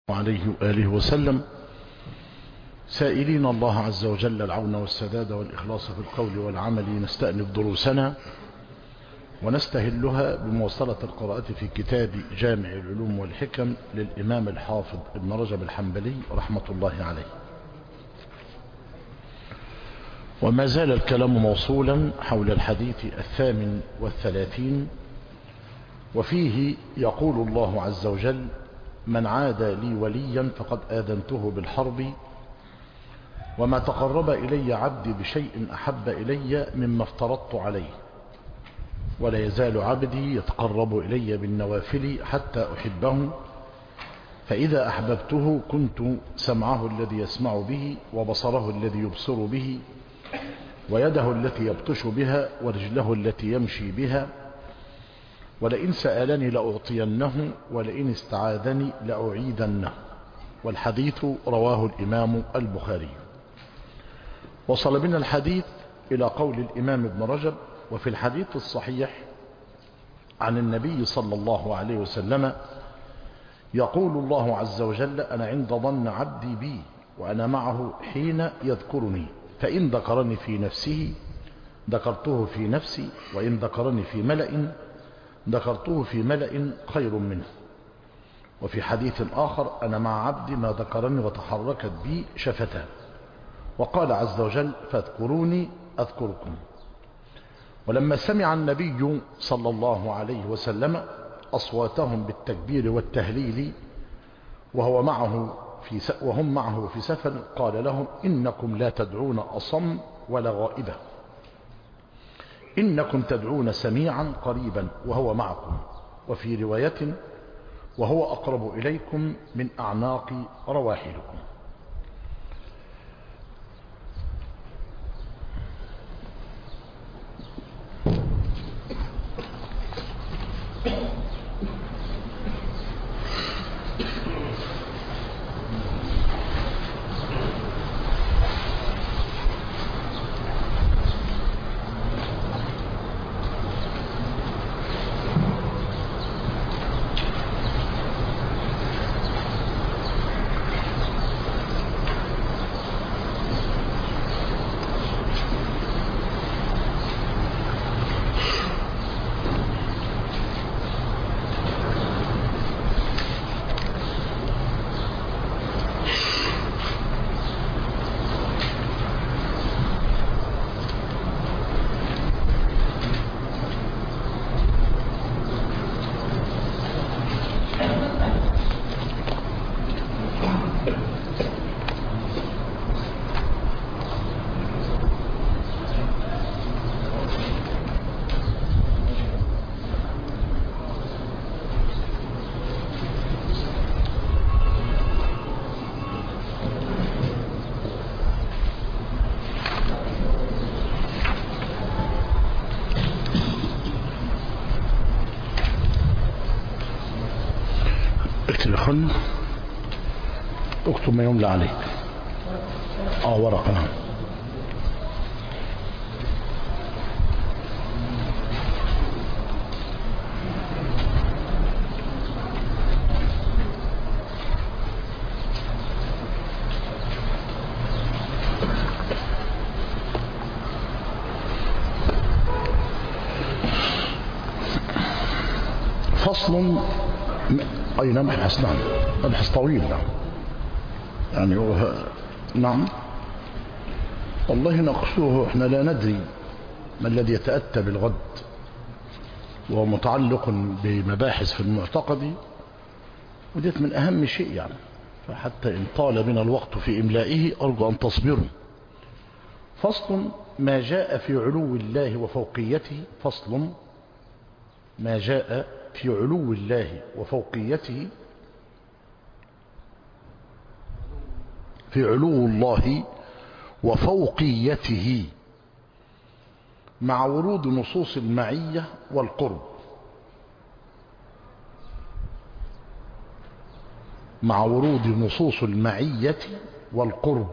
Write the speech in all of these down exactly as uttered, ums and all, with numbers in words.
عليه وآله وسلم، سائلين الله عز وجل العون والسداد والإخلاص في القول والعمل. نستأنف دروسنا ونستهلها بمواصلة القراءة في كتاب جامع العلوم والحكم للإمام الحافظ ابن رجب الحنبلي رحمة الله عليه. وما زال الكلام موصولا حول الحديث الثامن والثلاثين، وفيه يقول الله عز وجل: من عادى لي وليا فقد آذنته بالحرب، وما تقرب إلي عبدي بشيء أحب إلي مما افترضت عليه، ولا يزال عبدي يتقرب إلي بالنوافل حتى أحبه، فإذا أحببته كنت سمعه الذي يسمع به، وبصره الذي يبصر به، ويده التي يبطش بها، ورجله التي يمشي بها، ولئن سألني لأعطينه، ولئن استعاذني لأعيدنه. والحديث رواه الإمام البخاري. وصل بنا الحديث إلى قول الإمام ابن رجب: وفي الحديث الصحيح عن النبي صلى الله عليه وسلم يقول الله عز وجل: أنا عند ظن عبدي بي وأنا معه حين يذكرني، فإن ذكرني في نفسه ذكرته في نفسي، وإن ذكرني في ملأ ذكرته في ملأ خير منه. وفي حديث آخر: أنا مع عبدي ما ذكرني وتحركت بي شفتاه. وقال عز وجل: فاذكروني أذكركم. ولما سمع النبي صلى الله عليه وسلم أصواتهم بالتكبير والتهليل وهو معه في وهم معه في سفر، قال لهم: إنكم لا تدعون أصم ولا غائبا، إنكم تدعون سميعا قريبا وهو معكم. وفي رواية: وهو أقرب إليكم من أعناق رواحلكم. اكتب ما يملى عليك. اه ورقة. نعم. فصل. اي نبحث. نعم نبحث طويل. نعم يعني هو نعم والله نقصه احنا لا ندري ما الذي يتأتى بالغد، وهو متعلق بمباحث في المعتقد، وديت من أهم شيء يعني. فحتى إن طال بنا الوقت في إملائه أرجو أن تصبروا. فصل ما جاء في علو الله وفوقيته. فصل ما جاء في علو الله وفوقيته. في علو الله وفوقيته مع ورود نصوص المعية والقرب. مع ورود نصوص المعية والقرب.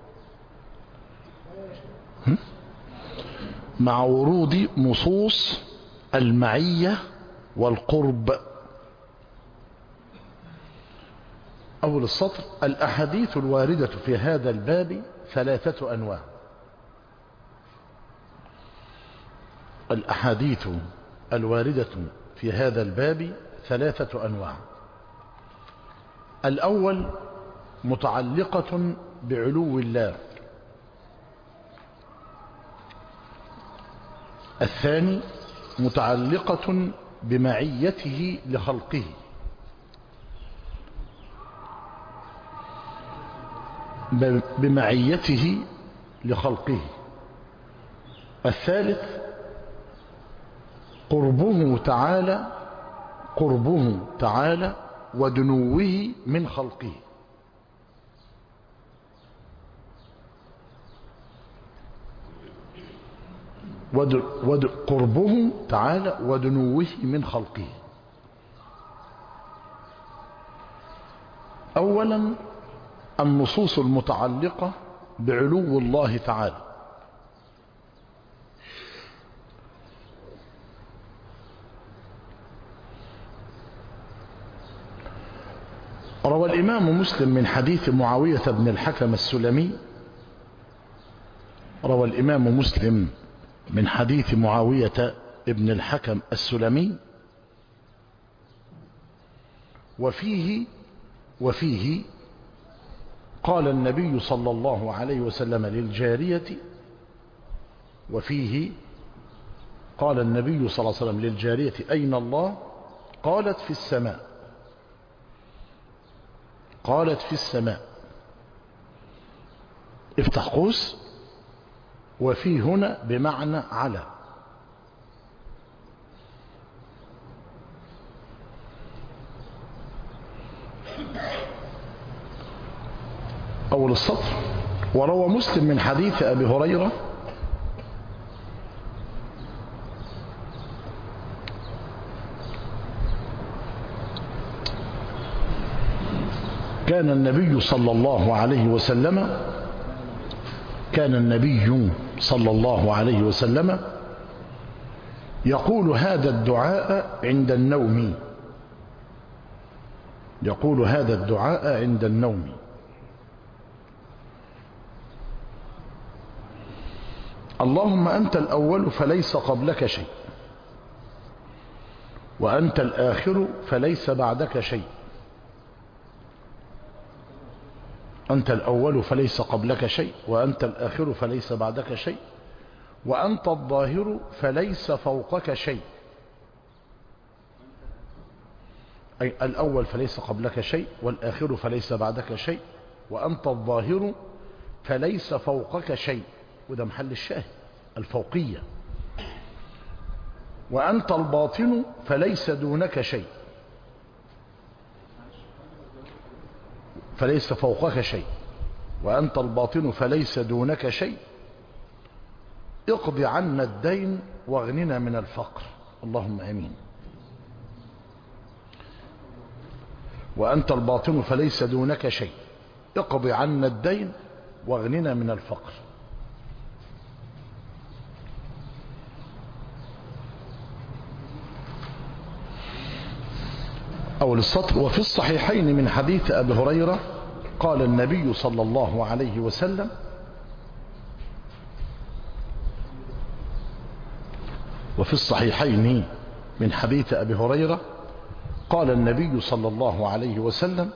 مع ورود نصوص المعية والقرب. أول السطر: الأحاديث الواردة في هذا الباب ثلاثة أنواع. الأحاديث الواردة في هذا الباب ثلاثة أنواع. الأول متعلقة بعلو الله، الثاني متعلقة بمعيته لخلقه، بمعيته لخلقه، الثالث قربه تعالى قربه تعالى ودنوه من خلقه. ود ود قربه تعالى ودنوه من خلقه. أولا النصوص المتعلقة بعلو الله تعالى. روى الإمام مسلم من حديث معاوية بن الحكم السلمي روى الإمام مسلم من حديث معاوية بن الحكم السلمي وفيه وفيه قال النبي صلى الله عليه وسلم للجارية وفيه قال النبي صلى الله عليه وسلم للجارية: أين الله؟ قالت: في السماء. قالت: في السماء. افتح قوس، وفي هنا بمعنى على. أول السطر: وروى مسلم من حديث أبي هريرة كان النبي صلى الله عليه وسلم كان النبي صلى الله عليه وسلم يقول هذا الدعاء عند النوم يقول هذا الدعاء عند النوم: اللهم أنت الأول فليس قبلك شيء، وأنت الآخر فليس بعدك شيء، أنت الأول فليس قبلك شيء، وأنت الآخر فليس بعدك شيء، وأنت الظاهر فليس فوقك شيء. أي الأول فليس قبلك شيء، والآخر فليس بعدك شيء، وأنت الظاهر فليس فوقك شيء. وده محل الشاهد، الفوقية. وأنت الباطن فليس دونك شيء، فليس فوقك شيء، وأنت الباطن فليس دونك شيء. اقض عنا الدين واغننا من الفقر. اللهم آمين. وأنت الباطن فليس دونك شيء، اقض عنا الدين واغننا من الفقر. أول السطر: وفي الصحيحين من حديث أبي هريرة قال النبي صلى الله عليه وسلم: وفي الصحيحين من حديث أبي هريرة قال النبي صلى الله عليه وسلم: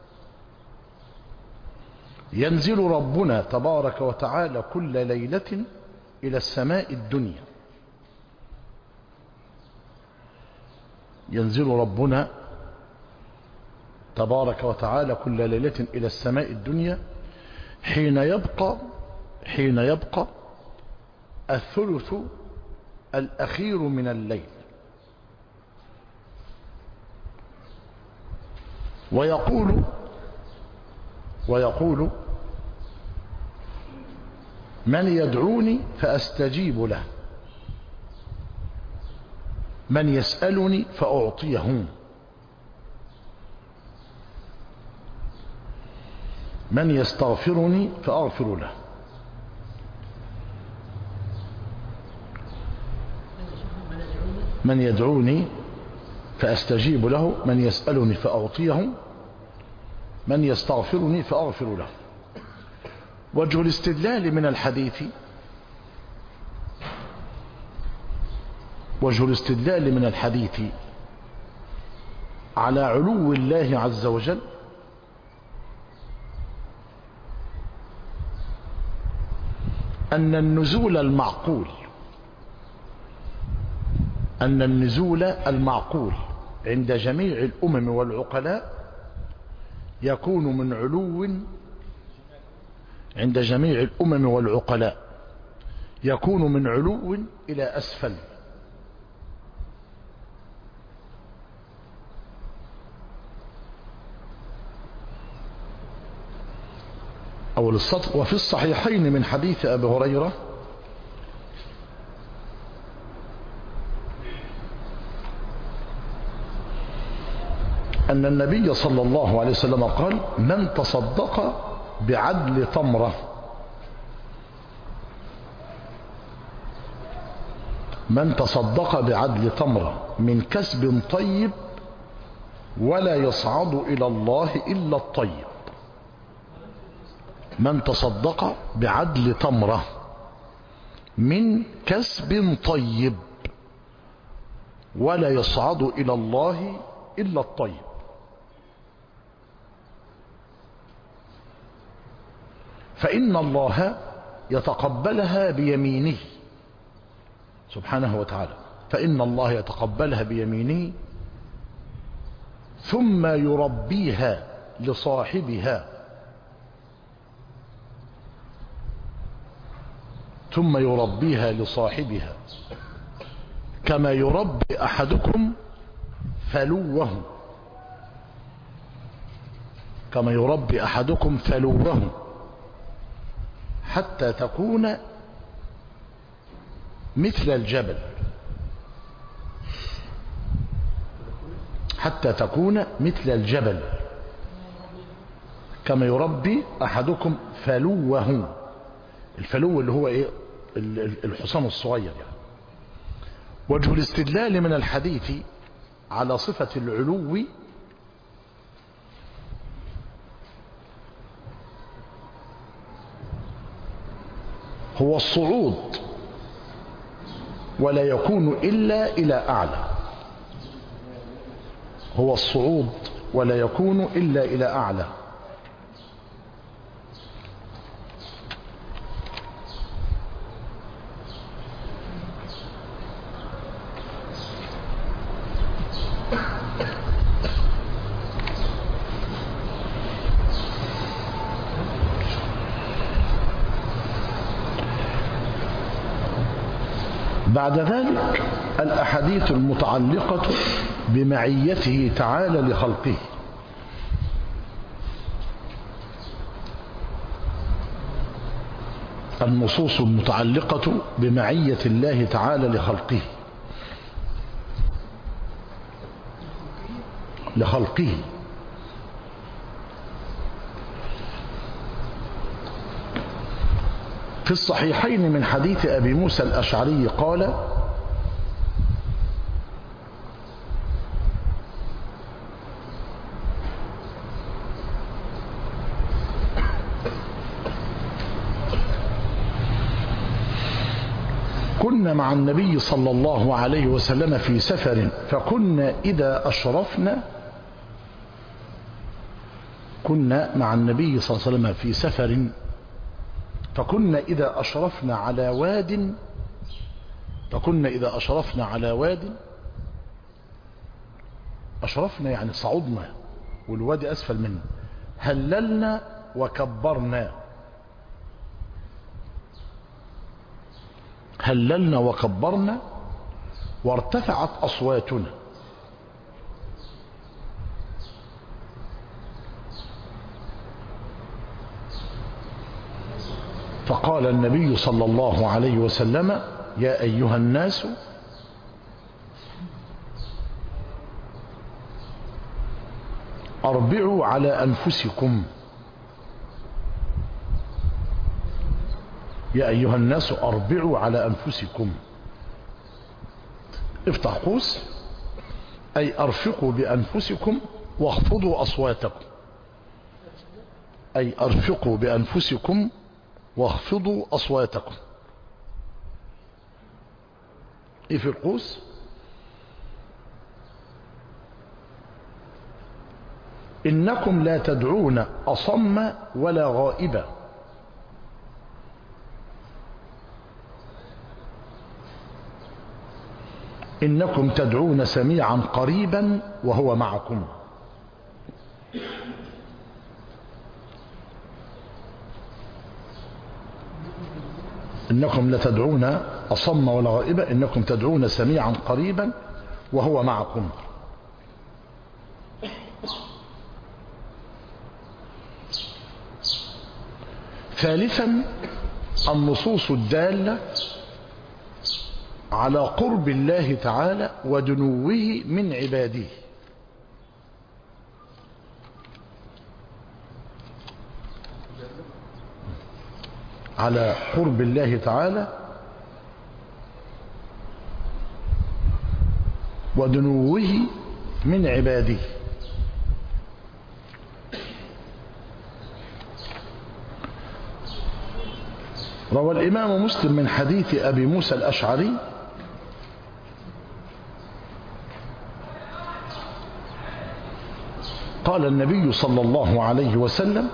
ينزل ربنا تبارك وتعالى كل ليلة إلى السماء الدنيا. ينزل ربنا تبارك وتعالى كل ليلة إلى السماء الدنيا حين يبقى حين يبقى الثلث الأخير من الليل، ويقول ويقول من يدعوني فأستجيب له، من يسألني فأعطيه، من يستغفرني فأغفر له. من يدعوني فأستجيب له، من يسألني فأعطيه، من يستغفرني فأغفر له. وجه الاستدلال من الحديث وجه الاستدلال من الحديث على علو الله عز وجل أن النزول المعقول أن النزول المعقول عند جميع الأمم والعقلاء يكون من علو عند جميع الأمم والعقلاء يكون من علو إلى أسفل. أول السطر: وفي الصحيحين من حديث أبي هريرة أن النبي صلى الله عليه وسلم قال: من تصدق بعدل تمرة من تصدق بعدل تمرة من كسب طيب ولا يصعد إلى الله إلا الطيب. من تصدق بعدل تمرة من كسب طيب ولا يصعد إلى الله إلا الطيب. فإن الله يتقبلها بيمينه سبحانه وتعالى فإن الله يتقبلها بيمينه ثم يربيها لصاحبها ثم يربيها لصاحبها كما يربي أحدكم فلوه كما يربي أحدكم فلوه حتى تكون مثل الجبل حتى تكون مثل الجبل كما يربي أحدكم فلوه. الفلو اللي هو إيه؟ الحصان الصغير يعني. وجه الاستدلال من الحديث على صفة العلو هو الصعود ولا يكون إلا إلى أعلى هو الصعود ولا يكون إلا إلى أعلى. بعد ذلك الأحاديث المتعلقة بمعيته تعالى لخلقه. النصوص المتعلقة بمعية الله تعالى لخلقه لخلقه في الصحيحين من حديث أبي موسى الأشعري قال: كنا مع النبي صلى الله عليه وسلم في سفر فكنا إذا أشرفنا كنا مع النبي صلى الله عليه وسلم في سفر فكنا إذا أشرفنا على واد فكنا إذا أشرفنا على واد أشرفنا يعني صعدنا والوادي أسفل منه هللنا وكبرنا هللنا وكبرنا وارتفعت أصواتنا فقال النبي صلى الله عليه وسلم: يا أيها الناس أربعوا على أنفسكم يا أيها الناس أربعوا على أنفسكم افتح قوس أي أرفقوا بأنفسكم واخفضوا أصواتكم أي أرفقوا بأنفسكم واخفضوا أصواتكم. إيه في القوس؟ إنكم لا تدعون أصم ولا غائبا. إنكم تدعون سميعا قريبا وهو معكم. إنكم لا تدعون أصم ولا غائبا إنكم تدعون سميعا قريبا وهو معكم. ثالثا النصوص الدالة على قرب الله تعالى ودنوه من عباده. على قرب الله تعالى ودنوه من عباده. روى الإمام مسلم من حديث أبي موسى الأشعري قال النبي صلى الله عليه وسلم: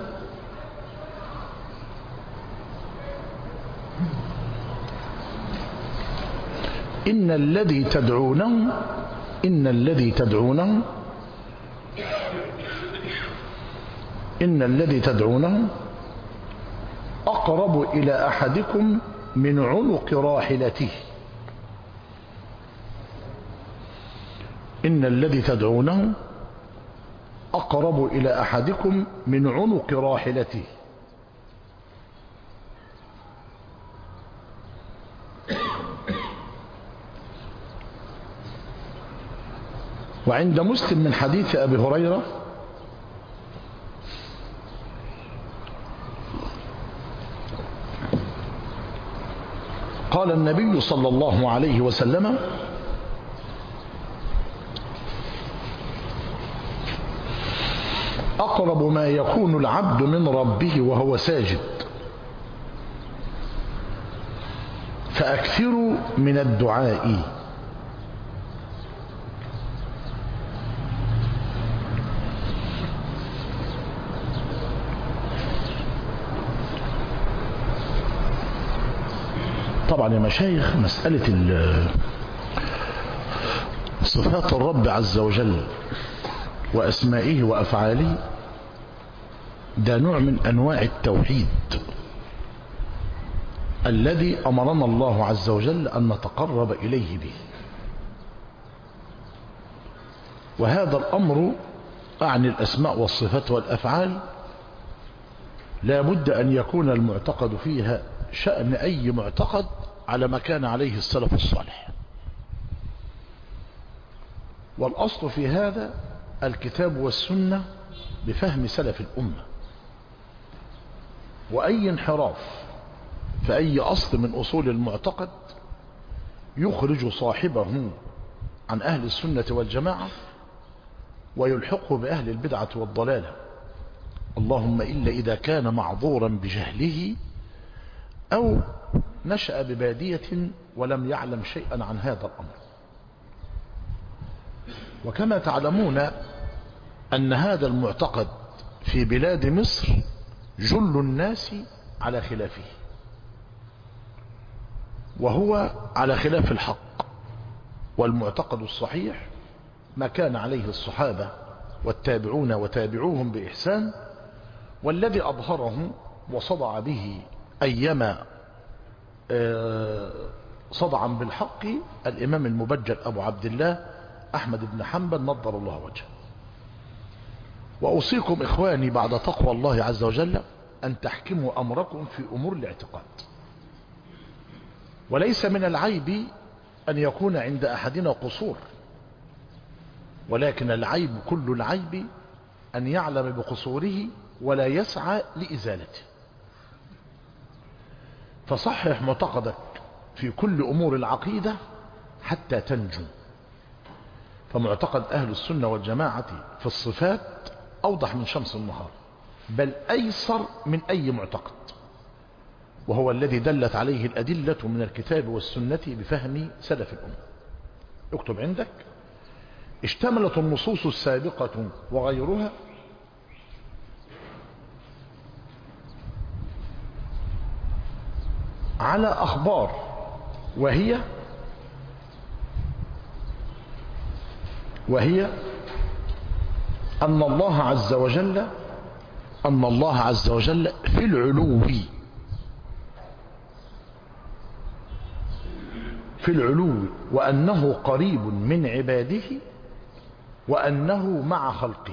إن الذي تدعونه إن الذي تدعونه إن الذي تدعونه أقرب إلى أحدكم من عنق راحلته. إن الذي تدعونه أقرب إلى أحدكم من عنق راحلته. وعند مسلم من حديث أبي هريرة قال النبي صلى الله عليه وسلم: أقرب ما يكون العبد من ربه وهو ساجد فأكثروا من الدعاء. طبعا يا مشايخ مسألة صفات الرب عز وجل وأسمائه وأفعاله ده نوع من أنواع التوحيد الذي أمرنا الله عز وجل أن نتقرب إليه به. وهذا الأمر أعني الأسماء والصفات والأفعال لا بد أن يكون المعتقد فيها شأن أي معتقد على ما كان عليه السلف الصالح. والأصل في هذا الكتاب والسنة بفهم سلف الأمة. وأي انحراف في أي أصل من أصول المعتقد يخرج صاحبه عن أهل السنة والجماعة ويلحقه بأهل البدعة والضلالة، اللهم إلا إذا كان معذورا بجهله أو نشأ ببادية ولم يعلم شيئا عن هذا الأمر. وكما تعلمون أن هذا المعتقد في بلاد مصر جل الناس على خلافه، وهو على خلاف الحق. والمعتقد الصحيح ما كان عليه الصحابة والتابعون وتابعوهم بإحسان، والذي أظهره وصدع به أيما صدعا بالحق الإمام المبجل أبو عبد الله أحمد بن حنبل نضر الله وجهه. وأوصيكم إخواني بعد تقوى الله عز وجل أن تحكموا أمركم في أمور الاعتقاد. وليس من العيب أن يكون عند أحدنا قصور، ولكن العيب كل العيب أن يعلم بقصوره ولا يسعى لإزالته. فصحح معتقدك في كل أمور العقيدة حتى تنجو. فمعتقد أهل السنة والجماعة في الصفات أوضح من شمس النهار. بل أيسر من أي معتقد، وهو الذي دلت عليه الأدلة من الكتاب والسنة بفهم سلف الأمة. اكتب عندك: اشتملت النصوص السابقة وغيرها على أخبار، وهي وهي أن الله عز وجل أن الله عز وجل في العلو في العلو وأنه قريب من عباده وأنه مع خلقه.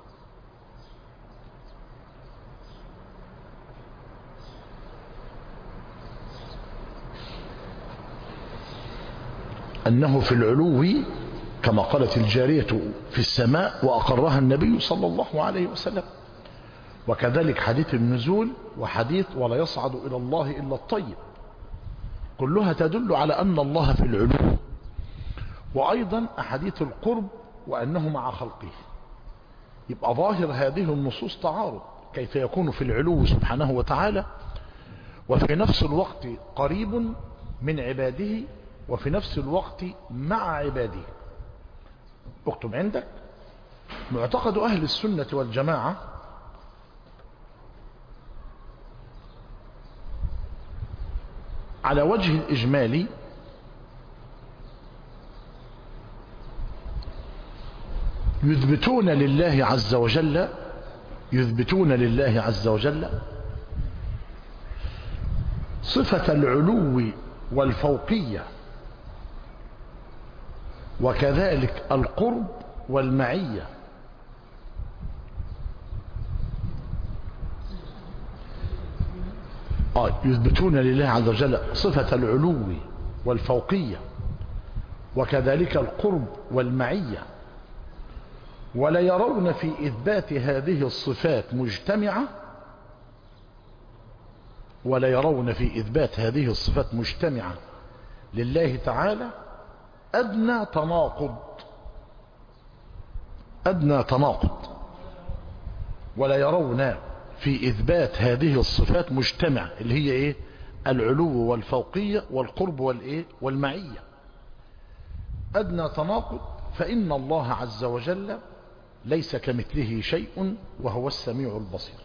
أنه في العلو كما قالت الجارية في السماء وأقرها النبي صلى الله عليه وسلم، وكذلك حديث النزول وحديث ولا يصعد إلى الله إلا الطيب، كلها تدل على أن الله في العلو. وأيضا أحاديث القرب وأنه مع خلقه. يبقى ظاهر هذه النصوص تعارض، كيف يكون في العلو سبحانه وتعالى وفي نفس الوقت قريب من عباده وفي نفس الوقت مع عباده. اكتب عندك: معتقد أهل السنة والجماعة على وجه الإجمال يثبتون لله عز وجل يثبتون لله عز وجل صفة العلو والفوقية، وكذلك القرب والمعية. آه يثبتون لله عز وجل صفة العلو والفوقية وكذلك القرب والمعية، ولا يرون في إثبات هذه الصفات مجتمعة ولا يرون في إثبات هذه الصفات مجتمعة لله تعالى أدنى تناقض أدنى تناقض ولا يرون في إثبات هذه الصفات مجتمعة، اللي هي إيه؟ العلو والفوقية والقرب والإيه؟ والمعية. أدنى تناقض، فإن الله عز وجل ليس كمثله شيء وهو السميع البصير.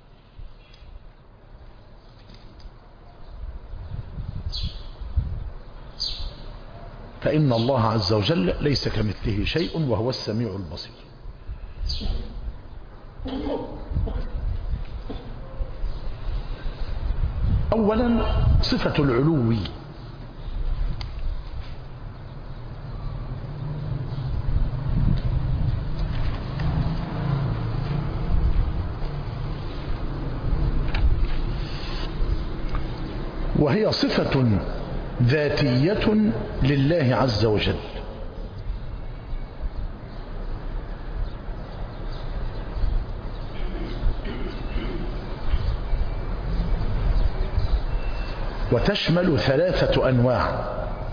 فإن الله عز وجل ليس كمثله شيء وهو السميع البصير. أولا صفة العلو، وهي صفة ذاتية لله عز وجل، وتشمل ثلاثة أنواع: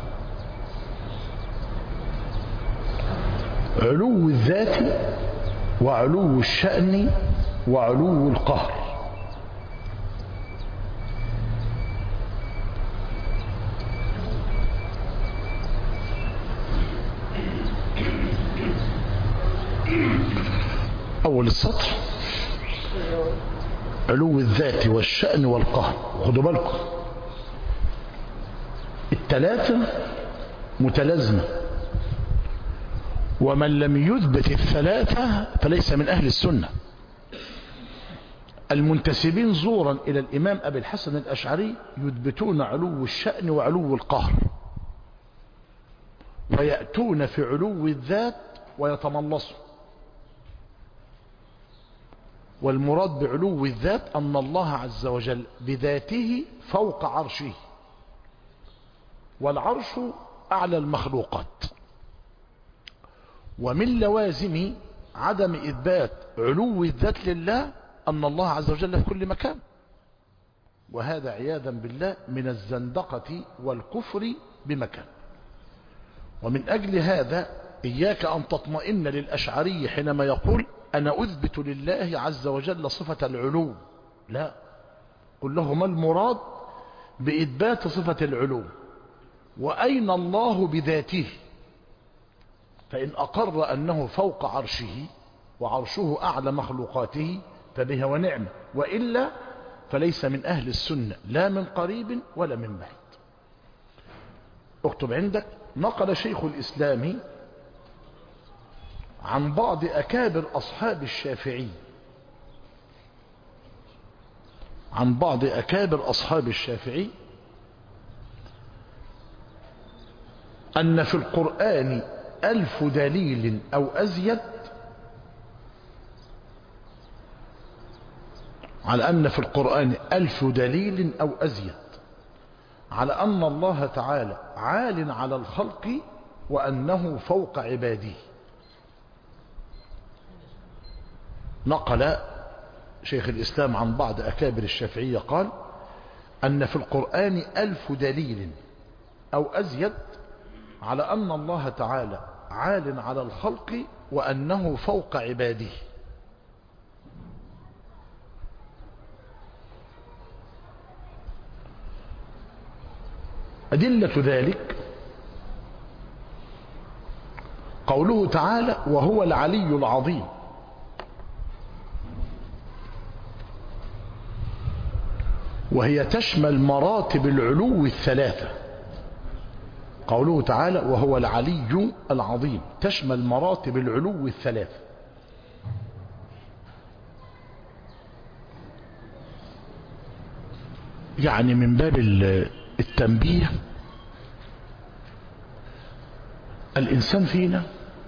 علو الذات وعلو الشأن وعلو القهر. أول السطر: علو الذات والشأن والقهر. خدوا بالكم الثلاثة متلازمة، ومن لم يثبت الثلاثة فليس من أهل السنة. المنتسبين زورا إلى الإمام أبي الحسن الأشعري يثبتون علو الشأن وعلو القهر، ويأتون في علو الذات ويتملصوا. والمراد بعلو الذات أن الله عز وجل بذاته فوق عرشه، والعرش أعلى المخلوقات. ومن لوازم عدم إثبات علو الذات لله أن الله عز وجل في كل مكان، وهذا عياذا بالله من الزندقة والكفر بمكان. ومن أجل هذا إياك أن تطمئن للأشعري حينما يقول أنا أثبت لله عز وجل صفة العلو، لا، قل له ما المراد بإثبات صفة العلو، وأين الله بذاته؟ فإن أقر أنه فوق عرشه وعرشه أعلى مخلوقاته فبها ونعمة، وإلا فليس من أهل السنة لا من قريب ولا من بعيد. اكتب عندك: نقل شيخ الإسلام عن بعض أكابر أصحاب الشافعي عن بعض أكابر أصحاب الشافعي أن في القرآن ألف دليل أو أزيد على أن في القرآن ألف دليل أو أزيد على أن الله تعالى عال على الخلق وأنه فوق عباده. نقل شيخ الإسلام عن بعض أكابر الشافعية قال أن في القرآن ألف دليل أو أزيد على أن الله تعالى عال على الخلق وأنه فوق عباده. أدلة ذلك قوله تعالى: وهو العلي العظيم، وهي تشمل مراتب العلو الثلاثة. قوله تعالى: وهو العلي العظيم، تشمل مراتب العلو الثلاثة. يعني من باب التنبيه، الإنسان فينا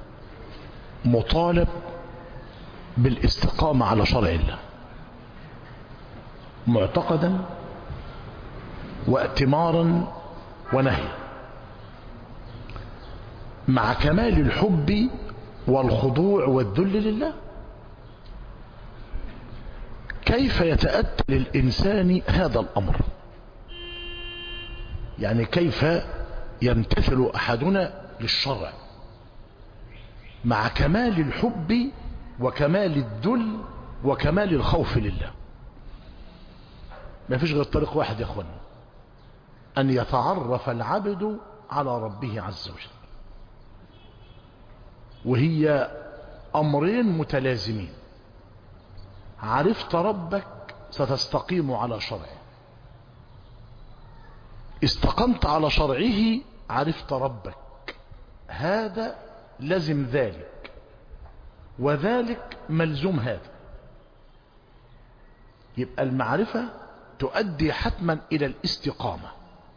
مطالب بالاستقامة على شرع الله معتقدا واتمارا ونهيا، مع كمال الحب والخضوع والذل لله. كيف يتأتى للإنسان هذا الأمر؟ يعني كيف يمتثل أحدنا للشرع مع كمال الحب وكمال الذل وكمال الخوف لله؟ ما فيش غير طريق واحد يا اخوانا، أن يتعرف العبد على ربه عز وجل، وهي أمرين متلازمين: عرفت ربك ستستقيم على شرعه، استقمت على شرعه عرفت ربك. هذا لزم ذلك، وذلك ملزوم هذا. يبقى المعرفة تؤدي حتما إلى الاستقامة،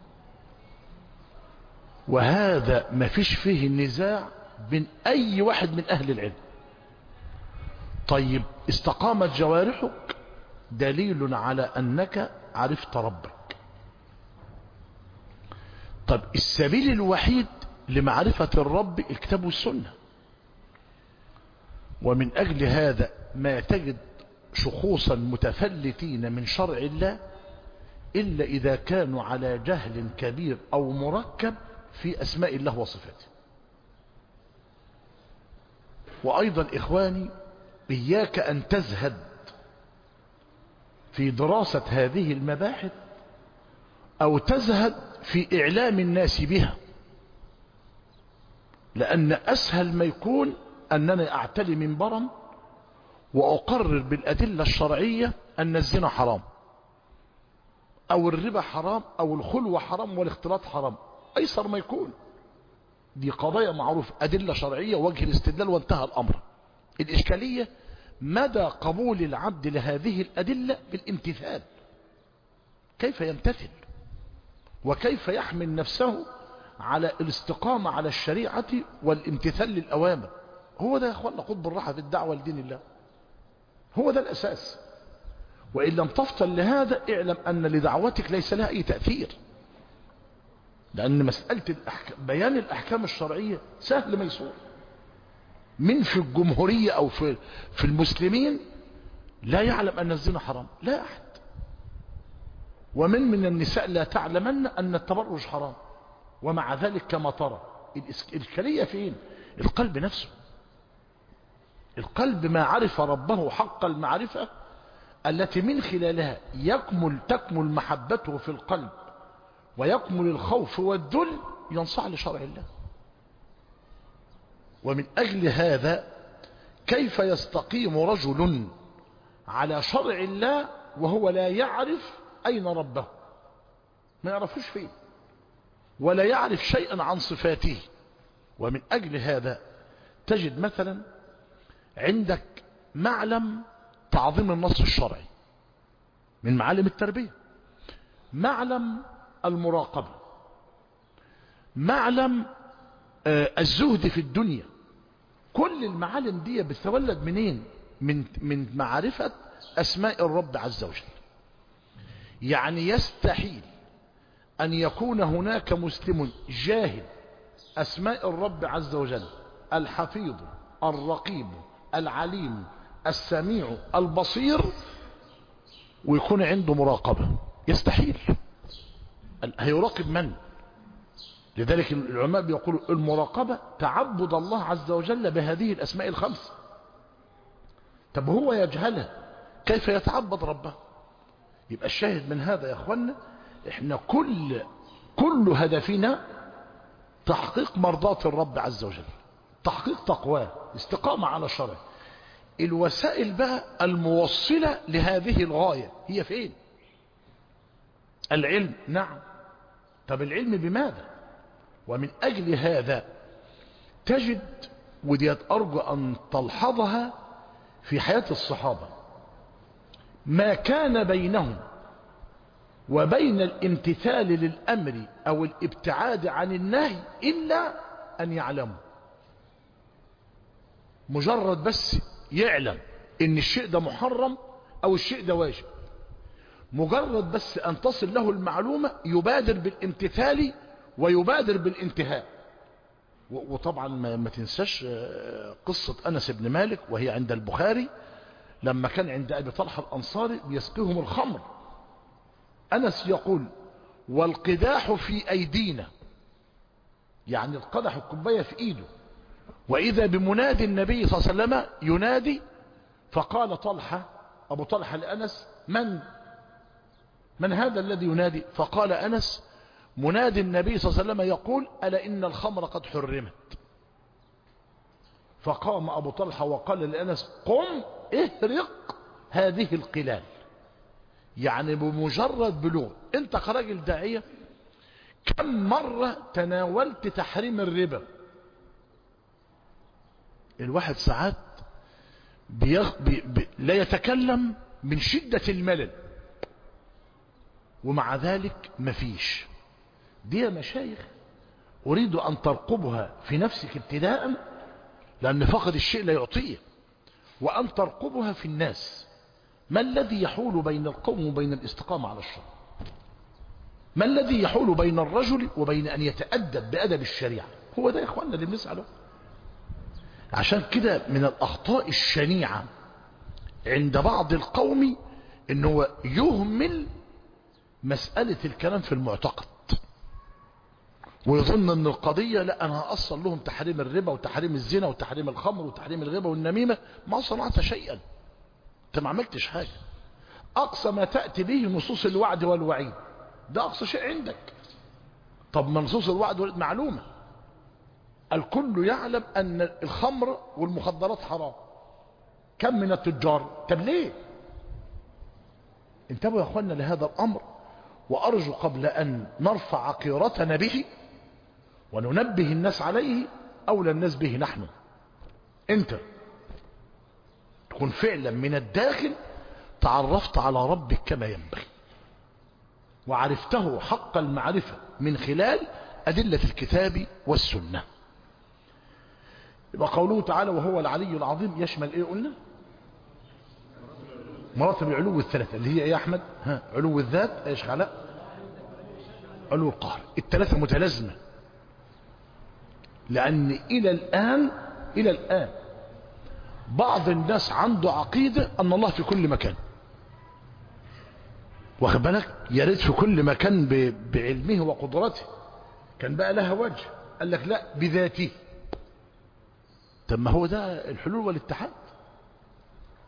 وهذا ما فيش فيه النزاع بين أي واحد من أهل العلم. طيب، استقامت جوارحك دليل على أنك عرفت ربك. طب السبيل الوحيد لمعرفة الرب الكتاب والسنة، ومن أجل هذا ما تجد شخوصا متفلتين من شرع الله إلا إذا كانوا على جهل كبير أو مركب في أسماء الله وصفاته. وأيضا إخواني، إياك أن تزهد في دراسة هذه المباحث أو تزهد في إعلام الناس بها، لأن أسهل ما يكون أننا أعتلي منبرا وأقرر بالأدلة الشرعية أن الزنا حرام أو الربا حرام أو الخلوة حرام والاختلاط حرام. أيسر ما يكون، دي قضايا معروف، أدلة شرعية وجه الاستدلال وانتهى الأمر. الإشكالية مدى قبول العبد لهذه الأدلة بالامتثال، كيف يمتثل وكيف يحمل نفسه على الاستقامة على الشريعة والامتثال للأوامر. هو ده يا أخوانا خذ بالراحة في الدعوة لدين الله، هو ده الأساس. وإن لم تفطن لهذا اعلم أن لدعوتك ليس لها أي تأثير، لأن مسألة الأحكام بيان الأحكام الشرعية سهل ميسور. من في الجمهورية أو في, في المسلمين لا يعلم أن الزنا حرام؟ لا أحد. ومن من النساء لا تعلمن أن التبرج حرام، ومع ذلك كما ترى. الإشكالية فين؟ القلب نفسه. القلب ما عرف ربه حق المعرفة التي من خلالها يكمل تكمل محبته في القلب ويكمل الخوف والذل، ينصاع لشرع الله. ومن أجل هذا كيف يستقيم رجل على شرع الله وهو لا يعرف أين ربه، ما يعرفوش فين، ولا يعرف شيئا عن صفاته. ومن أجل هذا تجد مثلا عندك معلم تعظيم النص الشرعي من معالم التربية، معلم المراقبة، معلم آه الزهد في الدنيا. كل المعالم دي بتتولد منين؟ من من معرفة أسماء الرب عز وجل. يعني يستحيل أن يكون هناك مسلم جاهل أسماء الرب عز وجل، الحفيظ الرقيب العليم السميع البصير، ويكون عنده مراقبة. يستحيل. هيراقب من؟ لذلك العلماء بيقولوا المراقبة تعبد الله عز وجل بهذه الأسماء الخمس. طب هو يجهلها كيف يتعبد ربه؟ يبقى الشاهد من هذا يا اخوانا، احنا كل كل هدفنا تحقيق مرضاة الرب عز وجل، تحقيق تقواه، استقامة على شرعه. الوسائل بقى الموصلة لهذه الغاية هي فين؟ العلم، نعم. طب العلم بماذا؟ ومن أجل هذا تجد، ودي أرجو أن تلحظها في حياة الصحابة، ما كان بينهم وبين الامتثال للأمر أو الابتعاد عن النهي إلا أن يعلموا. مجرد بس يعلم إن الشيء ده محرم أو الشيء ده واجب، مجرد بس أن تصل له المعلومة يبادر بالامتثال ويبادر بالانتهاء. وطبعا ما تنساش قصة أنس بن مالك وهي عند البخاري، لما كان عند أبي طلحة الأنصاري بيسقيهم الخمر، أنس يقول والقداح في أيدينا، يعني القدح الكوباية في إيده، وإذا بمنادي النبي صلى الله عليه وسلم ينادي، فقال طلحة أبو طلحة لأنس من من هذا الذي ينادي؟ فقال أنس منادي النبي صلى الله عليه وسلم يقول ألا إن الخمر قد حرمت. فقام أبو طلحة وقال لأنس قم اهرق هذه القلال. يعني بمجرد بلوغ انت كراجل داعية كم مرة تناولت تحريم الربا؟ الواحد ساعات بيغ... بي... بي... لا يتكلم من شدة الملل، ومع ذلك مفيش. دي يا مشايخ أريد أن ترقبها في نفسك ابتداء، لأن فقد الشيء لا يعطيه، وأن ترقبها في الناس. ما الذي يحول بين القوم وبين الاستقامة على الشرع؟ ما الذي يحول بين الرجل وبين أن يتأدب بأدب الشريعة؟ هو ده يا إخواننا اللي بنسعى له. عشان كده من الأخطاء الشنيعة عند بعض القوم إنه يهمل مسألة الكلام في المعتقد، ويظن ان القضية لا انا هأصل لهم تحريم الربا وتحريم الزنا وتحريم الخمر وتحريم الغيبة والنميمة. ما صنعت شيئا، انت ما عملتش حاجة. اقصى ما تأتي به نصوص الوعد والوعيد، ده اقصى شيء عندك. طب ما نصوص الوعد والوعيد معلومة، الكل يعلم ان الخمر والمخدرات حرام، كم من التجار. طب ليه؟ انتبهوا يا اخوانا لهذا الامر، وارجو قبل ان نرفع عقيرتنا به وننبه الناس عليه أولى الناس به نحن. انت تكون فعلا من الداخل تعرفت على ربك كما ينبغي، وعرفته حق المعرفة من خلال أدلة الكتاب والسنة. يبقى قوله تعالى وهو العلي العظيم يشمل ايه قلنا؟ مراتب العلو الثلاثة اللي هي ايه يا احمد؟ ها، علو الذات، ايش خلق؟ علو القهر. الثلاثة متلازمة، لأن إلى الآن إلى الآن بعض الناس عنده عقيدة أن الله في كل مكان، واخد بالك؟ يا ريت في كل مكان بعلمه وقدرته، كان بقى لها وجه. قال لك لا، بذاته. طب ما هو ده الحلول والاتحاد.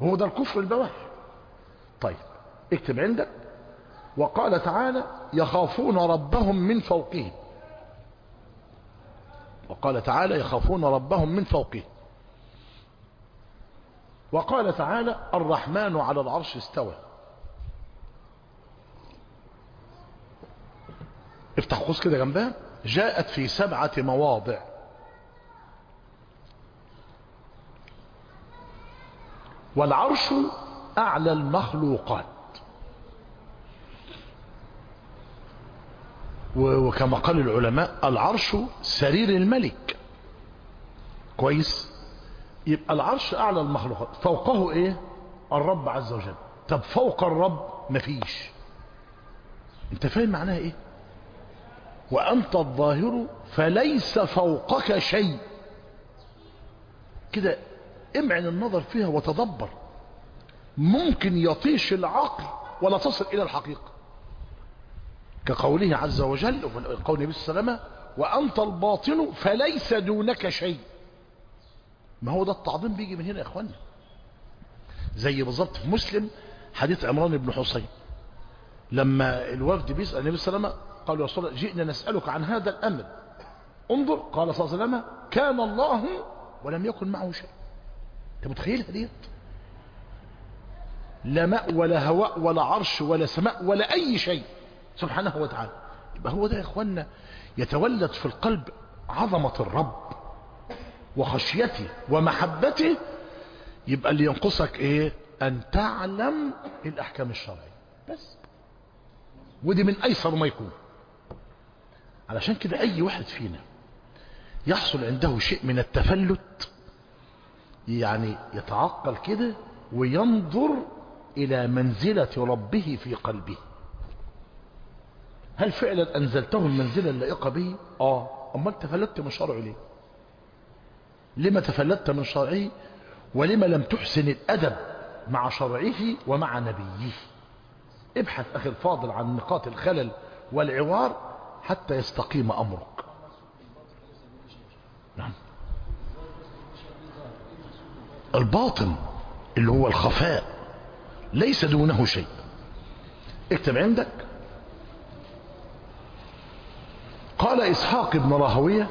هو ده الكفر البواح. طيب اكتب عندك: وقال تعالى يخافون ربهم من فوقهم. وقال تعالى يخافون ربهم من فوقهم. وقال تعالى الرحمن على العرش استوى. افتح قوس كده جنبها: جاءت في سبعة مواضع. والعرش أعلى المخلوقات، وكما قال العلماء العرش سرير الملك. كويس؟ يبقى العرش أعلى المخلوقات، فوقه إيه؟ الرب عز وجل. طب فوق الرب مفيش. انت فاهم معناها إيه؟ وأنت الظاهر فليس فوقك شيء. كده امعن النظر فيها وتدبر. ممكن يطيش العقل ولا تصل إلى الحقيقة، كقوله عز وجل وقول النبي صلى الله عليه وسلم: وأنت الباطن فليس دونك شيء. ما هو ده التعظيم بيجي من هنا يا اخوانا. زي بالظبط في مسلم حديث عمران بن حسين لما الوفد بيسأل النبي صلى الله عليه وسلم قال: يا رسول الله جئنا نسألك عن هذا الأمر انظر. قال صلى الله عليه وسلم: كان الله ولم يكن معه شيء. انت متخيلها ديت؟ لا ماء ولا هواء ولا عرش ولا سماء ولا أي شيء سبحانه وتعالى. يبقى هو ده يا اخوانا يتولد في القلب عظمة الرب وخشيته ومحبته. يبقى اللي ينقصك ايه؟ ان تعلم الاحكام الشرعية بس، ودي من ايسر ما يكون. علشان كده اي واحد فينا يحصل عنده شيء من التفلت، يعني يتعقل كده وينظر الى منزلة ربه في قلبه. هل فعلا انزلته المنزلة اللائقة به؟ اه. امال تفلتت من شرعه ليه؟ لما تفلتت من شرعه؟ ولما لم تحسن الأدب مع شرعه ومع نبيه؟ ابحث أخي الفاضل عن نقاط الخلل والعوار حتى يستقيم أمرك. نعم. الباطن اللي هو الخفاء ليس دونه شيء. اكتب عندك: قال إسحاق بن راهويه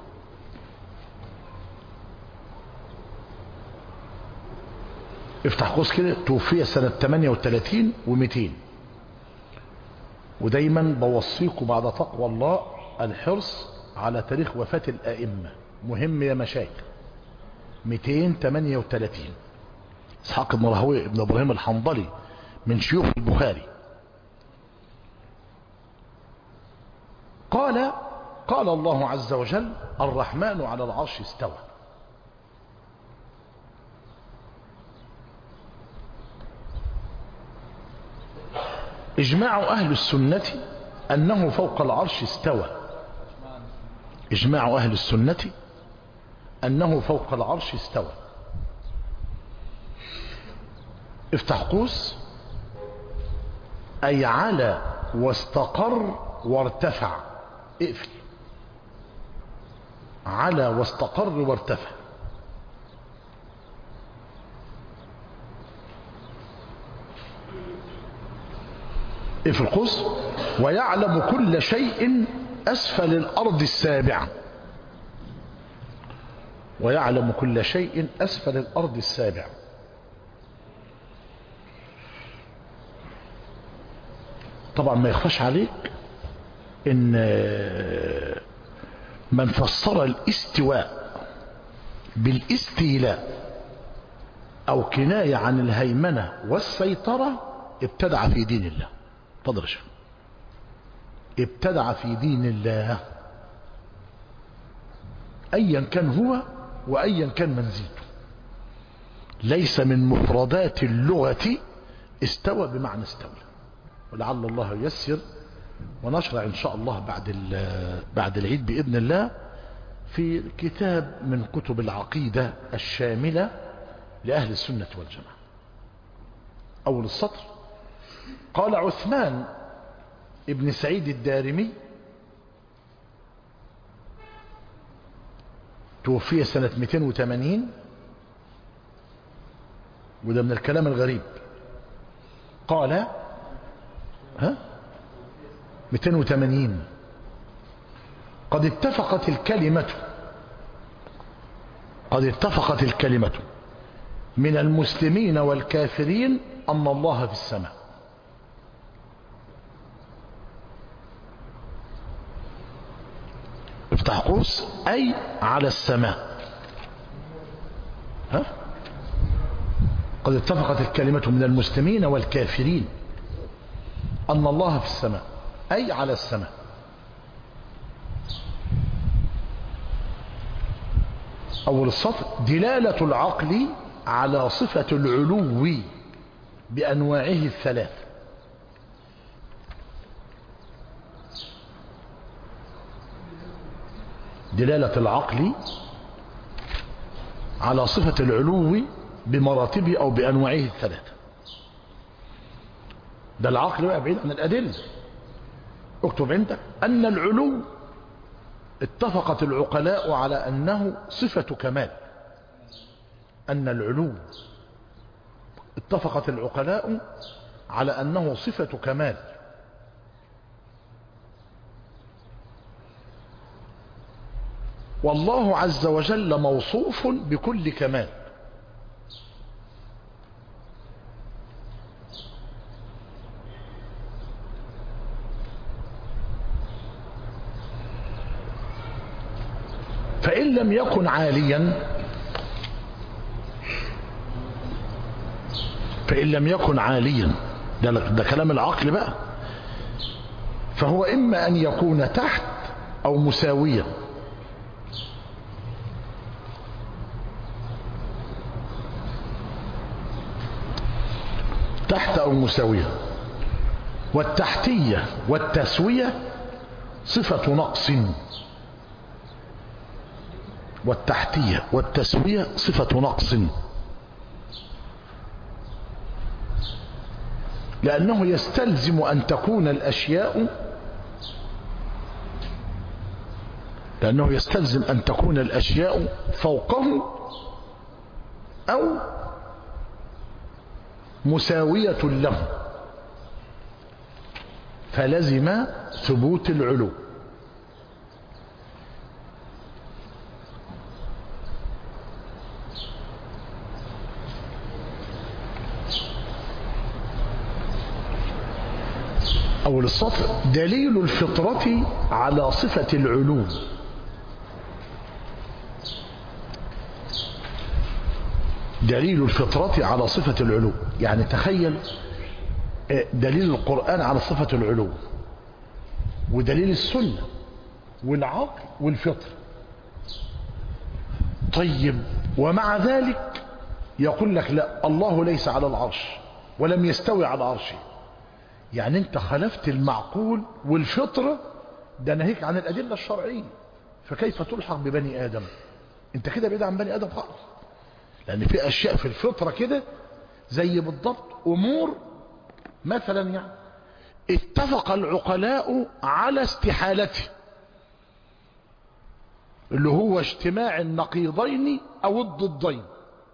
افتح قوس كده: توفي سنة ثمانية وثلاثين ومئتين. ودايما بوصيكم بعد تقوى الله الحرص على تاريخ وفاة الأئمة، مهم يا مشايخ. مئتين وثمانية وثلاثين. إسحاق بن راهويه ابن إبراهيم الحنظلي من شيوخ البخاري. قال: قال الله عز وجل الرحمن على العرش استوى. اجماع اهل السنة انه فوق العرش استوى. اجماع اهل السنة انه فوق العرش استوى. افتح قوس: اي على واستقر وارتفع. اقفل. على واستقر وارتفع. اقفل قوس: ويعلم كل شيء اسفل الارض السابعة. ويعلم كل شيء اسفل الارض السابعة. طبعا ما يخفاش عليك ان من فسر الاستواء بالاستيلاء او كناية عن الهيمنة والسيطرة ابتدع في دين الله. فضل شيء ابتدع في دين الله ايا كان هو وايا كان منزلته. ليس من مفردات اللغة استوى بمعنى استولى. ولعل الله ييسر ونشرع ان شاء الله بعد بعد العيد باذن الله في كتاب من كتب العقيدة الشاملة لأهل السنة والجماعة. أول السطر: قال عثمان ابن سعيد الدارمي توفي سنة مئتين وثمانين. وده من الكلام الغريب. قال ها مئتين وثمانين قد اتفقت الكلمة قد اتفقت الكلمة من المسلمين والكافرين أن الله في السماء. افتح قوس أي على السماء. ها قد اتفقت الكلمة من المسلمين والكافرين أن الله في السماء أي على السماء. أول السطر دلالة العقل على صفة العلو بأنواعه الثلاث. دلالة العقل على صفة العلو بمراتبه أو بأنواعه الثلاثة. ده العقل بقى بعيد عن الأدلة. اكتب عندك أن العلو اتفقت العقلاء على أنه صفة كمال. أن العلو اتفقت العقلاء على أنه صفة كمال. والله عز وجل موصوف بكل كمال. فإن لم يكن عاليا فإن لم يكن عاليا ده, ده كلام العقل بقى، فهو إما أن يكون تحت أو مساويا. تحت أو مساوية. والتحتية والتسوية صفة نقص. والتحتية والتسوية صفة نقص، لأنه يستلزم أن تكون الأشياء لأنه يستلزم أن تكون الأشياء فوقه أو مساوية له، فلزم ثبوت العلو. أول السطر دليل الفطرة على صفة العلو. دليل الفطرة على صفة العلو، يعني تخيل دليل القرآن على صفة العلو، ودليل السنة والعقل والفطر. طيب ومع ذلك يقول لك لا، الله ليس على العرش ولم يستوي على عرشه. يعني انت خالفت المعقول والفطرة، ده ناهيك عن الأدلة الشرعية، فكيف تلحق ببني آدم؟ انت كده بعيد عن بني آدم خالص، لأن في أشياء في الفطرة كده زي بالضبط أمور مثلا يعني اتفق العقلاء على استحالته، اللي هو اجتماع النقيضين أو الضدين.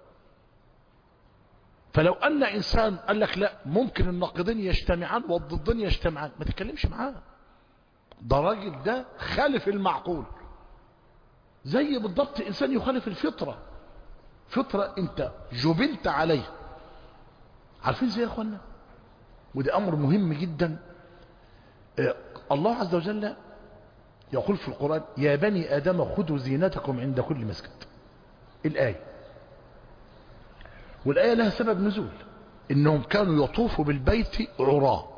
فلو أن إنسان قال لك لا، ممكن النقيضين يجتمعان والضدين يجتمعان، ما تتكلمش معاه، ده راجل ده خالف المعقول. زي بالضبط إنسان يخالف الفطرة، فطرة انت جبلت عليه. عارفين زي يا اخوانا، وده امر مهم جدا. آه الله عز وجل يقول في القرآن يا بني آدم خذوا زينتكم عند كل مسجد. الآية، والآية لها سبب نزول، انهم كانوا يطوفوا بالبيت عراة،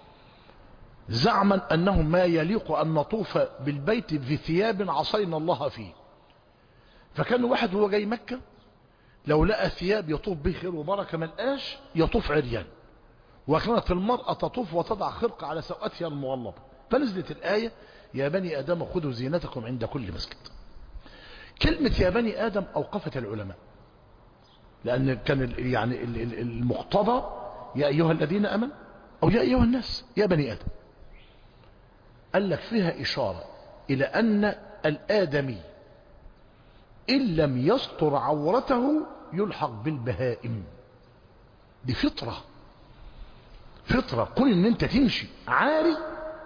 زعما انهم ما يليق ان نطوف بالبيت بثياب عصينا الله فيه. فكان واحد هو جاي مكة لو لقى ثياب يطوف به خير وبركة ما لقاش، يطوف عريان. وكانت المرأة تطوف وتضع خرقة على سوءتها المغلظة. فنزلت الآية يا بني آدم خذوا زينتكم عند كل مسجد. كلمة يا بني آدم أوقفت العلماء، لأن كان يعني المقتضى يا أيها الذين آمنوا أو يا أيها الناس، يا بني آدم. قال لك فيها إشارة إلى أن الآدمي إن لم يستر عورته يلحق بالبهائم. دي فطرة، فطرة. كون ان انت تمشي عاري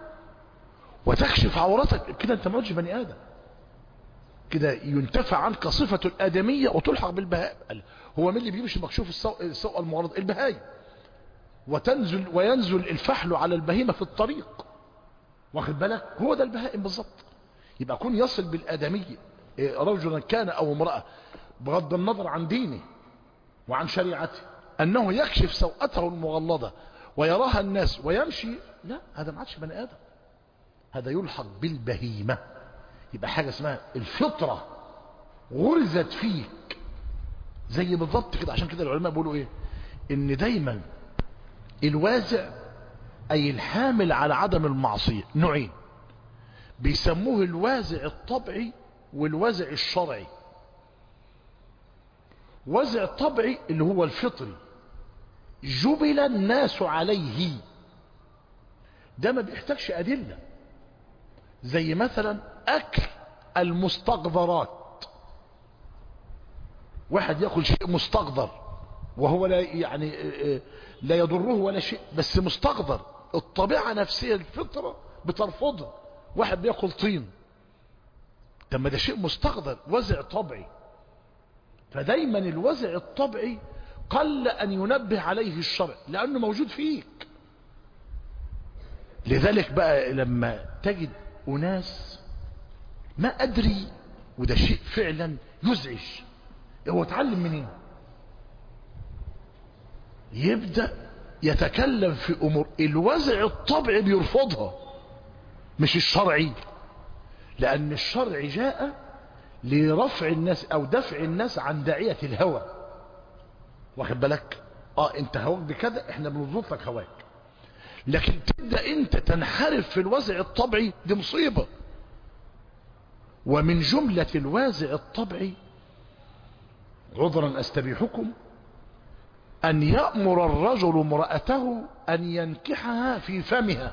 وتكشف عورتك كده انت ما عدتش بني ادم، كده ينتفع عنك صفة الآدمية وتلحق بالبهائم. هو مين اللي بيمشي مكشوف السوء المعرض؟ البهائم. وتنزل وينزل الفحل على البهيمة في الطريق، واخد بالك؟ هو ده البهائم بالظبط. يبقى كون يصل بالآدمية رجلا كان أو امرأة بغض النظر عن دينه وعن شريعته أنه يكشف سوءته المغلظة ويراها الناس ويمشي، لا هذا ما عادش بني آدم، هذا يلحق بالبهيمة. يبقى حاجة اسمها الفطرة غرزت فيك زي بالضبط كده. عشان كده العلماء بيقولوا ايه؟ ان دايما الوازع اي الحامل على عدم المعصية نوعين، بيسموه الوازع الطبعي والوازع الشرعي. وازع الطبعي اللي هو الفطري جبل الناس عليه، ده ما بيحتاجش أدلة، زي مثلا أكل المستقذرات. واحد يأكل شيء مستقذر وهو لا يعني لا يضره ولا شيء، بس مستقذر، الطبيعة نفسية الفطرة بترفضه. واحد بيأكل طين، طب ما ده شيء مستقذر، وزع طبيعي. فدايما الوزع الطبيعي قل أن ينبه عليه الشرع لأنه موجود فيك. لذلك بقى لما تجد أناس ما أدري، وده شيء فعلا يزعج، هو اتعلم منين؟ يبدأ يتكلم في أمور الوزع الطبيعي بيرفضها مش الشرعي، لأن الشرع جاء لرفع الناس أو دفع الناس عن داعية الهوى، واخد بالك؟ اه انت هواك بكذا، احنا بنظبط لك هواك. لكن تبدأ انت تنحرف في الوازع الطبيعي، دي مصيبة. ومن جملة الوازع الطبيعي عذرا استبيحكم أن يأمر الرجل امرأته أن ينكحها في فمها،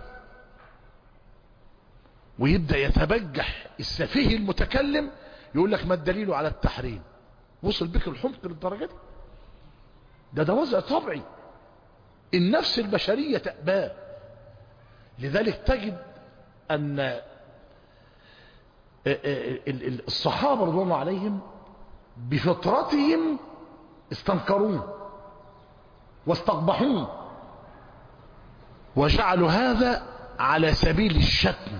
ويبدأ يتبجح السفيه المتكلم يقول لك ما الدليل على التحريم؟ وصل بك الحمق للدرجة دي؟ ده ده وضع طبيعي النفس البشرية تأباه. لذلك تجد أن الصحابة رضي الله عليهم بفطرتهم استنكروه واستقبحوه وجعلوا هذا على سبيل الشتم.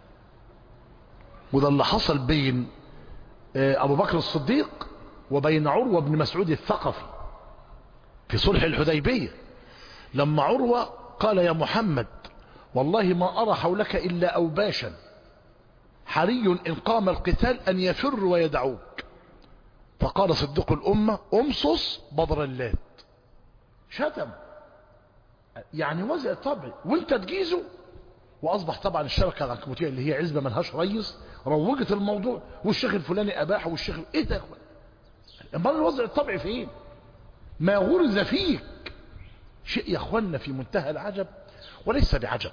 وده اللي حصل بين أبو بكر الصديق وبين عروة بن مسعود الثقفي في صلح الحديبية، لما عروة قال يا محمد والله ما أرى حولك إلا أوباشا، حري إن قام القتال أن يفر ويدعوك. فقال صديق الأمة امصص بدر اللات. شتم، يعني وزع طبعي وانت تجيزه. واصبح طبعا الشبكه العنكبوتيه اللي هي عزبه ملهاش ريس روجت الموضوع، والشيخ الفلاني اباح، والشيخ ايه ده يا اخوان؟ امال الوضع الطبيعي فين؟ ما غرز فيك شيء يا اخوانا في منتهى العجب، وليس بعجب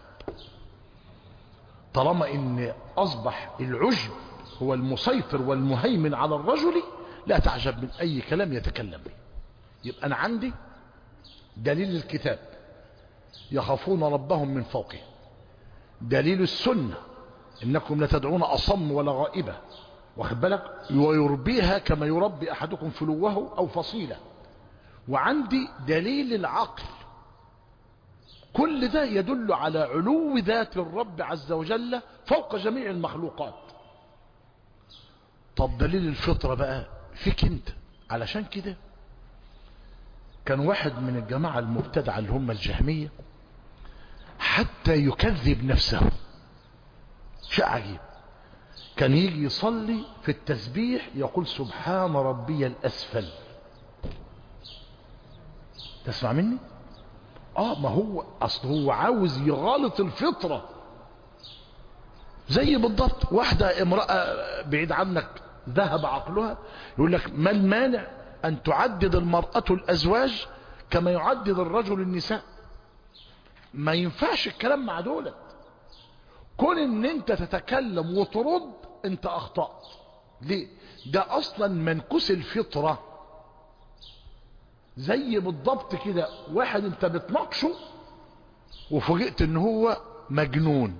طالما ان اصبح العجب هو المسيطر والمهيمن على الرجل. لا تعجب من اي كلام يتكلم به. يبقى انا عندي دليل الكتاب يخافون ربهم من فوقهم، دليل السنة انكم لتدعون اصم ولا غائبة، واخد بالك؟ ويربيها كما يربي احدكم فلوه او فصيلة. وعندي دليل العقل. كل ده يدل على علو ذات الرب عز وجل فوق جميع المخلوقات. طب دليل الفطرة بقى فيك انت. علشان كده كان واحد من الجماعة المبتدعة اللي هم الجهمية حتى يكذب نفسه، شيء عجيب، كان يجي يصلي في التسبيح يقول سبحان ربي الأسفل. تسمع مني؟ اه ما هو اصل هو عاوز يغالط الفطرة. زي بالضبط واحدة امرأة بعيد عنك ذهب عقلها يقول لك ما المانع ان تعدد المرأة الازواج كما يعدد الرجل النساء؟ ما ينفعش الكلام مع دولت. كون ان انت تتكلم وترد انت اخطأت. ليه؟ ده اصلا منكوس الفطرة. زي بالضبط كده واحد انت بتناقشه وفوجئت ان هو مجنون،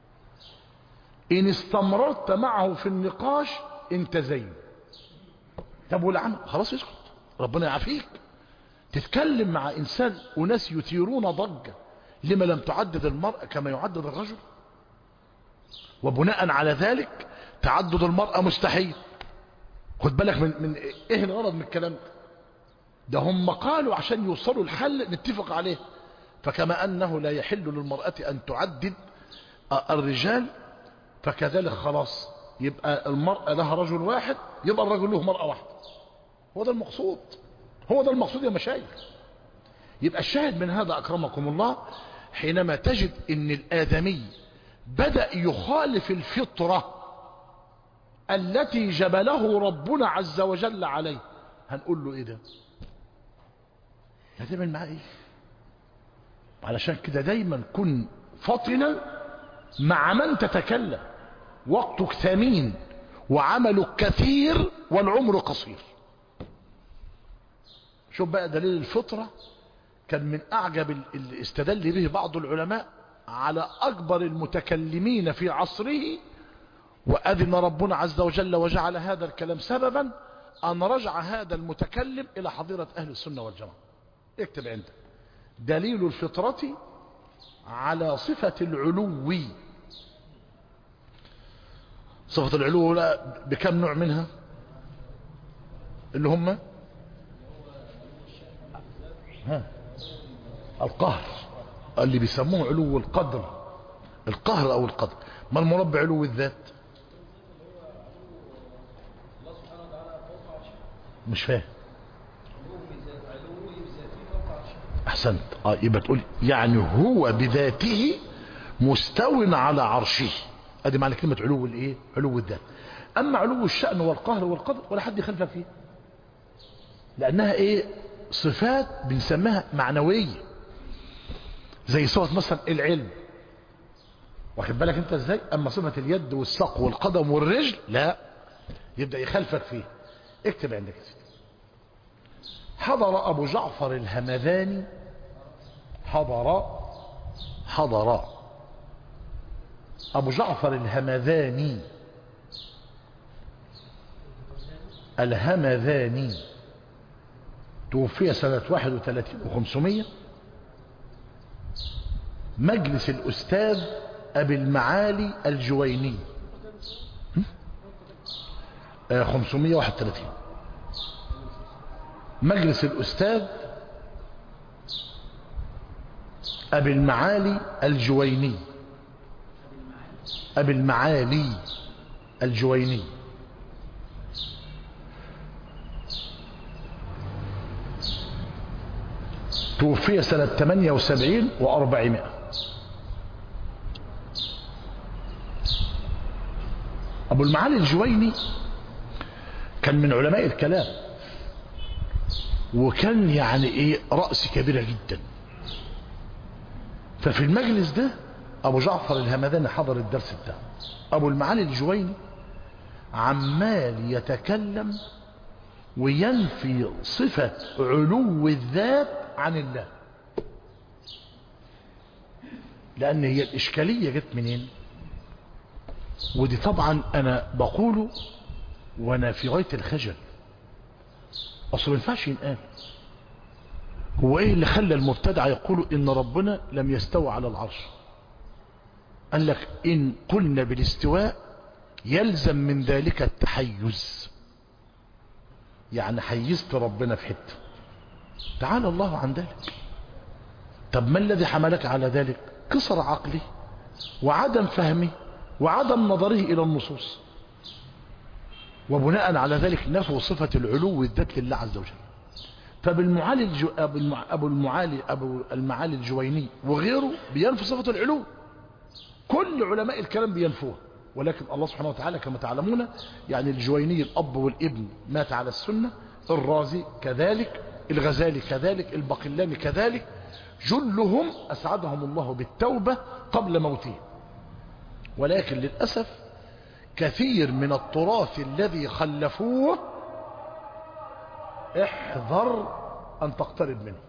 ان استمررت معه في النقاش انت زيه. طب والعمل خلاص يسكت، ربنا يعافيك. تتكلم مع انسان وناس يثيرون ضجة لما لم تعدد المرأة كما يعدد الرجل، وبناء على ذلك تعدد المرأة مستحيل. خد بالك من, من ايه الغرض من الكلام ده؟ ده هم قالوا عشان يوصلوا الحل نتفق عليه. فكما انه لا يحل للمرأة ان تعدد الرجال، فكذلك خلاص يبقى المرأة لها رجل واحد، يبقى الرجل له مرأة واحدة. هو ده المقصود، هو ده المقصود يا مشايخ. يبقى الشاهد من هذا أكرمكم الله، حينما تجد ان الآدمي بدأ يخالف الفطرة التي جبله ربنا عز وجل عليه، هنقول له ايه ده؟ هتعمل معاه ايه؟ علشان كده دايما كن فطنا مع من تتكلم. وقتك ثمين وعملك كثير والعمر قصير. شوف بقى دليل الفطرة، كان من أعجب اللي استدل به بعض العلماء على أكبر المتكلمين في عصره، وأذن ربنا عز وجل وجعل هذا الكلام سببا أن رجع هذا المتكلم إلى حضيرة أهل السنة والجماعة. اكتب عندك دليل الفطرة على صفة العلو. صفة العلو بكم نوع منها؟ اللي هم ها القهر، اللي بيسموه علو القدر، القهر او القدر. ما المراد بعلو الذات؟ مش فاهم. احسنت. اه يبقى تقول يعني هو بذاته مستو على عرشه، ادي معنى كلمه علو الايه؟ علو الذات. اما علو الشأن والقهر والقدر ولا حد يخالف فيه، لانها ايه؟ صفات بنسميها معنويه، زي صفه مثلا العلم، واخد بالك انت ازاي؟ اما صفه اليد والساق والقدم والرجل لا، يبدا يخالفك فيه. اكتب عندك. حضر ابو جعفر الهمذاني، حضر حضر ابو جعفر الهمذاني الهمذاني توفي سنة واحد وثلاثين وخمسمية، مجلس الأستاذ أبي المعالي الجويني. خمسمية وواحد وثلاثين مجلس الأستاذ أبي المعالي الجويني، أبي المعالي الجويني. توفي سنة ثمانية وسبعين وأربعمائة. أبو المعالي الجويني كان من علماء الكلام، وكان يعني ايه رأس كبيرة جدا. ففي المجلس ده أبو جعفر الهمذاني حضر الدرس بتاعه. أبو المعالي الجويني عمال يتكلم وينفي صفة علو الذات عن الله، لأن هي الإشكالية جت منين؟ ودي طبعا أنا بقوله وأنا في غاية الخجل، أصلا ما ينفعش ينقال. هو إيه اللي خلى المبتدع يقولوا إن ربنا لم يستوى على العرش؟ قال لك إن قلنا بالاستواء يلزم من ذلك التحيز، يعني حيزت ربنا في حته. تعالى الله عن ذلك. طب ما الذي حملك على ذلك؟ قصر عقله وعدم فهمه وعدم نظره إلى النصوص، وبناء على ذلك نفوا صفة العلو والذات لله عز وجل. فبالمعالي الجو... أبو المعالي أبو المعالي الجويني وغيره بينفي صفة العلو، كل علماء الكلام بينفوها، ولكن الله سبحانه وتعالى كما تعلمون يعني الجويني الأب والابن مات على السنة، الرازي كذلك، الغزالي كذلك، الباقلاني كذلك، جلهم أسعدهم الله بالتوبة قبل موته. ولكن للأسف كثير من التراث الذي خلفوه احذر أن تقترب منه.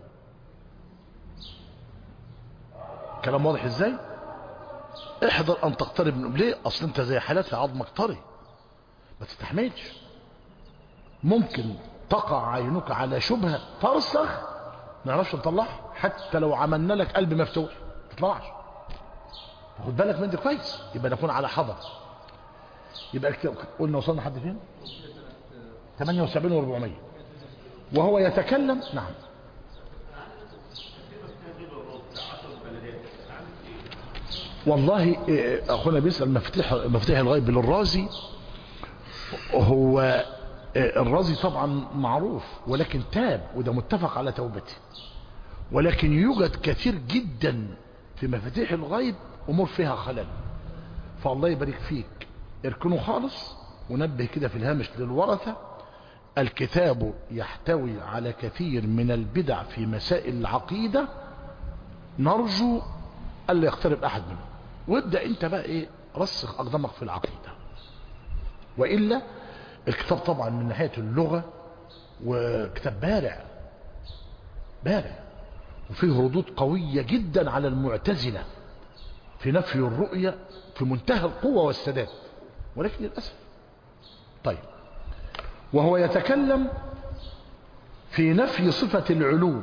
كلام واضح ازاي؟ احذر أن تقترب منه. ليه؟ أصل انت زي حالات عظمك طري ما تستحملش. ممكن تقع عينك على شبهة ترسخ ما نعرفش نطلعها، حتى لو عملنا لك قلب مفتوح ما تطلعش. خد بالك من ده كويس. يبقى نكون على حذر. يبقى قلنا وصلنا لحد فين؟ ثمانية وسبعين وأربعمائة. وهو يتكلم. نعم. والله اخونا بيسأل مفتاح مفتاح الغيب للرازي. هو الرازي طبعا معروف ولكن تاب وده متفق على توبته، ولكن يوجد كثير جدا في مفاتيح الغيب امور فيها خلل. فالله يبارك فيك اركنه خالص ونبه كده في الهامش للورثة. الكتاب يحتوي على كثير من البدع في مسائل العقيدة، نرجو ألا يقترب أحد منه. وابدأ انت بقى ايه رسخ أقدامك في العقيدة. وإلا الكتاب طبعا من ناحية اللغة وكتاب بارع بارع، وفيه ردود قوية جدا على المعتزلة في نفي الرؤية في منتهى القوة والسداد، ولكن للأسف. طيب، وهو يتكلم في نفي صفة العلو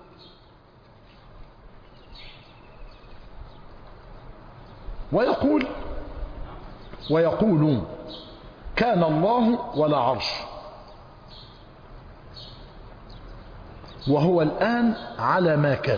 ويقول ويقولون كان الله ولا عرش، وهو الآن على ما كان.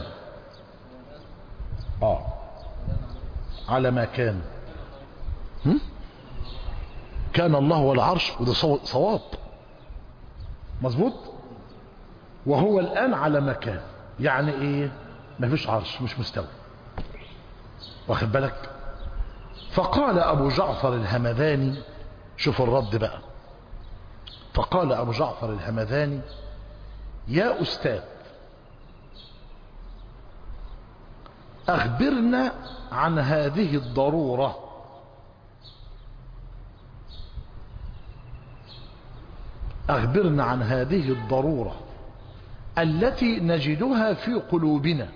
آه على ما كان. هم؟ كان الله ولا عرش، وده صواب مظبوط. وهو الآن على ما كان يعني ايه؟ ما فيش عرش، مش مستوى. واخد بالك؟ فقال أبو جعفر الهمذاني، شوف الرد بقى. فقال أبو جعفر الهمذاني يا أستاذ أخبرنا عن هذه الضرورة. أخبرنا عن هذه الضرورة التي نجدها في قلوبنا.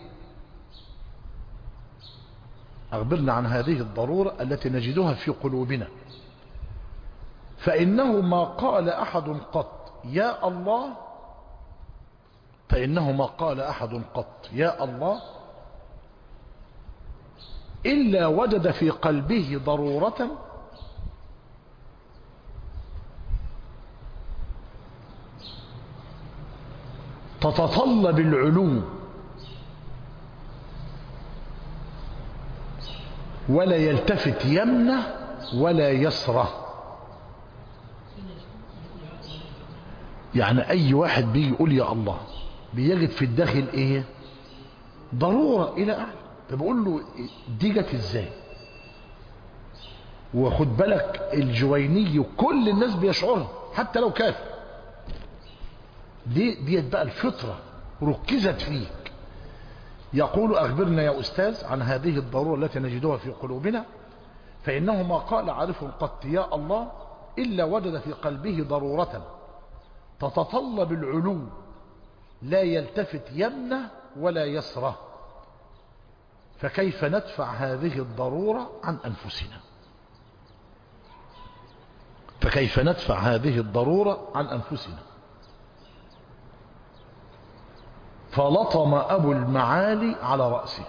أخبرنا عن هذه الضرورة التي نجدها في قلوبنا، فإنه ما قال أحد قط يا الله فإنه ما قال أحد قط يا الله إلا وجد في قلبه ضرورة تتطلب العلو ولا يلتفت يمنه ولا يسره. يعني أي واحد بيجي يقول يا الله بيجد في الداخل إيه؟ ضرورة إلى أعلى. فبقول له دي جت إزاي؟ وخد بالك الجويني وكل الناس بيشعرها حتى لو كافر. دي ديت بقى الفطرة ركزت فيك. يقول أخبرنا يا أستاذ عن هذه الضرورة التي نجدها في قلوبنا، فإنه ما قال عارف قط يا الله إلا وجد في قلبه ضرورة تتطلب العلو لا يلتفت يمنه ولا يسره، فكيف ندفع هذه الضرورة عن أنفسنا؟ فكيف ندفع هذه الضرورة عن أنفسنا؟ فلطم أبو المعالي على رأسه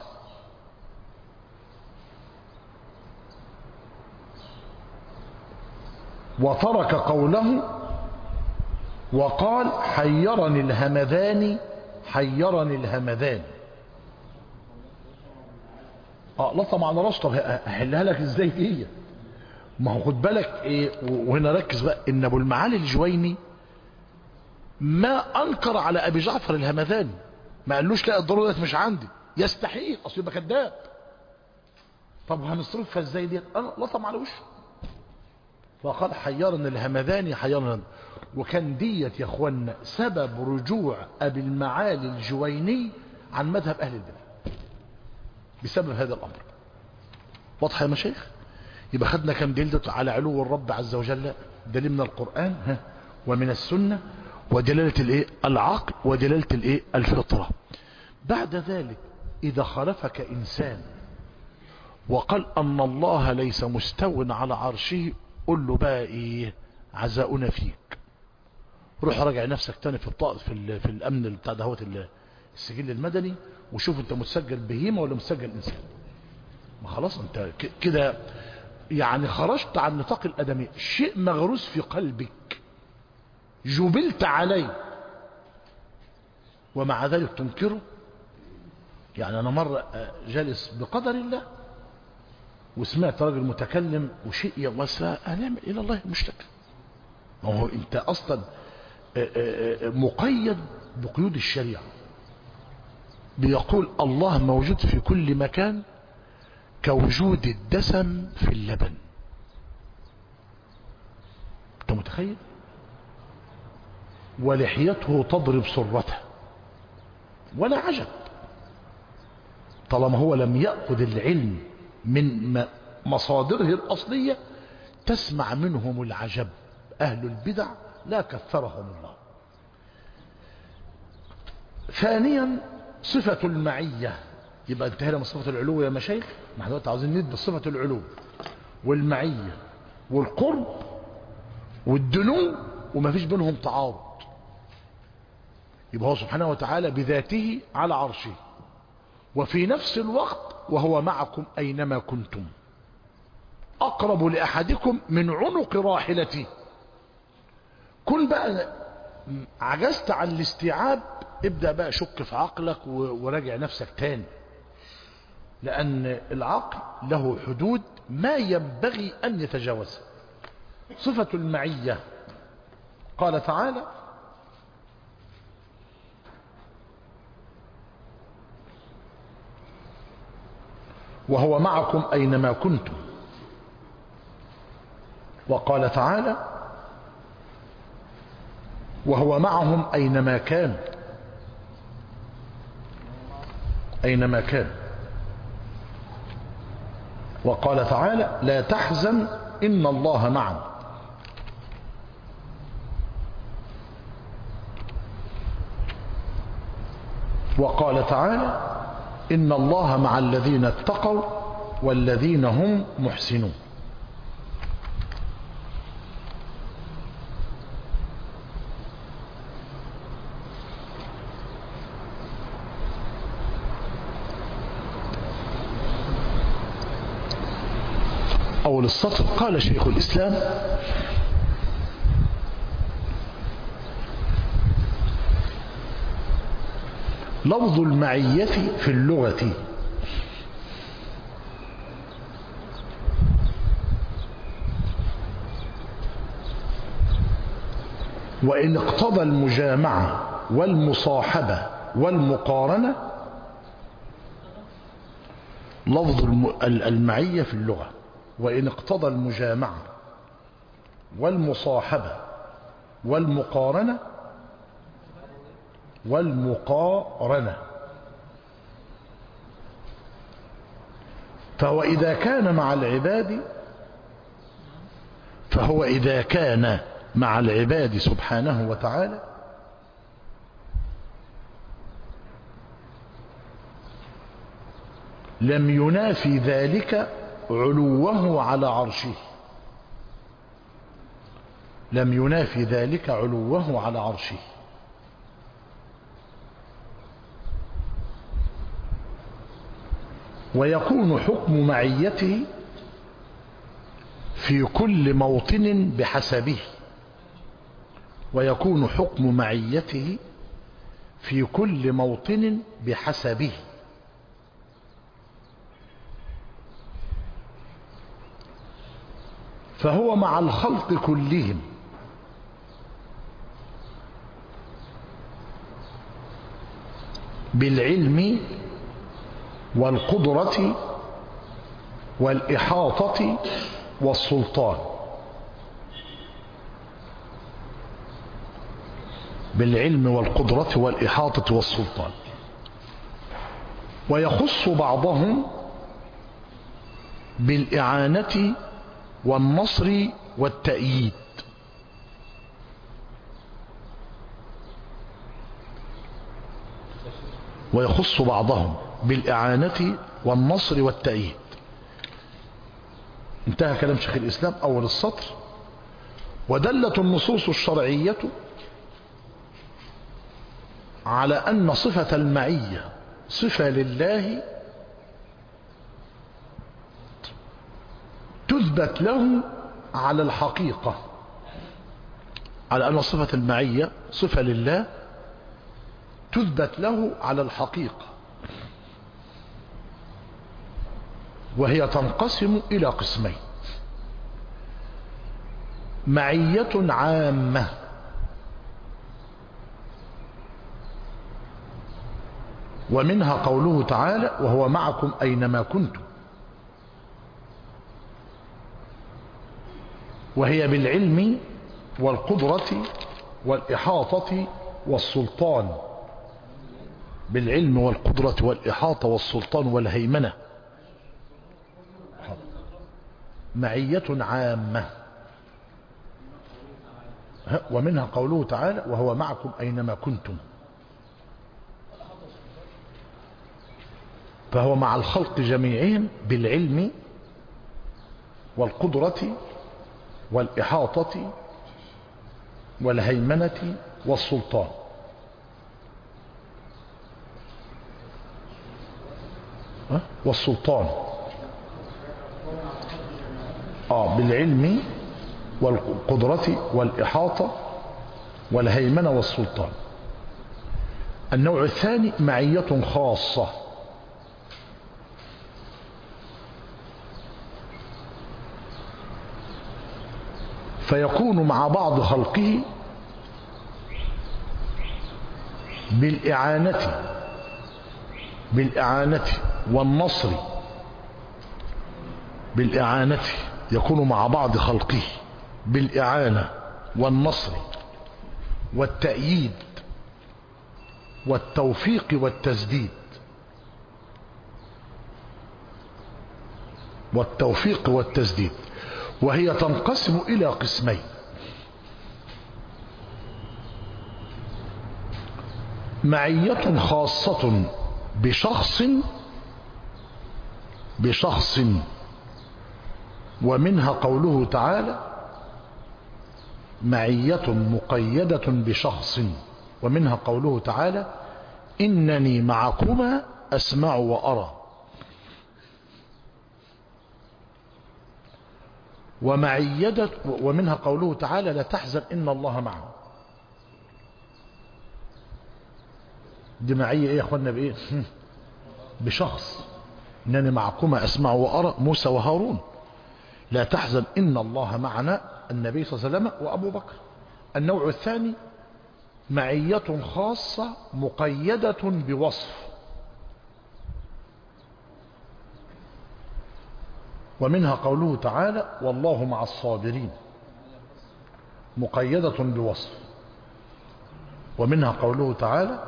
وترك قوله وقال حيرني الهمذان حيرني الهمذان. اه لطم على رأسه. طب احلها لك ازاي دي؟ ما هو خد بالك ايه، وهنا ركز بقى ان ابو المعالي الجويني ما انكر على ابي جعفر الهمذاني، ما قالوش لا الضروره دي مش عندي، يستحيل اصل يبقى كذاب. طب هنصرفها ازاي دي؟ انا لطم على وشه فقال حيرني الهمذاني حيرني. وكان ديت يا اخوانا سبب رجوع ابي المعالي الجويني عن مذهب اهل البدع بسبب هذا الامر. واضح يا مشايخ؟ يبقى خدنا كم دليل على علو الرب عز وجل؟ دليل من القرآن ومن السنة ودلالة الايه العقل ودلالة الايه الفطرة. بعد ذلك إذا خالفك إنسان وقال أن الله ليس مستو على عرشه، قل له بقى إيه عزاؤنا فيك، روح راجع نفسك تاني في الطاقة في, ال... في الأمن بتاع دهوت السجل المدني، وشوف أنت متسجل بهيمة ولا متسجل إنسان. ما خلاص أنت كده يعني خرجت عن نطاق الأدمي، شيء مغروس في قلبك جبلت عليه ومع ذلك تنكره. يعني أنا مرة جالس بقدر الله وسمعت راجل متكلم وشيء يوسع، هنعمل إلى الله المشتكى. ما هو أنت أصلا مقيد بقيود الشريعة، بيقول الله موجود في كل مكان كوجود الدسم في اللبن. أنت متخيل؟ ولحيته تضرب سرته، ولا عجب طالما هو لم يأخذ العلم من مصادره الأصلية تسمع منهم العجب. أهل البدع لا كثرهم الله. ثانيا صفة المعية، يبقى انتهينا من صفة العلو يا مشايخ. ما احنا دلوقتي عاوزين ندي صفة العلو والمعية والقرب والدنو وما فيش بينهم تعارض. يبقى هو سبحانه وتعالى بذاته على عرشه، وفي نفس الوقت وهو معكم أينما كنتم، أقرب لأحدكم من عنق راحلته. كن بقى عجزت عن الاستيعاب، ابدأ بقى شك في عقلك وراجع نفسك تاني، لأن العقل له حدود ما ينبغي أن يتجاوزها. صفة المعية قال تعالى: وهو معكم أينما كنتم. وقال تعالى: وهو معهم أينما كان. أينما كان. وقال تعالى: لا تحزن إن الله معنا. وقال تعالى: إن الله مع الذين اتقوا والذين هم محسنون. أول السطر قال شيخ الإسلام: لفظ المعية في اللغة وإن اقتضى المجامعة والمصاحبة والمقارنة. لفظ المعية في اللغة وإن اقتضى المجامعة والمصاحبة والمقارنة والمقارنة فهو إذا كان مع العباد فهو إذا كان مع العباد سبحانه وتعالى لم ينافي ذلك علوه على عرشه. لم ينافي ذلك علوه على عرشه. ويكون حكم معيته في كل موطن بحسبه. ويكون حكم معيته في كل موطن بحسبه. فهو مع الخلق كلهم بالعلم والقدرة والإحاطة والسلطان. بالعلم والقدرة والإحاطة والسلطان. ويخص بعضهم بالإعانة والنصر والتأييد. ويخص بعضهم بالإعانة والنصر والتأييد. انتهى كلام شيخ الإسلام أول السطر. ودلت النصوص الشرعية على أن صفة المعية صفة لله تثبت له على الحقيقة، على أن صفة المعية صفة لله تثبت له على الحقيقة، وهي تنقسم إلى قسمين: معية عامة ومنها قوله تعالى وهو معكم أينما كنتم، وهي بالعلم والقدرة والإحاطة والسلطان، بالعلم والقدرة والإحاطة والسلطان والهيمنة. معية عامة ومنها قوله تعالى وهو معكم أينما كنتم، فهو مع الخلق جميعهم بالعلم والقدرة والإحاطة والهيمنة والسلطان. والسلطان آه بالعلم والقدرة والإحاطة والهيمنة والسلطان. النوع الثاني معية خاصة، فيكون مع بعض خلقه بالإعانة بالإعانة والنصر، بالإعانة يكون مع بعض خلقه بالإعانة والنصر والتأييد والتوفيق والتسديد والتوفيق والتسديد وهي تنقسم إلى قسمين: معية خاصة بشخص بشخص ومنها قوله تعالى معية مقيدة بشخص، ومنها قوله تعالى إنني معكما أسمع وأرى. ومعيدة ومنها قوله تعالى لا تحزن إن الله معنا. دي معية ايه يا اخوانا بايه؟ بشخص، انني معكما اسمع وارى موسى وهارون. لا تحزن ان الله معنا النبي صلى الله عليه وسلم وابو بكر. النوع الثاني معية خاصة مقيدة بوصف، ومنها قوله تعالى والله مع الصابرين، مقيدة بوصف. ومنها قوله تعالى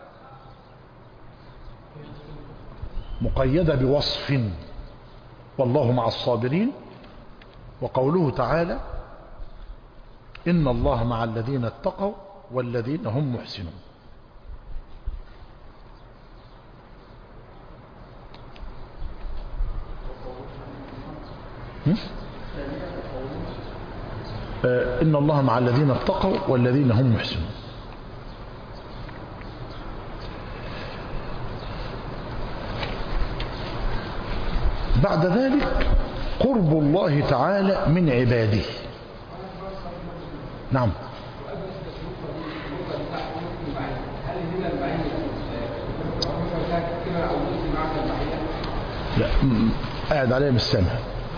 مقيدة بوصف والله مع الصابرين. وقوله تعالى إن الله مع الذين اتقوا والذين هم محسنون. آه إن الله مع الذين اتقوا والذين هم محسنون. بعد ذلك قرب الله تعالى من عباده. نعم. لا قاعد عليه مش سامع.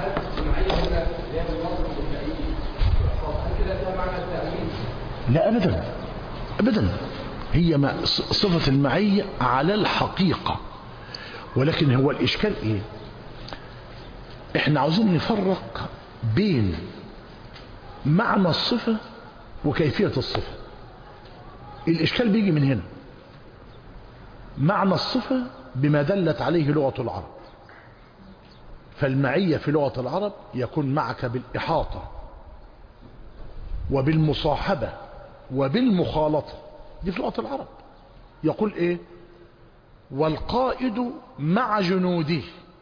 لا ابدا ابدا، هي ما صفة المعية على الحقيقة، ولكن هو الاشكال ايه؟ احنا عاوزين نفرق بين معنى الصفة وكيفية الصفة. الاشكال بيجي من هنا. معنى الصفة بما دلت عليه لغة العرب، فالمعية في لغة العرب يكون معك بالإحاطة وبالمصاحبة وبالمخالطة. دي في لغة العرب. يقول ايه؟ والقائد مع جنوده،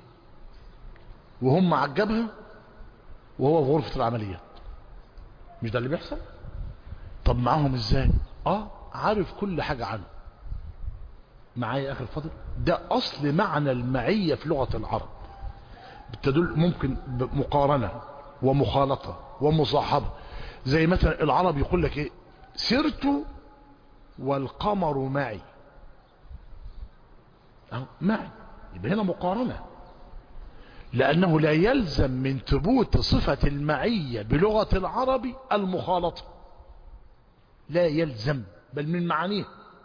وهم عجبها وهو في غرفة العمليات. مش ده اللي بيحصل؟ طب معاهم ازاي؟ اه عارف كل حاجة عنه. معايا يا اخي الفاضل؟ ده اصل معنى المعية في لغة العرب، بتدل ممكن مقارنة ومخالطة ومصاحبة. زي مثلا العرب يقول لك ايه؟ سرت والقمر معي. اهو معي، يبقى هنا مقارنة، لأنه لا يلزم من ثبوت صفة المعية بلغة العرب المخالطة، لا يلزم، بل من معانيه.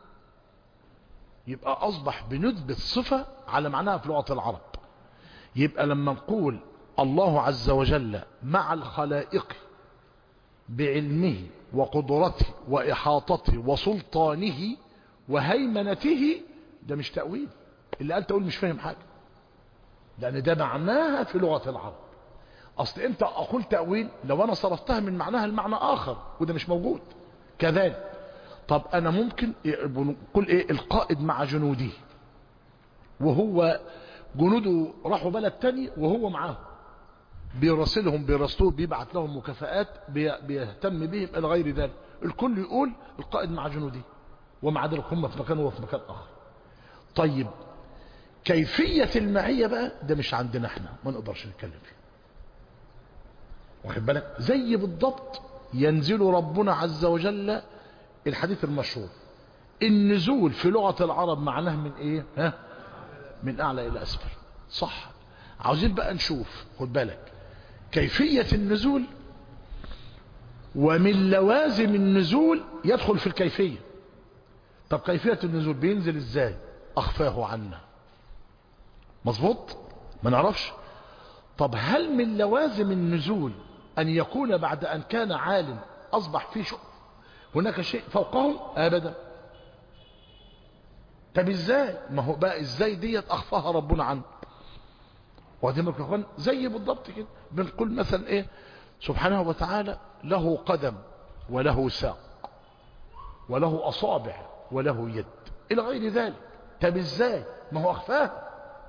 يبقى أصبح بنثبت صفة على معناها في لغة العرب. يبقى لما نقول الله عز وجل مع الخلائق بعلمه وقدرته وإحاطته وسلطانه وهيمنته، ده مش تأويل. اللي قال تقول مش فاهم حاجة، لأن ده معناها في لغة العرب. أصل أنت أقول تأويل لو أنا صرفتها من معناها المعنى آخر، وده مش موجود كذلك. طب أنا ممكن نقول إيه؟ القائد مع جنوده، وهو جنوده راحوا بلد تاني وهو معاهم، بيراسلهم بيراسلوه، بيبعت لهم مكافآت، بيهتم بهم إلى غير ذلك. الكل يقول القائد مع جنوده، ومع ذلك هم في مكان وهو في مكان آخر. طيب كيفية المعية بقى ده مش عندنا احنا، ما نقدرش نتكلم فيه. واخد بالك؟ زي بالضبط ينزل ربنا عز وجل، الحديث المشهور النزول في لغة العرب معناه من ايه؟ ها؟ من اعلى الى اسفل، صح. عاوزين بقى نشوف، خد بالك، كيفية النزول، ومن لوازم النزول يدخل في الكيفية. طب كيفية النزول بينزل ازاي؟ اخفاه عنا، مظبوط، ما نعرفش. طب هل من لوازم النزول ان يكون بعد ان كان عالم اصبح في شيء، هناك شيء فوقه؟ ابدا. طب ازاي؟ ما هو بقى ازاي ديت اخفاها ربنا عنه. وهذه اخوان زي بالضبط كده بنقول مثلا ايه؟ سبحانه وتعالى له قدم وله ساق وله اصابع وله يد الى غير ذلك. طب ازاي؟ ما هو اخفاها.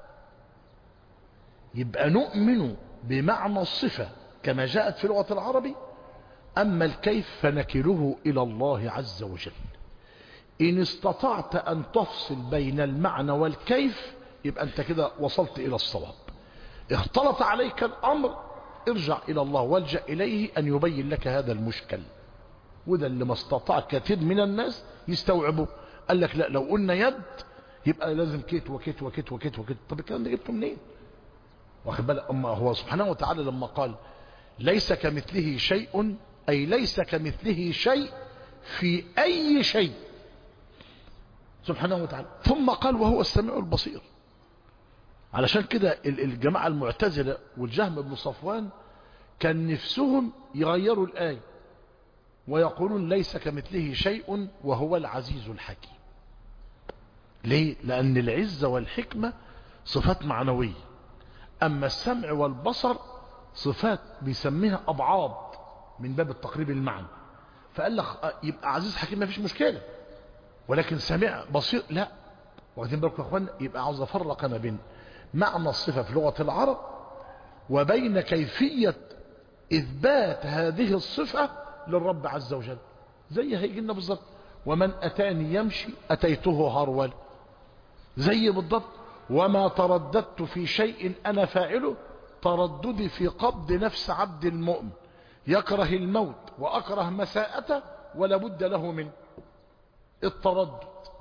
يبقى نؤمن بمعنى الصفة كما جاءت في لغة العرب، أما الكيف فنكله إلى الله عز وجل. إن استطعت أن تفصل بين المعنى والكيف يبقى أنت كده وصلت إلى الصواب. اختلط عليك الأمر، ارجع إلى الله والجأ إليه أن يبين لك هذا المشكل. وده اللي ما استطاع كثير من الناس يستوعبه. قال لك لا، لو قلنا يد يبقى لازم كيت وكيت وكيت وكيت وكيت. طب الكلام ده جبته منين؟ واخد بالك؟ اما هو سبحانه وتعالى لما قال ليس كمثله شيء، اي ليس كمثله شيء في اي شيء سبحانه وتعالى، ثم قال وهو السميع البصير. علشان كده الجماعة المعتزلة والجهم بن صفوان كان نفسهم يغيروا الآية ويقولون ليس كمثله شيء وهو العزيز الحكيم. ليه؟ لأن العزة والحكمة صفات معنوية، أما السمع والبصر صفات بيسميها أبعاض من باب التقريب المعنى. فقال لك يبقى عزيز حكيم ما فيش مشكلة، ولكن سمع بصير لا. واخدين بالكم يا اخوان؟ يبقى عاوز افرق انا بين معنى الصفة في لغة العرب وبين كيفية إثبات هذه الصفة للرب عز وجل. زي هيجي لنا بالضبط ومن أتاني يمشي أتيته هرول. زي بالضبط وما ترددت في شيء أنا فاعله ترددي في قبض نفس عبد المؤمن يكره الموت وأكره مساءته ولا بد له من التردد.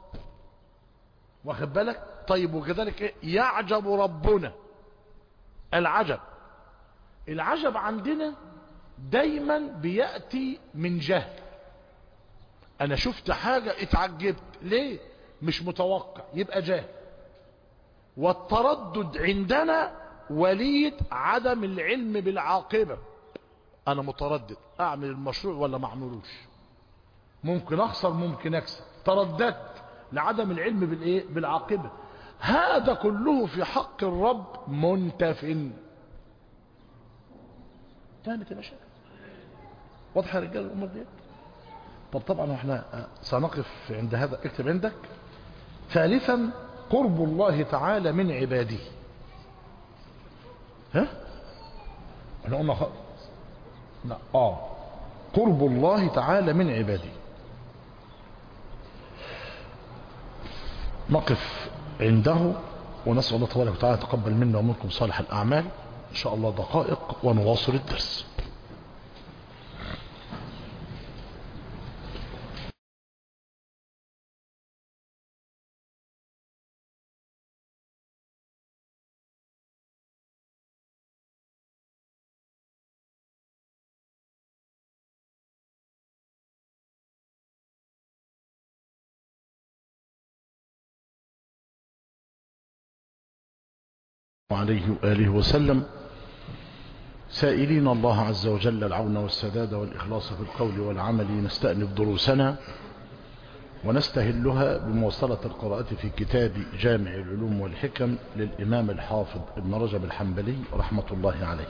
واخد بالك؟ طيب وكذلك إيه؟ يعجب ربنا. العجب العجب عندنا دايما بيأتي من جهل. أنا شفت حاجة اتعجبت، ليه؟ مش متوقع، يبقى جاهل. والتردد عندنا وليد عدم العلم بالعاقبة. أنا متردد أعمل المشروع ولا ما أعملوش، ممكن أخسر ممكن أكسب، ترددت لعدم العلم بالإيه؟ بالعاقبة. هذا كله في حق الرب منتف. فهمت يا باشا؟ واضح يا رجال الأمور دي؟ طب طبعا احنا سنقف عند هذا، اكتب عندك. ثالثا قرب الله تعالى من عباده. ها احنا قلنا خ... لا اه قرب الله تعالى من عباده. نقف عنده ونسأل الله تبارك وتعالى تقبل منا ومنكم صالح الأعمال. إن شاء الله دقائق ونواصل الدرس. عليه وآله وسلم، سائلين الله عز وجل العون والسداد والإخلاص في القول والعمل. نستأنف دروسنا ونستهلها بمواصلة القراءة في كتاب جامع العلوم والحكم للإمام الحافظ ابن رجب الحنبلي رحمة الله عليه.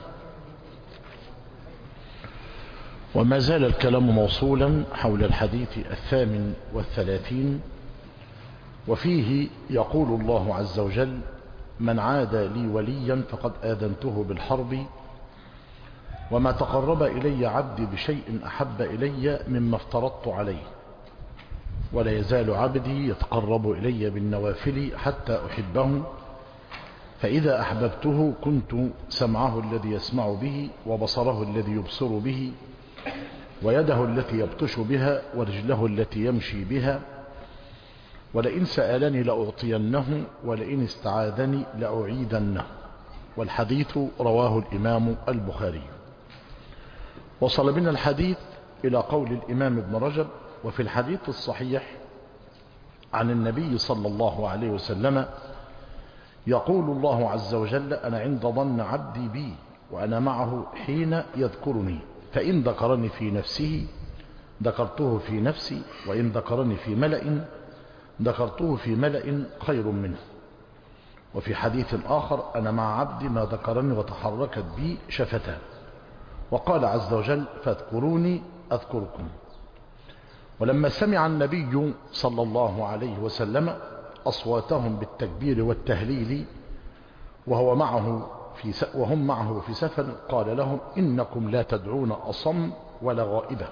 وما زال الكلام موصولا حول الحديث الثامن والثلاثين، وفيه يقول الله عز وجل: من عاد لي وليا فقد آذنته بالحرب، وما تقرب إلي عبدي بشيء أحب إلي مما افترضت عليه، ولا يزال عبدي يتقرب إلي بالنوافل حتى أحبه، فإذا أحببته كنت سمعه الذي يسمع به، وبصره الذي يبصر به، ويده التي يبطش بها، ورجله التي يمشي بها، ولئن سألني لأعطينه، ولئن استعاذني لأعيدنه. والحديث رواه الإمام البخاري. وصل بنا الحديث إلى قول الإمام ابن رجب: وفي الحديث الصحيح عن النبي صلى الله عليه وسلم يقول الله عز وجل: أنا عند ظن عبدي بي وأنا معه حين يذكرني، فإن ذكرني في نفسه ذكرته في نفسي، وإن ذكرني في ملأ ذكرته في ملأ خير منه. وفي حديث آخر: أنا مع عبدي ما ذكرني وتحركت بي شفتاه. وقال عز وجل: فاذكروني أذكركم. ولما سمع النبي صلى الله عليه وسلم أصواتهم بالتكبير والتهليل وهو معه في س... وهم معه في سفر، قال لهم: إنكم لا تدعون أصم ولا غائبا،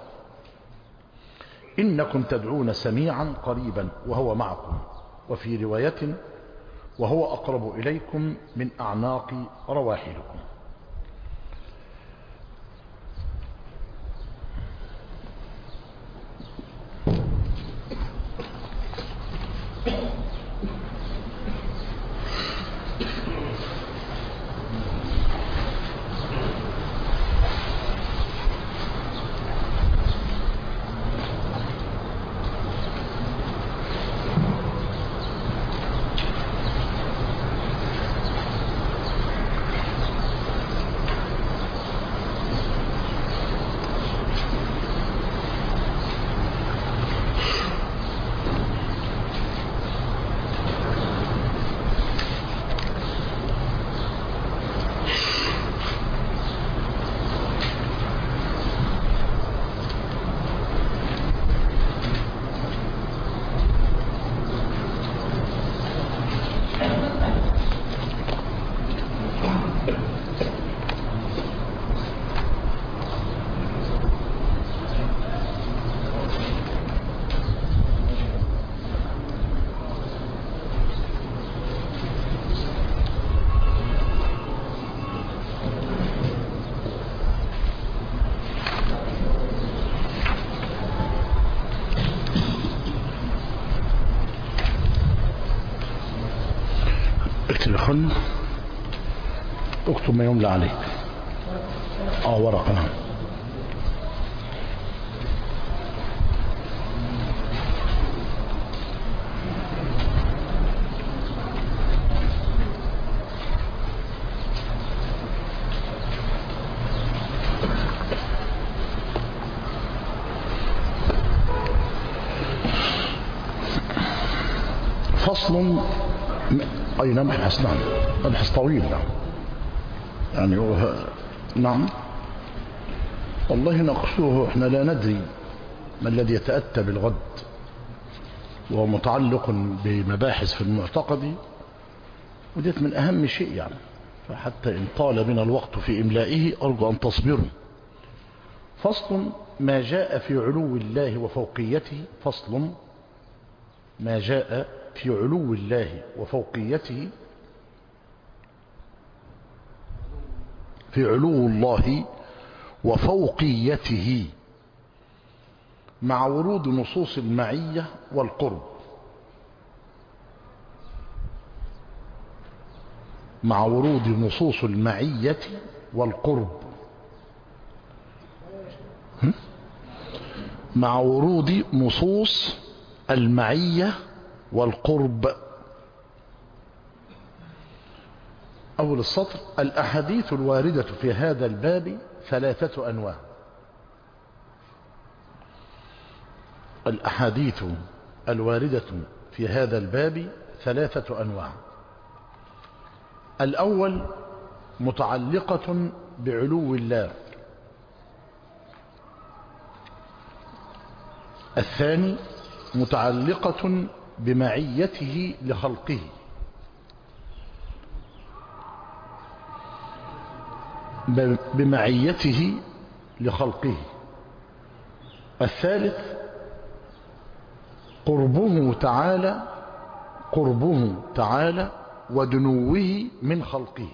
إنكم تدعون سميعا قريبا وهو معكم. وفي رواية: وهو أقرب إليكم من أعناق رواحلكم. اكتب اكتب ما يملى عليك. اه ورقة. نعم. فصل. أي نبحث. نعم نبحث طويل. نعم يعني هو نعم والله نقصه احنا لا ندري ما الذي يتأتى بالغد، وهو متعلق بمباحث في المعتقد، وديت من أهم شيء يعني، فحتى إن طال بنا الوقت في إملائه أرجو أن تصبروا. فصل ما جاء في علو الله وفوقيته. فصل ما جاء في علو الله وفوقيته. في علو الله وفوقيته مع ورود نصوص المعية والقرب. مع ورود نصوص المعية والقرب. مع ورود نصوص المعية والقرب. أول السطر: الأحاديث الواردة في هذا الباب ثلاثة أنواع. الأحاديث الواردة في هذا الباب ثلاثة أنواع. الأول متعلقة بعلو الله. الثاني متعلقة بمعيته لخلقه. بمعيته لخلقه. الثالث قربه تعالى قربه تعالى ودنوه من خلقه.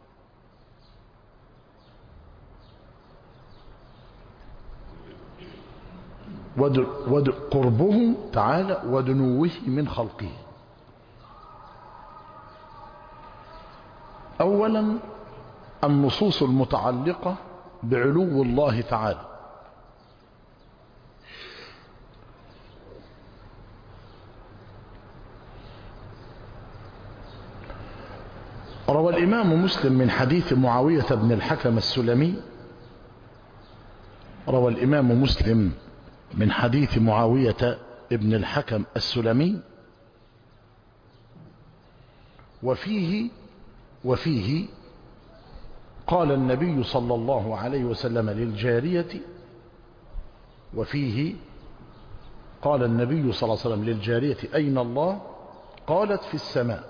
ود ود قربه تعالى ودنوه من خلقه. أولا النصوص المتعلقة بعلو الله تعالى. روى الإمام مسلم من حديث معاوية بن الحكم السلمي. روى الإمام مسلم من حديث معاوية بن الحكم السلمي وفيه وفيه قال النبي صلى الله عليه وسلم للجارية وفيه قال النبي صلى الله عليه وسلم للجارية: أين الله؟ قالت: في السماء.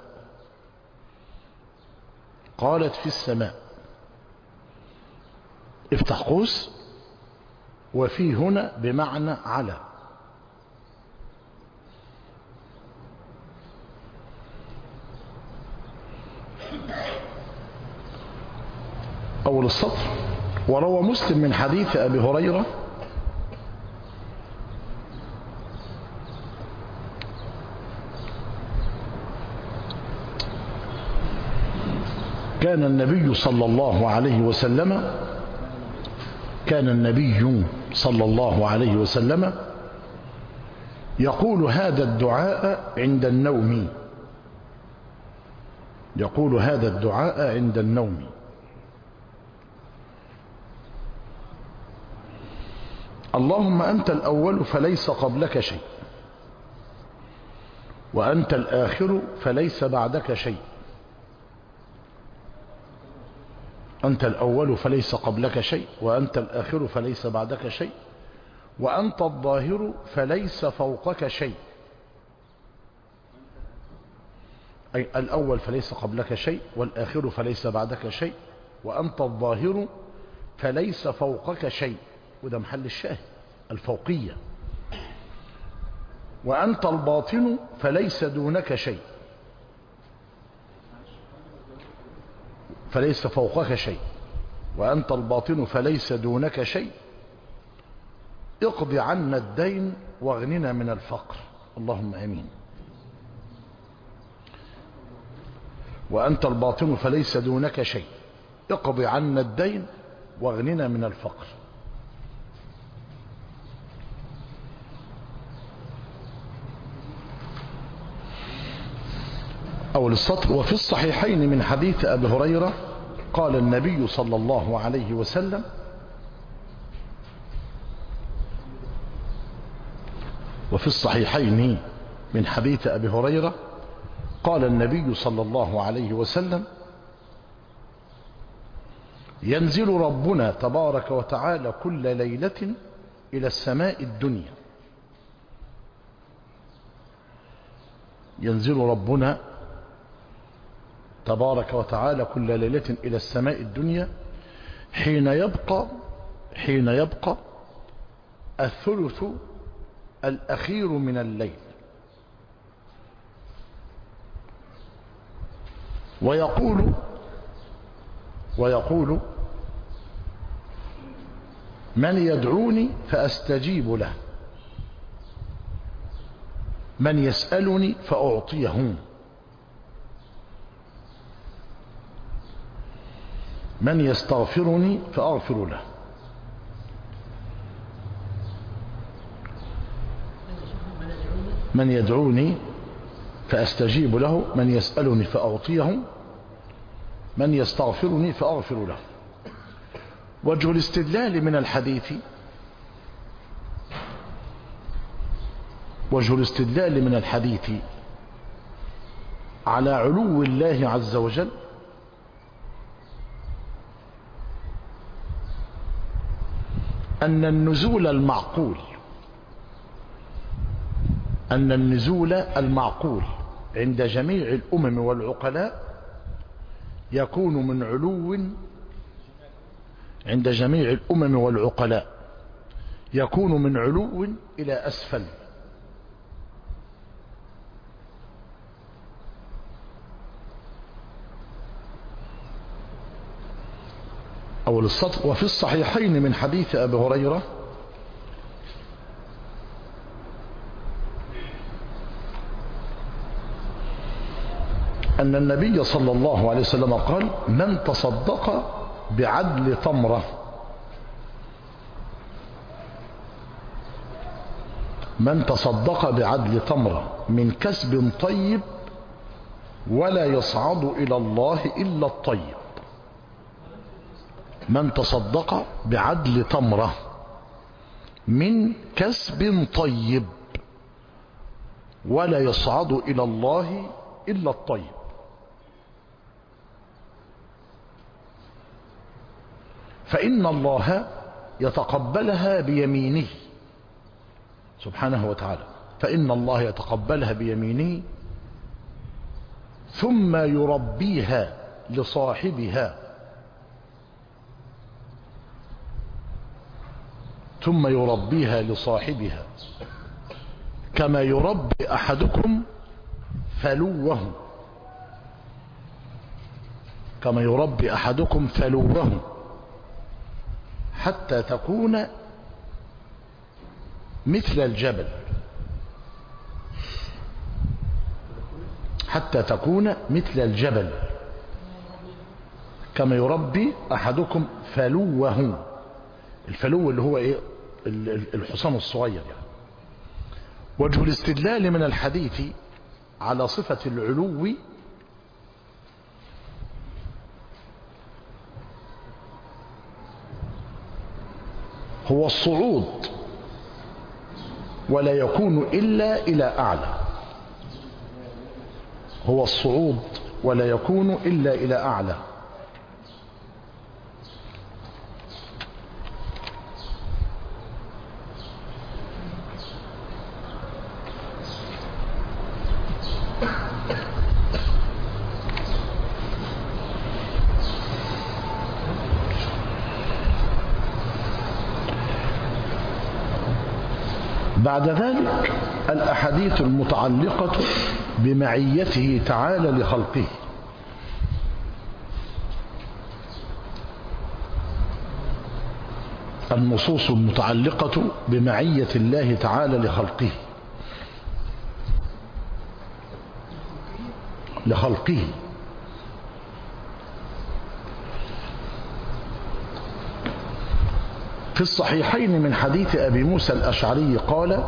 قالت: في السماء. افتح قوس. وفي هنا بمعنى على. أول السطر: وروى مسلم من حديث أبي هريرة كان النبي صلى الله عليه وسلم كان النبي صلى الله عليه وسلم يقول هذا الدعاء عند النوم. يقول هذا الدعاء عند النوم: اللهم أنت الأول فليس قبلك شيء، وأنت الآخر فليس بعدك شيء. أنت الأول فليس قبلك شيء، وأنت الآخر فليس بعدك شيء، وأنت الظاهر فليس فوقك شيء. أي الأول فليس قبلك شيء، والآخر فليس بعدك شيء، وأنت الظاهر فليس فوقك شيء. وده محل الشاهد، الفوقية. وأنت الباطن فليس دونك شيء، فليس فوقك شيء، وأنت الباطن فليس دونك شيء. اقض عنا الدين واغننا من الفقر. اللهم آمين. وأنت الباطن فليس دونك شيء، اقض عنا الدين واغننا من الفقر. أول السطر: وفي الصحيحين من حديث أبي هريرة قال النبي صلى الله عليه وسلم: وفي الصحيحين من حديث أبي هريرة قال النبي صلى الله عليه وسلم: ينزل ربنا تبارك وتعالى كل ليلة إلى السماء الدنيا ينزل ربنا تبارك وتعالى كل ليلة إلى السماء الدنيا حين يبقى حين يبقى الثلث الأخير من الليل، ويقول ويقول من يدعوني فأستجيب له، من يسألني فأعطيه، من يستغفرني فأغفر له. من يدعوني فأستجيب له، من يسألني فأعطيه، من يستغفرني فأغفر له. وجه الاستدلال من الحديث وجه الاستدلال من الحديث على علو الله عز وجل أن النزول المعقول أن النزول المعقول عند جميع الأمم والعقلاء يكون من علو عند جميع الأمم والعقلاء يكون من علو إلى أسفل، أول السطر. وفي الصحيحين من حديث أبي هريرة أن النبي صلى الله عليه وسلم قال: من تصدق بعدل تمرة من تصدق بعدل تمرة من كسب طيب ولا يصعد إلى الله إلا الطيب. من تصدق بعدل تمرة من كسب طيب ولا يصعد إلى الله إلا الطيب. فإن الله يتقبلها بيمينه سبحانه وتعالى، فإن الله يتقبلها بيمينه ثم يربيها لصاحبها ثم يربيها لصاحبها كما يربي أحدكم فلوه كما يربي أحدكم فلوه حتى تكون مثل الجبل حتى تكون مثل الجبل كما يربي أحدكم فلوه. الفلو اللي هو إيه؟ الحصان الصغير يعني. وجه الاستدلال من الحديث على صفة العلو هو الصعود ولا يكون إلا إلى أعلى هو الصعود ولا يكون إلا إلى أعلى. بعد ذلك الأحاديث المتعلقة بمعيته تعالى لخلقه. النصوص المتعلقة بمعية الله تعالى لخلقه لخلقه في الصحيحين من حديث أبي موسى الأشعري قال: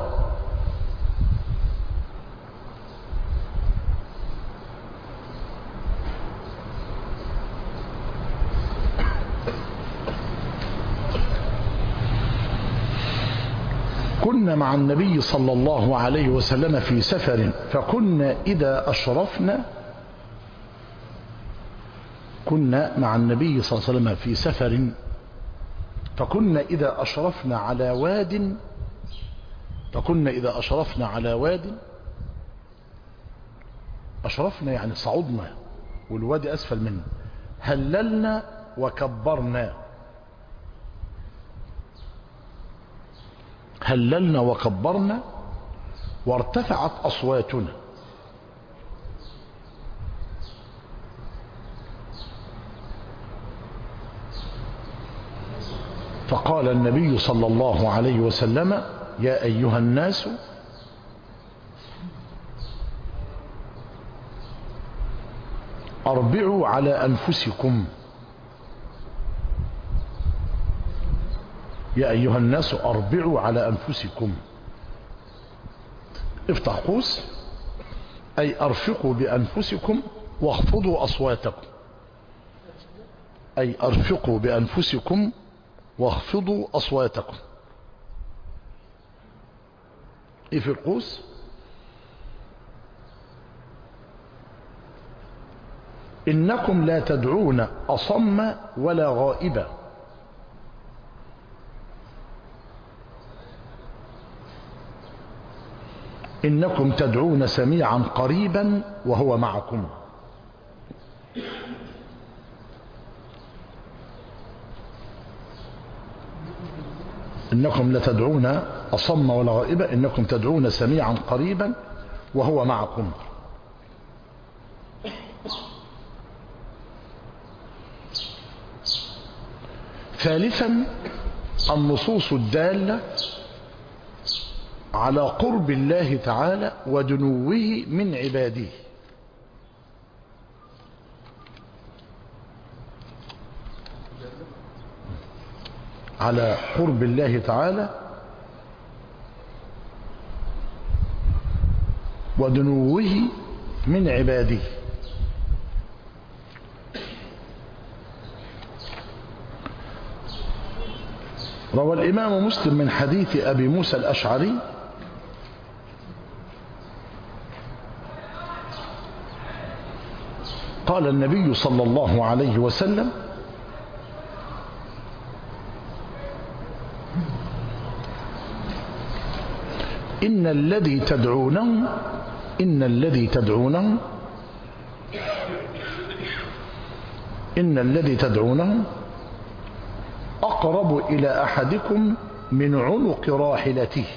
كنا مع النبي صلى الله عليه وسلم في سفر فكنا إذا أشرفنا كنا مع النبي صلى الله عليه وسلم في سفر فكنا إذا أشرفنا على واد فكنا إذا أشرفنا على واد أشرفنا يعني صعودنا والوادي أسفل منا. هللنا وكبرنا، هللنا وكبرنا وارتفعت أصواتنا. فقال النبي صلى الله عليه وسلم: يا أيها الناس أربعوا على أنفسكم. يا أيها الناس أربعوا على أنفسكم، افتح قوس، أي أرفقوا بأنفسكم واخفضوا أصواتكم، أي أرفقوا بأنفسكم واخفضوا أصواتكم. إيه في القوس؟ إنكم لا تدعون أصم ولا غائبا. إنكم تدعون سميعا قريبا وهو معكم. إنكم لا تدعون أصم ولا غائبا، إنكم تدعون سميعا قريبا وهو معكم. ثالثا النصوص الدالة على قرب الله تعالى ودنوه من عباده. على قرب الله تعالى ودنوه من عباده. روى الإمام مسلم من حديث أبي موسى الأشعري قال النبي صلى الله عليه وسلم: إن الذي تدعونه إن الذي تدعونه إن الذي تدعونه أقرب إلى أحدكم من عنق راحلته.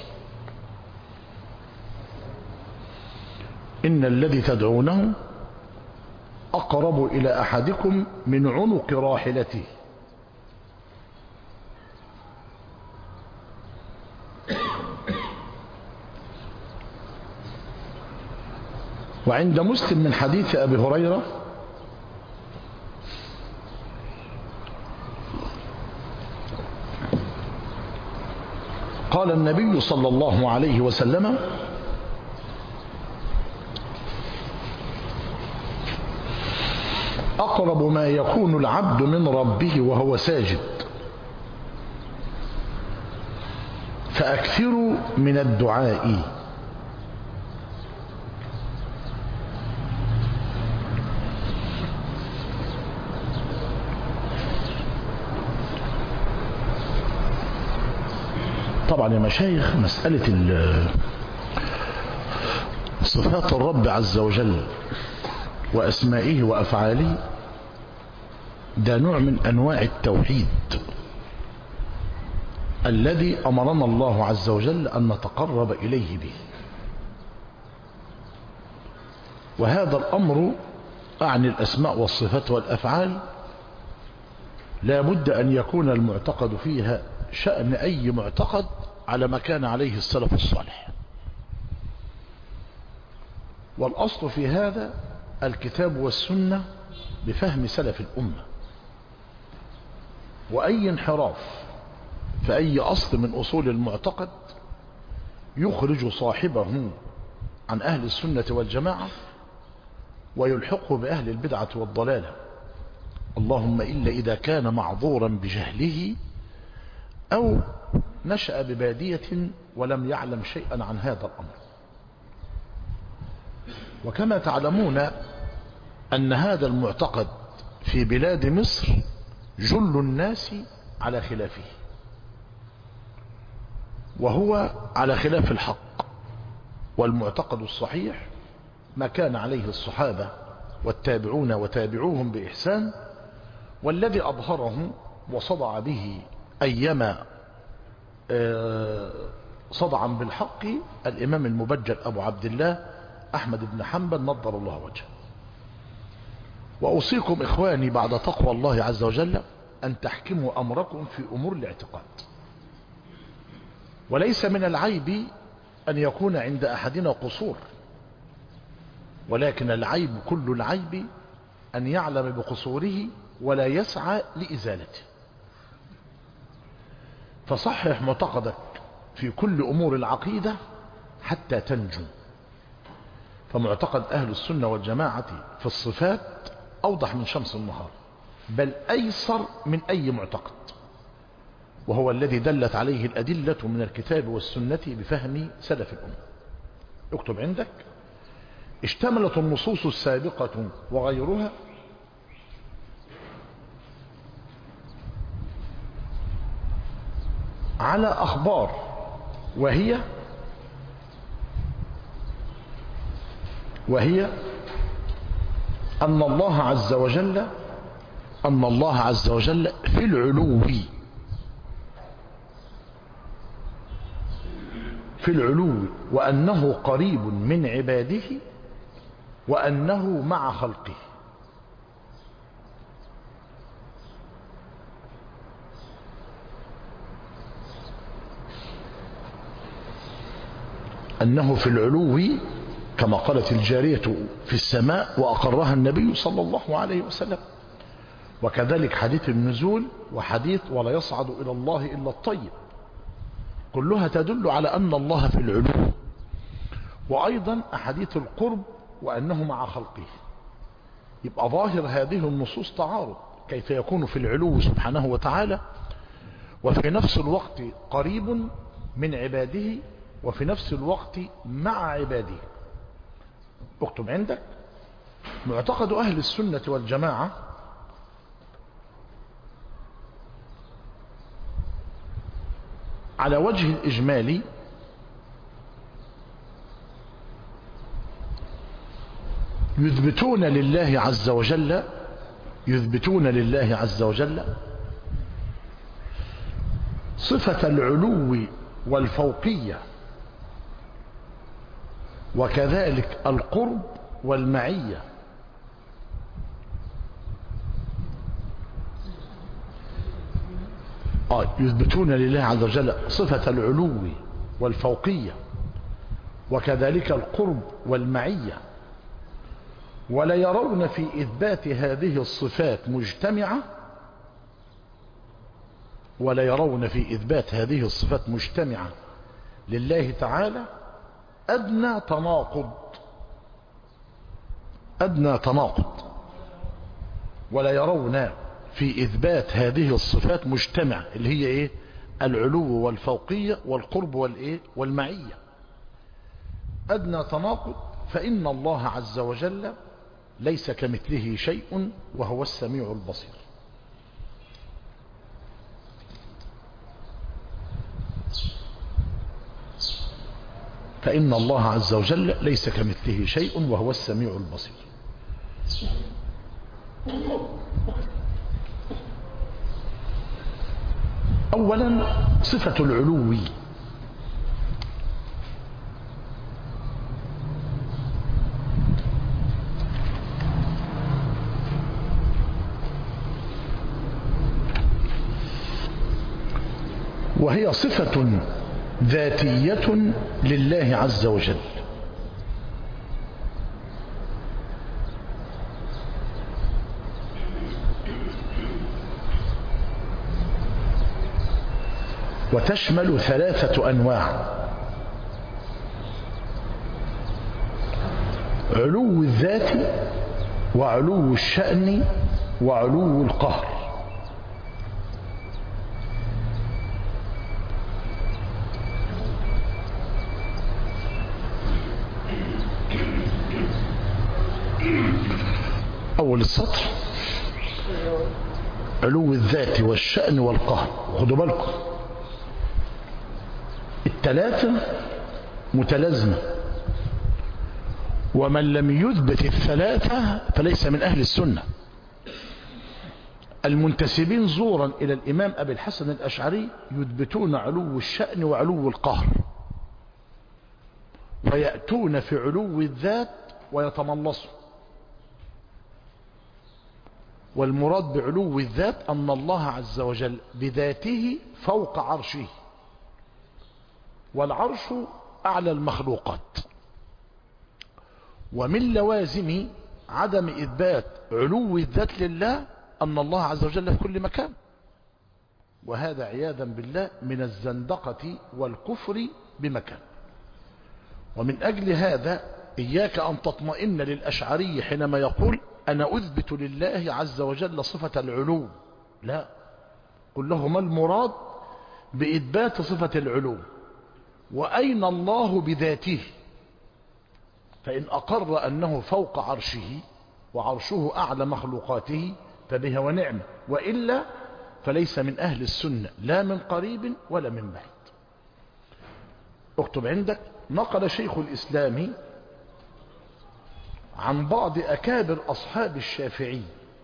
إن الذي تدعونه أقرب إلى أحدكم من عنق راحلته. وعند مسلم من حديث أبي هريرة قال النبي صلى الله عليه وسلم: أقرب ما يكون العبد من ربه وهو ساجد فأكثروا من الدعاء. طبعا يا مشايخ، مسألة صفات الرب عز وجل وأسمائه وأفعاله ده نوع من أنواع التوحيد الذي أمرنا الله عز وجل أن نتقرب إليه به. وهذا الأمر أعني الأسماء والصفات والأفعال لا بد أن يكون المعتقد فيها شأن أي معتقد على ما كان عليه السلف الصالح. والأصل في هذا الكتاب والسنة بفهم سلف الأمة. وأي انحراف في أي أصل من أصول المعتقد يخرج صاحبه عن أهل السنة والجماعة ويلحقه بأهل البدعة والضلالة، اللهم إلا إذا كان معذورا بجهله أو نشأ ببادية ولم يعلم شيئا عن هذا الأمر. وكما تعلمون أن هذا المعتقد في بلاد مصر جل الناس على خلافه، وهو على خلاف الحق. والمعتقد الصحيح ما كان عليه الصحابة والتابعون وتابعوهم بإحسان، والذي أظهره وصدع به أيما صدعا بالحق الإمام المبجل أبو عبد الله أحمد بن حنبل نضر الله وجهه. وأوصيكم إخواني بعد تقوى الله عز وجل أن تحكموا أمركم في أمور الاعتقاد. وليس من العيب أن يكون عند أحدنا قصور، ولكن العيب كل العيب أن يعلم بقصوره ولا يسعى لإزالته. فصحح معتقدك في كل أمور العقيدة حتى تنجو. فمعتقد أهل السنة والجماعة في الصفات أوضح من شمس النهار، بل أيسر من أي معتقد، وهو الذي دلت عليه الأدلة من الكتاب والسنة بفهم سلف الأمة. اكتب عندك: اشتملت النصوص السابقة وغيرها على أخبار، وهي وهي أن الله عز وجل أن الله عز وجل في العلو في العلو وأنه قريب من عباده، وأنه مع خلقه. أنه في العلو كما قالت الجارية في السماء وأقرها النبي صلى الله عليه وسلم. وكذلك حديث النزول وحديث ولا يصعد إلى الله إلا الطيب، كلها تدل على أن الله في العلو. وأيضا أحاديث القرب وأنه مع خلقه. يبقى ظاهر هذه النصوص تعارض، كيف يكون في العلو سبحانه وتعالى وفي نفس الوقت قريب من عباده وفي نفس الوقت مع عباده. اكتب عندك: معتقد أهل السنة والجماعة على وجه الإجمال يثبتون لله عز وجل يثبتون لله عز وجل صفة العلو والفوقية، وكذلك القرب والمعية. آه يثبتون لله عز وجل صفة العلو والفوقية وكذلك القرب والمعية، ولا يرون في إثبات هذه الصفات مجتمعة ولا يرون في إثبات هذه الصفات مجتمعة لله تعالى أدنى تناقض أدنى تناقض ولا يرون في إثبات هذه الصفات مجتمعة، اللي هي إيه؟ العلو والفوقية والقرب والإيه؟ والمعية. أدنى تناقض، فإن الله عز وجل ليس كمثله شيء وهو السميع البصير. فإن الله عز وجل ليس كمثله شيء وهو السميع البصير. أولا صفة العلو، وهي صفة ذاتية لله عز وجل، وتشمل ثلاثة أنواع: علو الذات وعلو الشأن وعلو القهر. أول السطر علو الذات والشأن والقهر. خدوا بالكم الثلاثة متلازمة، ومن لم يثبت الثلاثة فليس من أهل السنة. المنتسبين زورا إلى الإمام أبي الحسن الأشعري يثبتون علو الشأن وعلو القهر، ويأتون في علو الذات ويتملصوا. والمراد بعلو الذات أن الله عز وجل بذاته فوق عرشه، والعرش أعلى المخلوقات. ومن لوازم عدم إثبات علو الذات لله أن الله عز وجل في كل مكان، وهذا عياذا بالله من الزندقة والكفر بمكان. ومن أجل هذا إياك أن تطمئن للأشعري حينما يقول أنا أثبت لله عز وجل صفة العلو. لا، قل له ما المراد بإثبات صفة العلو، وأين الله بذاته؟ فإن أقر أنه فوق عرشه وعرشه أعلى مخلوقاته فبها ونعمة، وإلا فليس من أهل السنة لا من قريب ولا من بعيد. اكتب عندك: نقل شيخ الإسلام عن بعض أكابر أصحاب الشافعي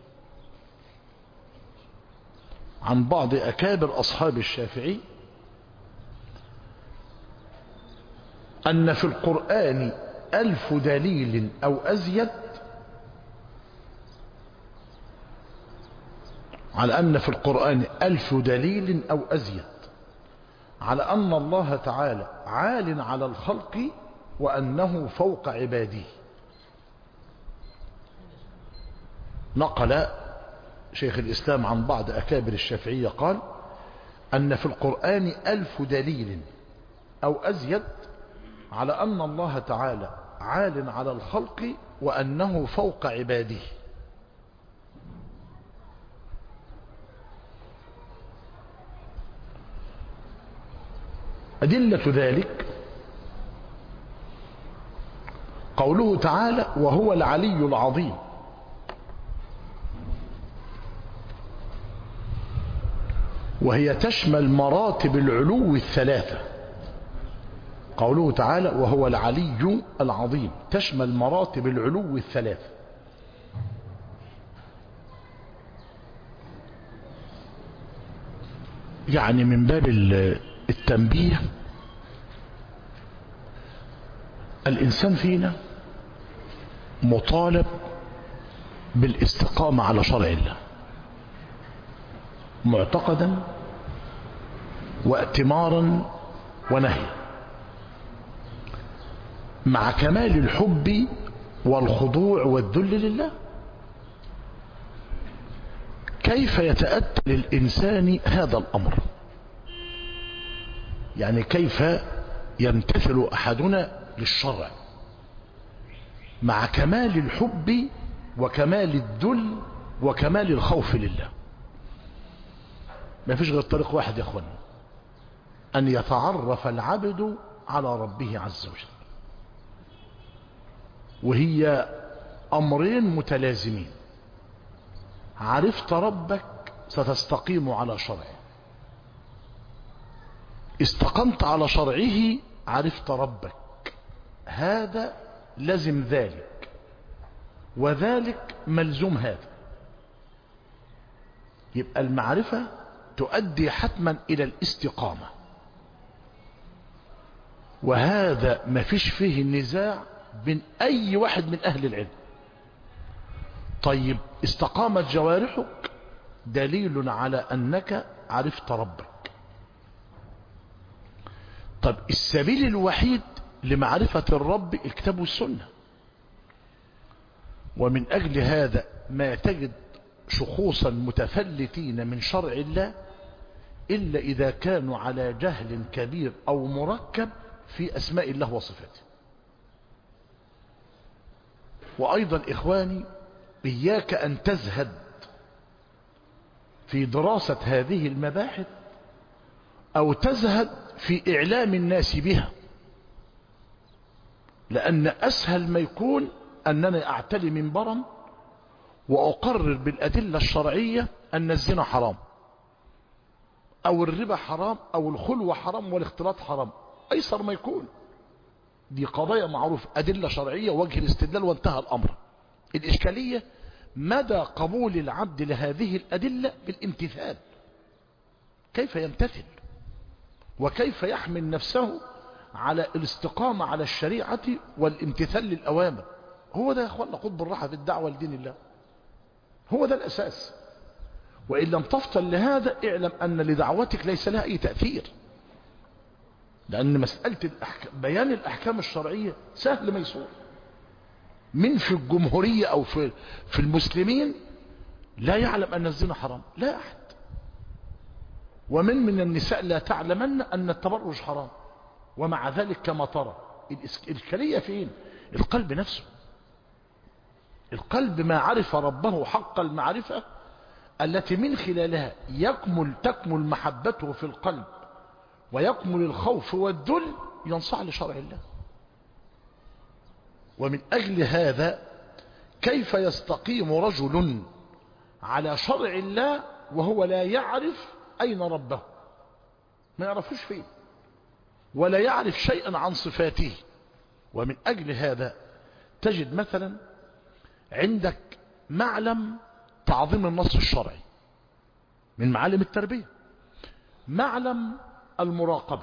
عن بعض أكابر أصحاب الشافعي أن في القرآن ألف دليل أو أزيد على أن في القرآن ألف دليل أو أزيد على أن الله تعالى عال على الخلق وأنه فوق عباده. نقل شيخ الإسلام عن بعض أكابر الشافعية قال أن في القرآن ألف دليل أو أزيد على أن الله تعالى عال على الخلق وأنه فوق عباده. أدلة ذلك قوله تعالى وهو العلي العظيم، وهي تشمل مراتب العلو الثلاثة. قوله تعالى وهو العلي العظيم تشمل مراتب العلو الثلاثة. يعني من باب التنبيه، الإنسان فينا مطالب بالاستقامة على شرع الله معتقدا واتمارا ونهيا، مع كمال الحب والخضوع والذل لله. كيف يتأتى للإنسان هذا الأمر؟ يعني كيف يمتثل أحدنا للشرع مع كمال الحب وكمال الذل وكمال الخوف لله؟ ما فيش غير طريق واحد يا اخوانا، أن يتعرف العبد على ربه عز وجل، وهي أمرين متلازمين. عرفت ربك ستستقيم على شرعه، استقمت على شرعه عرفت ربك. هذا لزم ذلك، وذلك ملزوم هذا. يبقى المعرفة تؤدي حتما إلى الاستقامة، وهذا ما فيش فيه النزاع بين أي واحد من أهل العلم. طيب استقامت جوارحك دليل على أنك عرفت ربك. طب السبيل الوحيد لمعرفة الرب الكتاب والسنة، ومن أجل هذا ما تجد شخوصا متفلتين من شرع الله إلا إذا كانوا على جهل كبير أو مركب في أسماء الله وصفاته. وأيضا إخواني إياك أن تزهد في دراسة هذه المباحث أو تزهد في إعلام الناس بها، لأن أسهل ما يكون أنني أعتلي منبرا وأقرر بالأدلة الشرعية أن الزنا حرام أو الربا حرام أو الخلوة حرام والاختلاط حرام. أيسر ما يكون دي قضايا معروف، أدلة شرعية وجه الاستدلال وانتهى الأمر. الإشكالية مدى قبول العبد لهذه الأدلة بالامتثال، كيف يمتثل وكيف يحمل نفسه على الاستقامة على الشريعة والامتثال للأوامر. هو ده يا أخوانا قطب الراحة في الدعوة لدين الله، هو ده الأساس. وإن لم تفطن لهذا اعلم أن لدعوتك ليس لها أي تأثير، لأن مسألة الأحكام بيان الأحكام الشرعية سهل ميسور. من في الجمهورية أو في, في المسلمين لا يعلم أن الزنا حرام؟ لا أحد. ومن من النساء لا تعلمن أن التبرج حرام، ومع ذلك كما ترى. الإشكالية فين؟ القلب نفسه. القلب ما عرف ربه حق المعرفة التي من خلالها يكمل تكمل محبته في القلب ويكمل الخوف والذل، ينصاع لشرع الله. ومن أجل هذا كيف يستقيم رجل على شرع الله وهو لا يعرف أين ربه، ما يعرفوش فين، ولا يعرف شيئا عن صفاته. ومن أجل هذا تجد مثلا عندك معلم تعظيم النص الشرعي من معالم التربية، معلم المراقبة،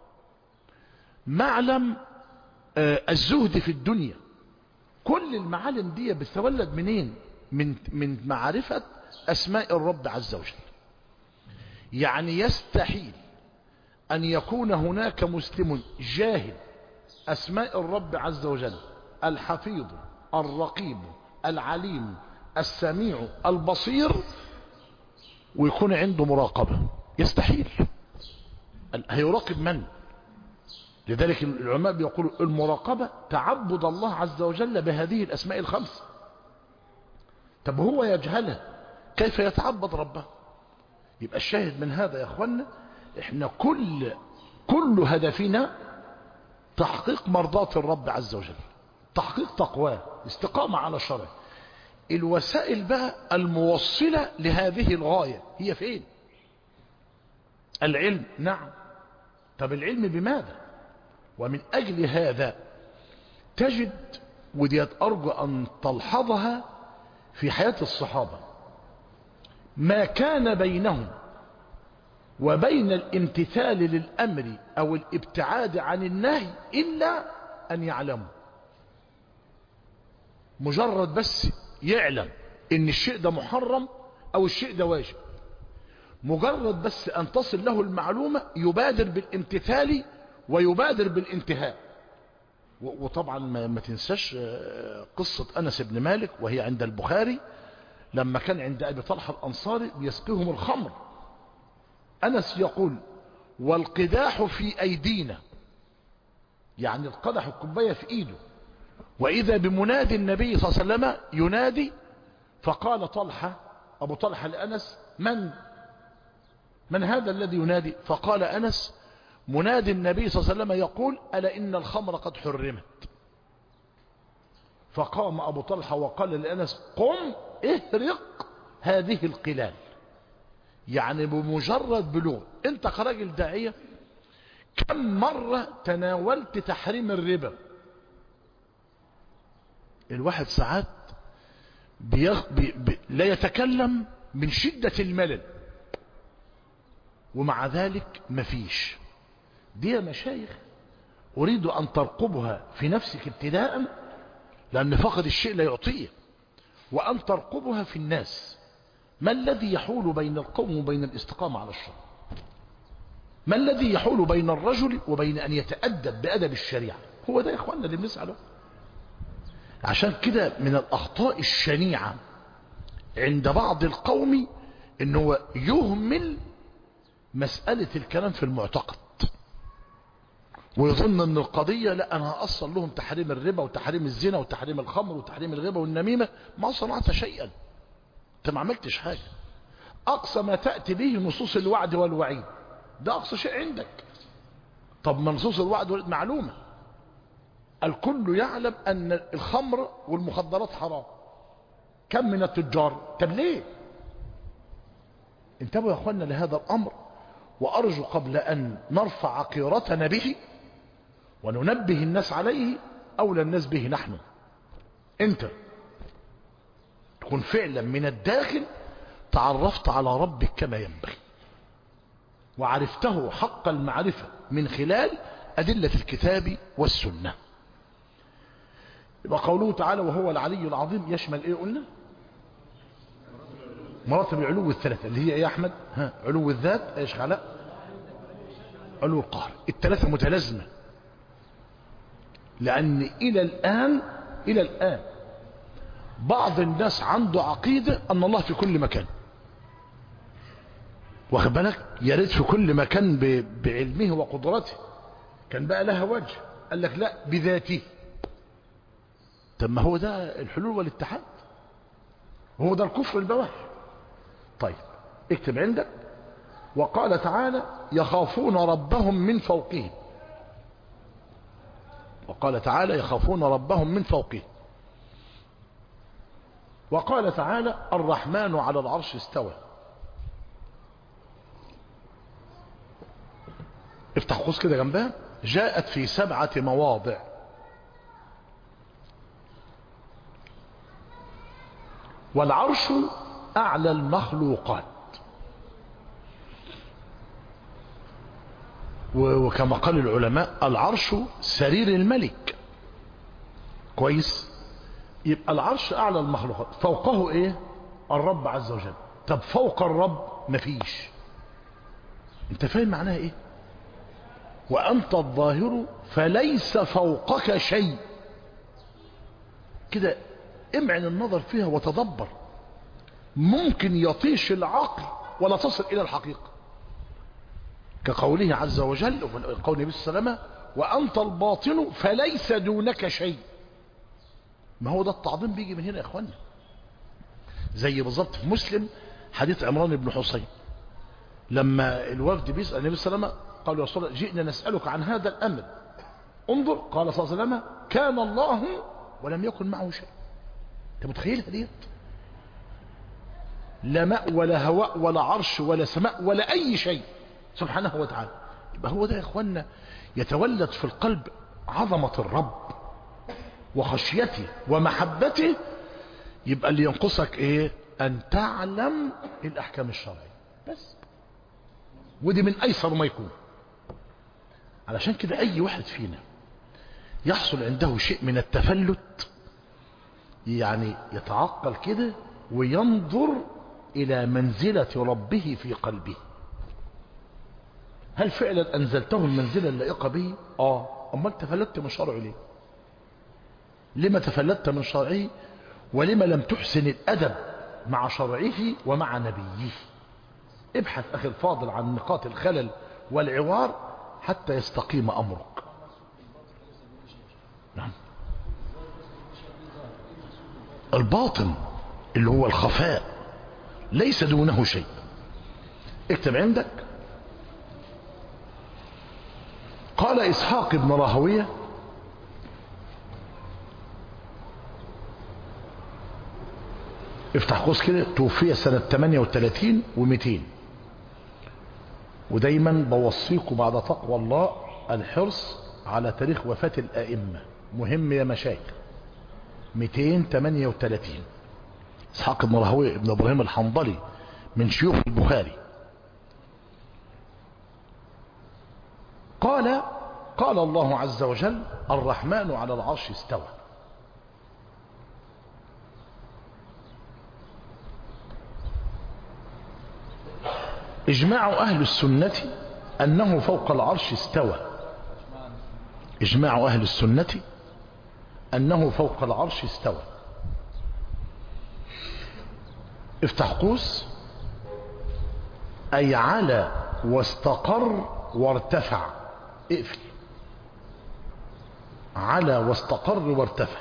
معلم آه الزهد في الدنيا. كل المعالم دي بتتولد منين؟ من من معرفة أسماء الرب عز وجل. يعني يستحيل أن يكون هناك مسلم جاهل أسماء الرب عز وجل، الحفيظ الرقيب العليم السميع البصير، ويكون عنده مراقبة. يستحيل. هيراقب من؟ لذلك العلماء بيقولوا المراقبة تعبد الله عز وجل بهذه الأسماء الخمس. طب هو يجهلها كيف يتعبد ربه؟ يبقى الشاهد من هذا يا اخوانا، احنا كل كل هدفنا تحقيق مرضات الرب عز وجل، تحقيق تقواه، استقامة على شرعه. الوسائل بقى الموصلة لهذه الغاية هي فين؟ العلم، نعم. طب العلم بماذا؟ ومن أجل هذا تجد، ودي أرجو أن تلحظها في حياة الصحابة، ما كان بينهم وبين الامتثال للأمر أو الابتعاد عن النهي إلا أن يعلموا. مجرد بس يعلم إن الشيء ده محرم أو الشيء ده واجب، مجرد بس أن تصل له المعلومة يبادر بالامتثال ويبادر بالانتهاء. وطبعا ما تنساش قصة أنس بن مالك وهي عند البخاري، لما كان عند أبي طلحة الأنصاري بيسقيهم الخمر، أنس يقول والقداح في أيدينا، يعني القدح الكوباية في إيده، وإذا بمنادي النبي صلى الله عليه وسلم ينادي، فقال طلحة أبو طلحة لأنس من من هذا الذي ينادي؟ فقال أنس منادي النبي صلى الله عليه وسلم يقول ألا إن الخمر قد حرمت. فقام أبو طلحة وقال لأنس قم اهرق هذه القلال. يعني بمجرد بلوغ انت كراجل داعية كم مرة تناولت تحريم الربا؟ الواحد ساعات بيغ... بي... بي... لا يتكلم من شدة الملل، ومع ذلك مفيش. دي يا مشايخ أريد أن ترقبها في نفسك ابتداء، لأن فقد الشيء لا يعطيه، وأن ترقبها في الناس. ما الذي يحول بين القوم وبين الاستقامة على الشرع؟ ما الذي يحول بين الرجل وبين أن يتأدب بأدب الشريعة؟ هو ده يا إخواننا اللي بنسعى له. عشان كده من الأخطاء الشنيعة عند بعض القوم إنه يهمل مسألة الكلام في المعتقد، ويظن ان القضية لا انا هأصل لهم تحريم الربا وتحريم الزنا وتحريم الخمر وتحريم الغيبة والنميمة. ما صنعت شيئا، انت ما عملتش حاجة. اقصى ما تأتي به نصوص الوعد والوعيد، ده اقصى شيء عندك. طب ما نصوص الوعد والوعيد معلومة، الكل يعلم ان الخمر والمخدرات حرام، كم من التجار. طب ليه؟ انتبهوا يا اخوانا لهذا الامر، وارجو قبل ان نرفع عقيرتنا به وننبه الناس عليه أولى الناس به نحن. أنت تكون فعلا من الداخل تعرفت على ربك كما ينبغي، وعرفته حق المعرفة من خلال أدلة الكتاب والسنة. يبقى قوله تعالى وهو العلي العظيم يشمل ايه قلنا؟ مراتب العلو الثلاثة اللي هي ايه يا احمد؟ ها، علو الذات، ايش علاء؟ علو القهر. الثلاثة متلازمة، لان الى الان الى الان بعض الناس عنده عقيدة ان الله في كل مكان، واخد بالك؟ يا ريت في كل مكان بعلمه وقدرته، كان بقى لها وجه. قال لك لا، بذاته. طب ما هو ده الحلول والاتحاد، هو ده الكفر البواح. طيب اكتب عندك وقال تعالى يخافون ربهم من فوقهم. وقال تعالى يخافون ربهم من فوقهم. وقال تعالى الرحمن على العرش استوى. افتح قوس كده جنبها، جاءت في سبعة مواضع. والعرش أعلى المخلوقات، وكما قال العلماء العرش سرير الملك. كويس؟ يبقى العرش أعلى المخلوقات، فوقه إيه؟ الرب عز وجل. طب فوق الرب مفيش. انت فاهم معناها إيه؟ وأنت الظاهر فليس فوقك شيء. كده امعن النظر فيها وتدبر، ممكن يطيش العقل ولا تصل إلى الحقيقة، كقوله عز وجل وقول النبي صلى الله عليه وسلم وأنت الباطن فليس دونك شيء. ما هو ده التعظيم بيجي من هنا يا اخوانا. زي بالظبط في مسلم حديث عمران بن حسين، لما الوفد بيسأل النبي صلى الله عليه وسلم قالوا يا رسول الله جئنا نسألك عن هذا الأمر انظر، قال صلى الله عليه وسلم كان الله ولم يكن معه شيء. انت متخيلها ديت؟ لا ماء ولا هواء ولا عرش ولا سماء ولا أي شيء سبحانه وتعالى. يبقى هو ده يا اخوانا يتولد في القلب عظمة الرب وخشيته ومحبته. يبقى اللي ينقصك ايه؟ ان تعلم الاحكام الشرعية بس، ودي من ايسر ما يكون. علشان كده اي واحد فينا يحصل عنده شيء من التفلت، يعني يتعقل كده وينظر الى منزلة ربه في قلبه. هل فعلا انزلته المنزلة اللائقة به؟ اه. امال تفلتت من شرعه ليه؟ لما تفلتت من شرعه؟ ولما لم تحسن الادب مع شرعه ومع نبيه؟ ابحث اخي الفاضل عن نقاط الخلل والعوار حتى يستقيم امرك. نعم. الباطن اللي هو الخفاء ليس دونه شيء. اكتب عندك قال اسحاق بن راهويه افتح قوس كده، توفي سنة ثمانية وثلاثين ومئتين. ودايما بوصيكم بعد تقوى الله الحرص على تاريخ وفاة الائمة، مهم يا مشايخ. مئتين وثمانية وثلاثين. اسحاق بن راهويه ابن ابراهيم الحنظلي من شيوخ البخاري. قال قال الله عز وجل الرحمن على العرش استوى. اجماع اهل السنة انه فوق العرش استوى. اجماع اهل السنة انه فوق العرش استوى. افتح قوس، اي على واستقر وارتفع. اقفل. على واستقر وارتفع.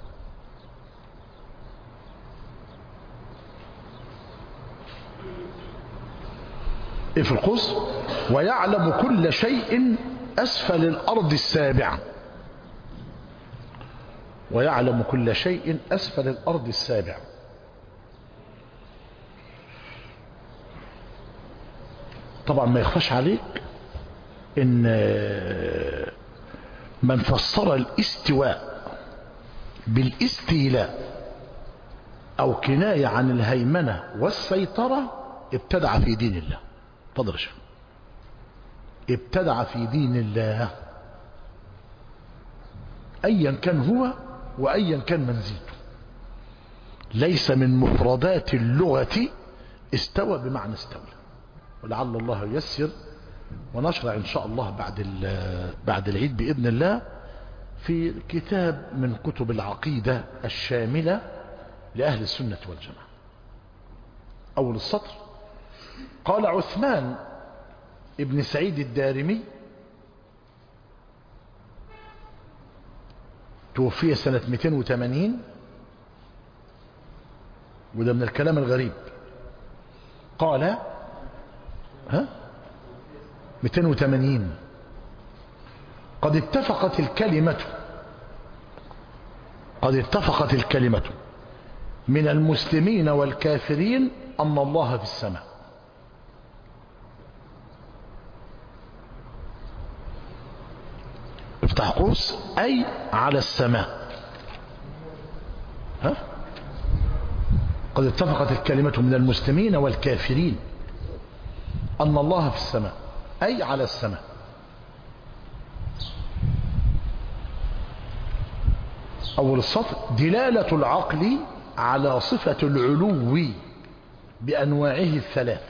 اقفل قوس. ويعلم كل شيء اسفل الارض السابعة. ويعلم كل شيء اسفل الارض السابعة. طبعا ما يخفاش عليك ان من فسر الاستواء بالاستيلاء أو كناية عن الهيمنة والسيطرة ابتدع في دين الله. تفضل يا شيخ. ابتدع في دين الله أيا كان هو وأيا كان منزلته. ليس من مفردات اللغة استوى بمعنى استولى. ولعل الله ييسر ونشرع إن شاء الله بعد بعد العيد بإذن الله في كتاب من كتب العقيدة الشاملة لأهل السنة والجماعة. أول السطر: قال عثمان ابن سعيد الدارمي توفي سنة مئتين وثمانين، وده من الكلام الغريب. قال ها مئتين وثمانين: قد اتفقت الكلمة قد اتفقت الكلمة من المسلمين والكافرين أن الله في السماء. افتح قوس: أي على السماء. ها قد اتفقت الكلمة من المسلمين والكافرين أن الله في السماء، أي على السماء. أول السطر: دلالة العقل على صفة العلو بأنواعه الثلاث.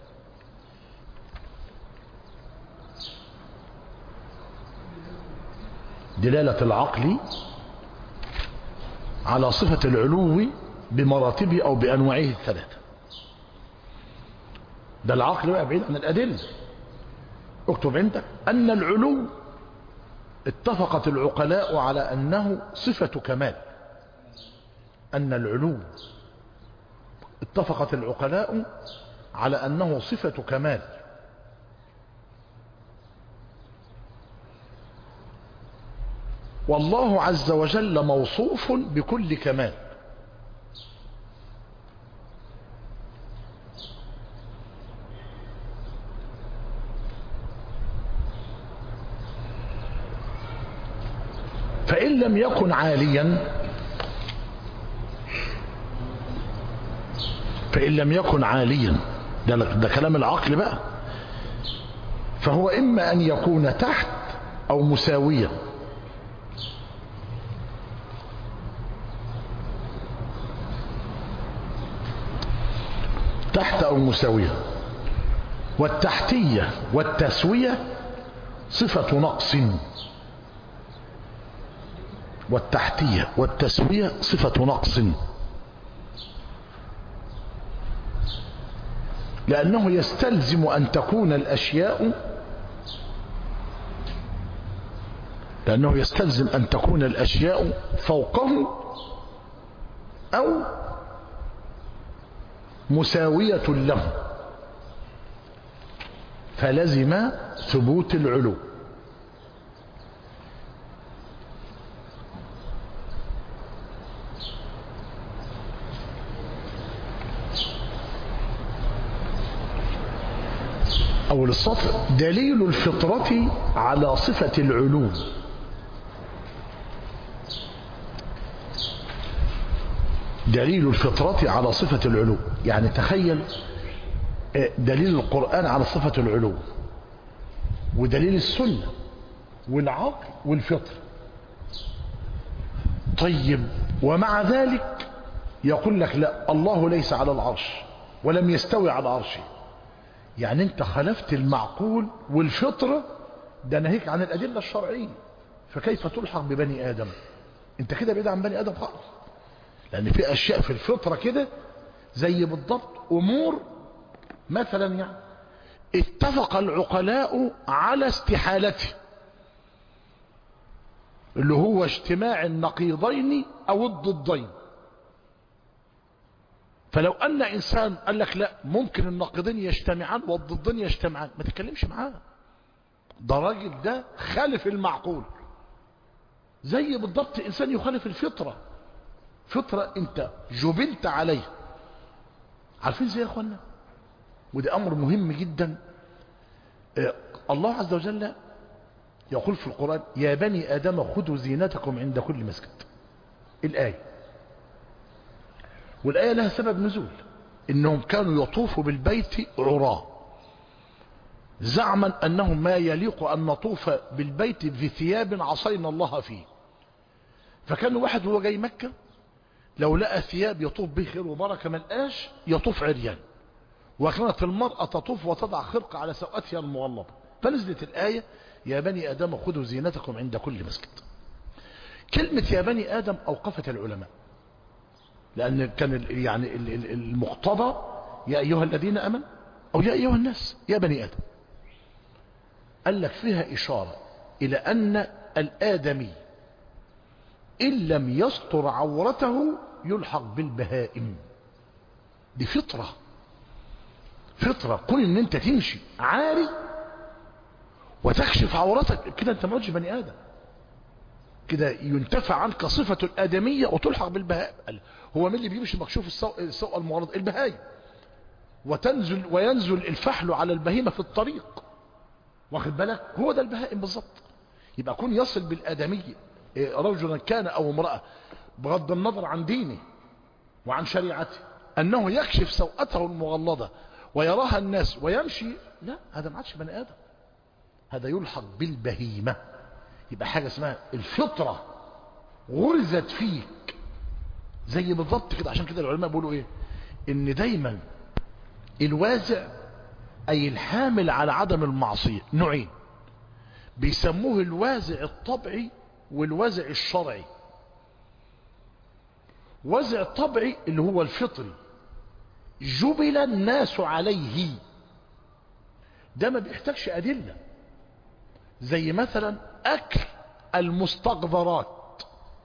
دلالة العقل على صفة العلو بمراتبه أو بأنواعه الثلاثة. ده العقل بقى بعيد عن الأدلة. اكتب عندك أن العلو اتفقت العقلاء على أنه صفة كمال. أن العلو اتفقت العقلاء على أنه صفة كمال. والله عز وجل موصوف بكل كمال. فإن لم يكن عاليا فإن لم يكن عاليا ده, ده كلام العقل بقى، فهو إما أن يكون تحت أو مساويا. تحت أو مساوية. والتحتية والتسوية صفة نقص. والتحتية والتسوية صفة نقص، لأنه يستلزم أن تكون الأشياء لأنه يستلزم أن تكون الأشياء فوقه أو مساوية له، فلزم ثبوت العلو. أول السطر: دليل الفطرة على صفة العلو. دليل الفطرة على صفة العلو، يعني تخيل دليل القرآن على صفة العلو، ودليل السنة والعقل والفطر. طيب ومع ذلك يقول لك لا، الله ليس على العرش ولم يستوي على عرشه. يعني انت خالفت المعقول والفطرة، ده ناهيك عن الأدلة الشرعية، فكيف تلحق ببني آدم؟ انت كده بعيد عن بني آدم خالص، لأن في أشياء في الفطرة كده زي بالضبط أمور مثلا يعني اتفق العقلاء على استحالته، اللي هو اجتماع النقيضين أو الضدين. فلو أن إنسان قال لك لا، ممكن النقيضين يجتمعان والضدين يجتمعان، ما تتكلمش معاه، ده راجل ده خالف المعقول. زي بالضبط إنسان يخالف الفطرة، فطرة أنت جبلت عليه. عارفين زي يا أخوانا؟ وده أمر مهم جدا. الله عز وجل يقول في القرآن يا بني آدم خذوا زينتكم عند كل مسجد. الآية، والآية لها سبب نزول، إنهم كانوا يطوفوا بالبيت عراة، زعما أنهم ما يليق أن نطوف بالبيت في ثياب عصينا الله فيه. فكان واحد هو جاي مكة لو لقى ثياب يطوف به خير وبركة ما لقاش يطوف عريان، وكانت المرأة تطوف وتضع خرقة على سوءتها المغلظة. فنزلت الآية يا بني آدم خذوا زينتكم عند كل مسجد. كلمة يا بني آدم أوقفت العلماء، لأن كان يعني المقتضى يا أيها الذين آمنوا أو يا أيها الناس، يا بني آدم. قال لك فيها إشارة إلى أن الآدمي إن لم يستر عورته يلحق بالبهائم. دي فطرة، فطرة. كون ان انت تمشي عاري وتكشف عورتك كده انت ما قلتش بني آدم، كده ينتفع عنك صفة الآدمية وتلحق بالبهائم. هو مين اللي بيمشي مكشوف السوء المعرض؟ البهائم. وتنزل وينزل الفحل على البهيمة في الطريق، واخد بالك؟ هو ده البهائم بالظبط. يبقى كون يصل بالآدمية رجلا كان أو امرأة بغض النظر عن دينه وعن شريعته أنه يكشف سوءته المغلظة ويراها الناس ويمشي، لا هذا ما عادش بني آدم، هذا يلحق بالبهيمة. يبقى حاجة اسمها الفطرة غرزت فيك زي بالضبط كده. عشان كده العلماء بيقولوا ايه؟ ان دايما الوازع اي الحامل على عدم المعصية نوعين، بيسموه الوازع الطبعي والوازع الشرعي. وازع الطبعي اللي هو الفطري جبل الناس عليه، ده ما بيحتاجش أدلة، زي مثلا أكل المستقذرات.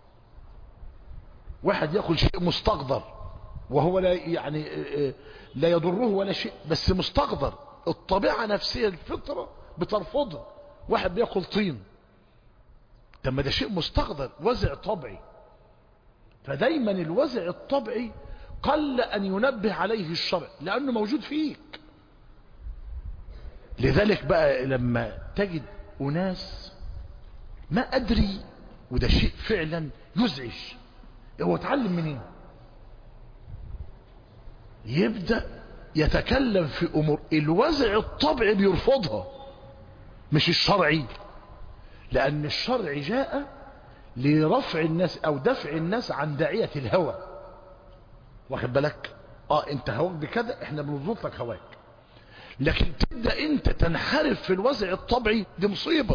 واحد يأكل شيء مستقذر وهو لا يعني لا يضره ولا شيء، بس مستقذر، الطبيعة نفسها الفطرة بترفضه. واحد بيأكل طين، طب ما ده شيء مستقذر، وزع طبيعي. فدايما الوزع الطبيعي قل أن ينبه عليه الشرع لأنه موجود فيك. لذلك بقى لما تجد أناس ما أدري، وده شيء فعلا يزعج، هو اتعلم منين؟ يبدأ يتكلم في أمور الوزع الطبيعي بيرفضها مش الشرعي، لأن الشرع جاء لرفع الناس أو دفع الناس عن داعية الهوى، واخد بالك؟ اه انت هواك بكذا، احنا بنضبط لك هواك. لكن تبدأ انت تنحرف في الوازع الطبيعي، دي مصيبة.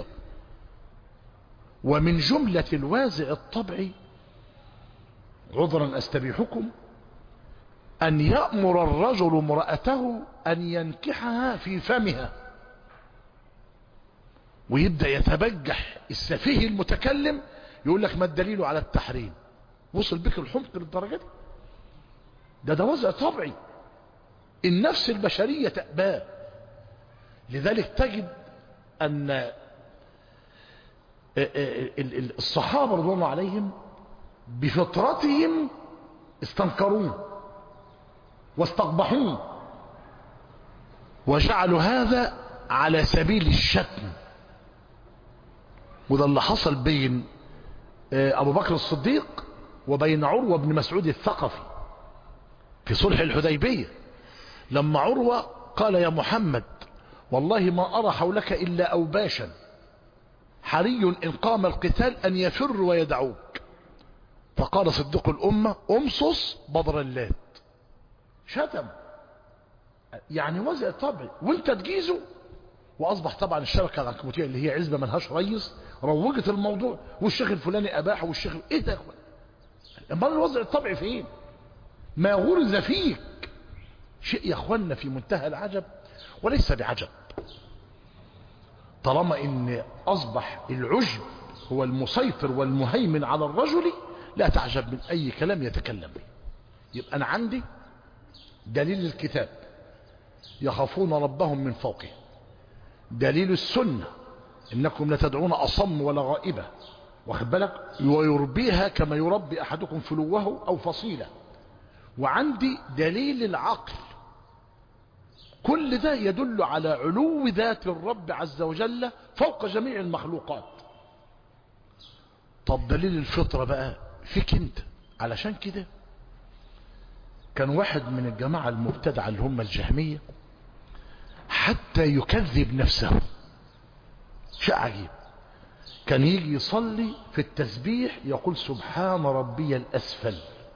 ومن جملة الوازع الطبيعي عذرا استبيحكم أن يأمر الرجل امرأته أن ينكحها في فمها، ويبدأ يتبجح السفيه المتكلم يقول لك ما الدليل على التحريم؟ وصل بك الحمق للدرجة دي؟ ده ده وضع طبيعي النفس البشرية تأباه. لذلك تجد أن الصحابة رضي الله عليهم بفطرتهم استنكروه واستقبحوه وجعلوا هذا على سبيل الشتم. وده اللي حصل بين أبو بكر الصديق وبين عروة بن مسعود الثقفي في صلح الحديبية، لما عروة قال يا محمد والله ما أرى حولك إلا أوباشا، حري إن قام القتال أن يفر ويدعوك. فقال صديق الأمة امصص بدر اللات. شتم، يعني وزع طبعي وانت تجيزه. واصبح طبعا الشبكه العنكبوتيه اللي هي عزبه ملهاش ريس روجت الموضوع، والشيخ الفلاني اباح، والشيخ ايه ده يا اخوان؟ امال الوضع الطبيعي فين؟ ما غرز فيك شيء يا اخوانا في منتهى العجب، وليس بعجب طالما ان اصبح العجب هو المسيطر والمهيمن على الرجل. لا تعجب من اي كلام يتكلم به. يبقى انا عندي دليل الكتاب يخافون ربهم من فوقهم، دليل السنة انكم لتدعون اصم ولا غائبة، واخد بالك؟ ويربيها كما يربي احدكم فلوه او فصيلة. وعندي دليل العقل كل ده يدل على علو ذات الرب عز وجل فوق جميع المخلوقات. طب دليل الفطرة بقى فيك انت. علشان كده كان واحد من الجماعة المبتدعة اللي هم الجهمية حتى يكذب نفسه، شيء عجيب، كان يجي يصلي في التسبيح يقول سبحان ربي الأسفل.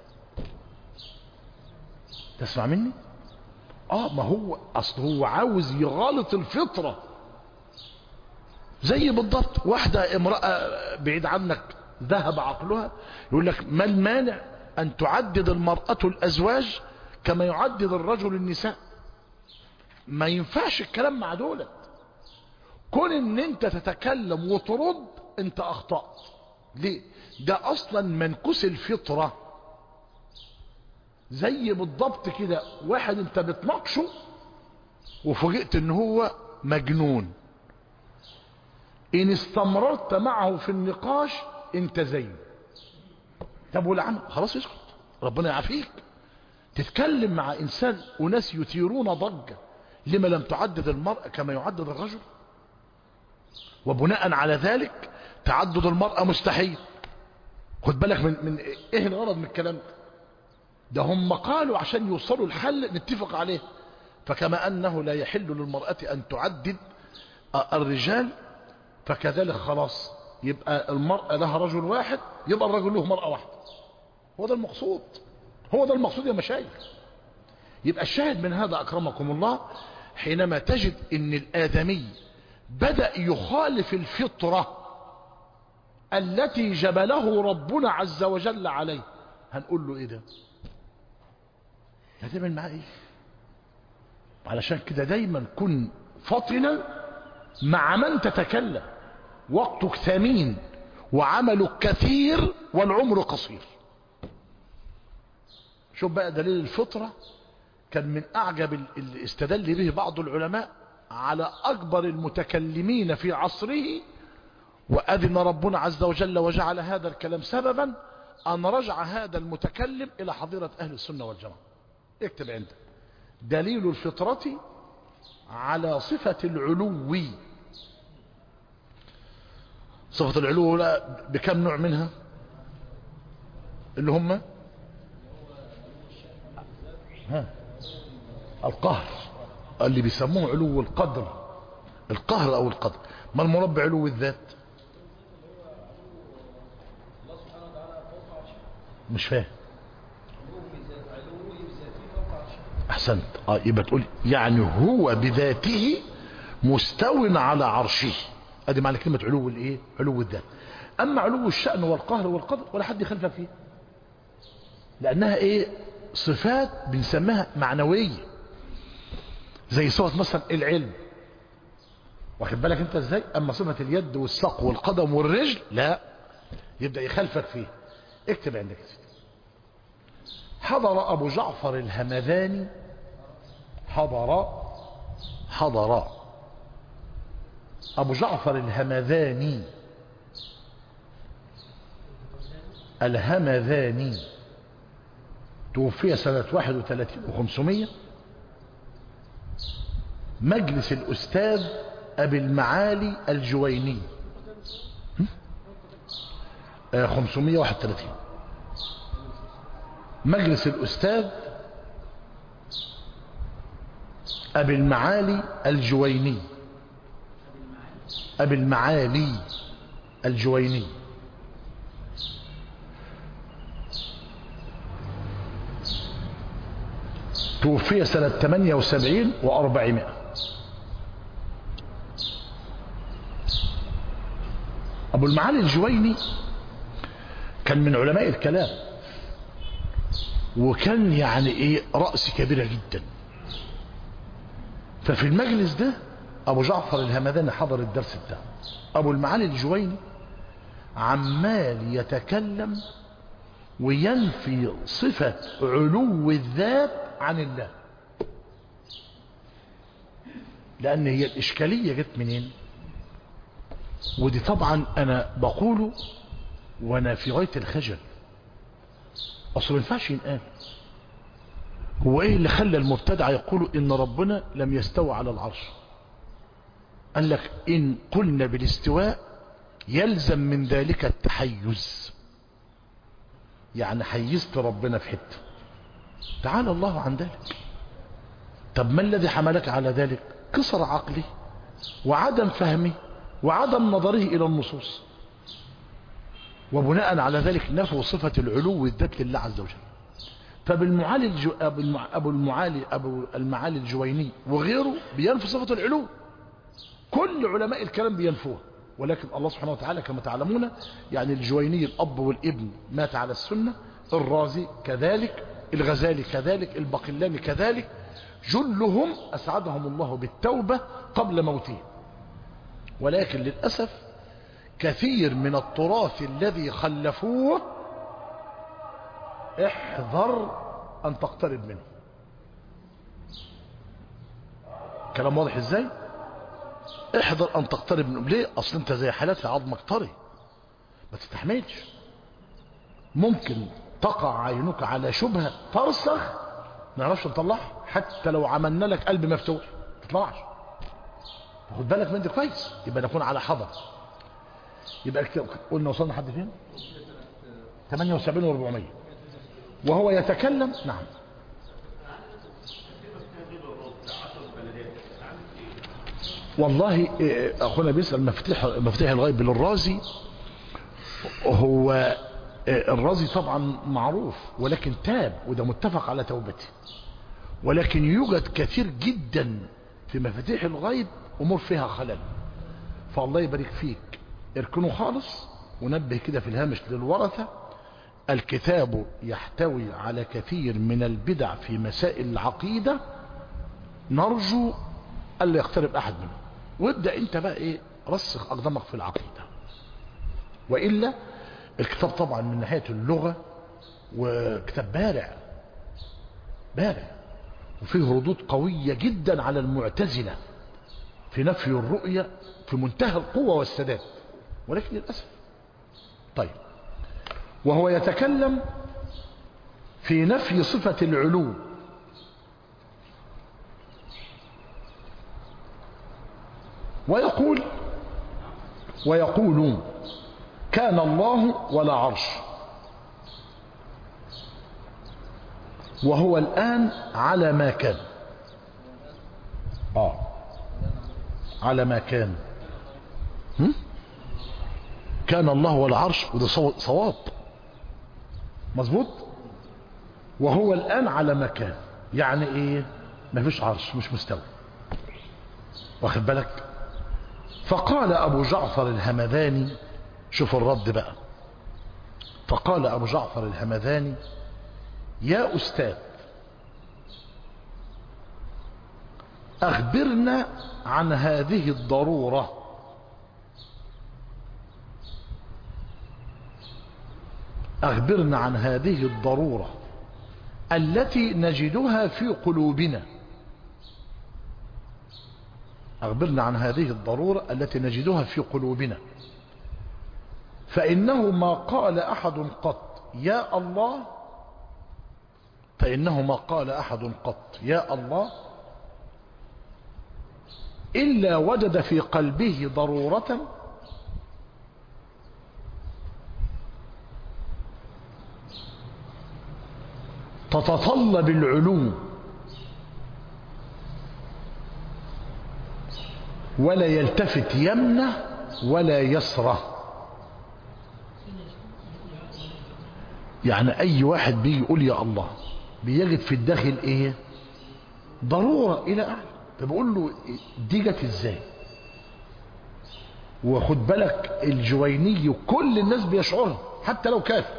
تسمع مني؟ اه ما هو اصل هو عاوز يغالط الفطرة. زي بالضبط واحدة امرأة بعيد عنك ذهب عقلها يقول لك ما المانع ان تعدد المرأة الازواج كما يعدد الرجل النساء. ما ينفعش الكلام مع دولت. كون ان انت تتكلم وترد انت اخطأت. ليه؟ ده اصلا منكوس الفطرة. زي بالضبط كده واحد انت بتناقشه وفوجئت ان هو مجنون، ان استمررت معه في النقاش انت زيه. طب والعمل خلاص يسكت، ربنا يعافيك. تتكلم مع انسان وناس يثيرون ضجة لما لم تعدد المرأة كما يعدد الرجل، وبناء على ذلك تعدد المرأة مستحيل. خد بالك من, من ايه الغرض من الكلام ده؟ ده هم قالوا عشان يوصلوا الحل نتفق عليه. فكما أنه لا يحل للمرأة أن تعدد الرجال فكذلك خلاص يبقى المرأة لها رجل واحد يبقى الرجل له مرأة واحدة. هو ده المقصود، هو ده المقصود يا مشايخ. يبقى الشاهد من هذا أكرمكم الله حينما تجد أن الآدمي بدأ يخالف الفطرة التي جبله ربنا عز وجل عليه، هنقول له إيه ده؟ هتعمل معاه ايه؟ علشان كده دايما كن فطنا مع من تتكلم. وقتك ثمين وعملك كثير والعمر قصير. شوف بقى دليل الفطرة كان من اعجب اللي استدل به بعض العلماء على اكبر المتكلمين في عصره، واذن ربنا عز وجل وجعل هذا الكلام سببا ان رجع هذا المتكلم الى حضيرة اهل السنة والجماعة. اكتب عندك دليل الفطرة على صفة العلو. صفة العلو لا بكم نوع منها؟ اللي هم ها القهر اللي بيسموه علو القدر، القهر او القدر. ما المراد بعلو الذات؟ مش فاهم. احسنت. اه يبقى تقول يعني هو بذاته مستو على عرشه. ادي معنى كلمه علو الايه؟ علو الذات. اما علو الشأن والقهر والقدر ولا حد يخالف فيه، لانها ايه؟ صفات بنسميها معنويه. زي صفه مثلا العلم، واخد بالك انت ازاي؟ اما صفه اليد والساق والقدم والرجل لا، يبدا يخالفك فيه. اكتب عندك. حضر ابو جعفر الهمذاني، حضر حضر ابو جعفر الهمذاني الهمذاني توفي سنة واحد وثلاثين وخمسمية، مجلس الأستاذ أبي المعالي الجويني خمسمية وواحد وثلاثين. مجلس الأستاذ أبي المعالي الجويني، أبي المعالي الجويني توفي سنة ثمانية وسبعين وأربعمائة. أبو المعالي الجويني كان من علماء الكلام، وكان يعني ايه رأس كبيرة جدا. ففي المجلس ده ابو جعفر الهمذاني حضر الدرس بتاعه. ابو المعالي الجويني عمال يتكلم وينفي صفة علو الذات عن الله، لان هي الاشكالية جت منين؟ ودي طبعا انا بقوله وانا في غاية الخجل، اصل ما ينفعش ينقال. هو ايه اللي خلى المبتدع يقولوا ان ربنا لم يستوى على العرش؟ قال لك ان قلنا بالاستواء يلزم من ذلك التحيز، يعني حيزت ربنا في حته، تعالى الله عن ذلك. طب ما الذي حملك على ذلك؟ قصر عقلي وعدم فهمي وعدم نظره الى النصوص، وبناء على ذلك نفوا صفة العلو والذات لله عز وجل. فبالمعالي الجو... أبو المعالي أبو المعالي الجويني وغيره بينفي صفة العلو، كل علماء الكلام بينفوها، ولكن الله سبحانه وتعالى كما تعلمون يعني الجويني الأب والابن مات على السنة، الرازي كذلك، الغزالي كذلك، الباقلاني كذلك، جلهم أسعدهم الله بالتوبة قبل موتهم. ولكن للأسف كثير من التراث الذي خلفوه احذر أن تقترب منه. كلام واضح ازاي؟ احذر أن تقترب منه. ليه؟ أصل انت زي حالات عظمك طري ما تستحملش، ممكن تقع عينك على شبهة ترسخ ما نعرفش نطلعها، حتى لو عملنا لك قلب مفتوح ما تطلعش. خد بالك من ده كويس، يبقى نكون على حذر. يبقى قلنا وصلنا لحد فين؟ ثمانية وسبعين وأربعمائة. وهو يتكلم. نعم. والله اخونا بيسأل مفتاح مفتاح الغيب للرازي. هو الرازي طبعا معروف ولكن تاب، وده متفق على توبته، ولكن يوجد كثير جدا في مفاتيح الغيب امور فيها خلل. فالله يبارك فيك اركنه خالص ونبه كده في الهامش للورثة، الكتاب يحتوي على كثير من البدع في مسائل العقيدة، نرجو ألا يقترب أحد منه، وابدأ انت بقى ايه رسخ أقدامك في العقيدة. وإلا الكتاب طبعا من ناحية اللغة وكتاب بارع بارع، وفيه ردود قوية جدا على المعتزلة في نفي الرؤية في منتهى القوة والسداد، ولكن للأسف. طيب، وهو يتكلم في نفي صفة العلو، ويقول ويقولون كان الله ولا عرش، وهو الآن على ما كان. آه على ما كان. هم؟ كان الله ولا عرش، وده صواب مظبوط. وهو الآن على ما كان، يعني ايه؟ ما فيش عرش، مش مستوى، واخد بالك؟ فقال أبو جعفر الهمذاني، شوف الرد بقى، فقال أبو جعفر الهمذاني يا أستاذ أخبرنا عن هذه الضرورة، أخبرنا عن هذه الضرورة التي نجدها في قلوبنا، أخبرنا عن هذه الضرورة التي نجدها في قلوبنا، فإنه ما قال أحد قط يا الله فإنه ما قال أحد قط يا الله إلا وجد في قلبه ضرورة تتطلب العلو ولا يلتفت يمنه ولا يسره. يعني أي واحد بيجي يقول يا الله بيجد في الداخل إيه؟ ضرورة إلى أعلى. فبقول له دي جت إزاي؟ وخد بالك الجويني وكل الناس بيشعرها حتى لو كافر،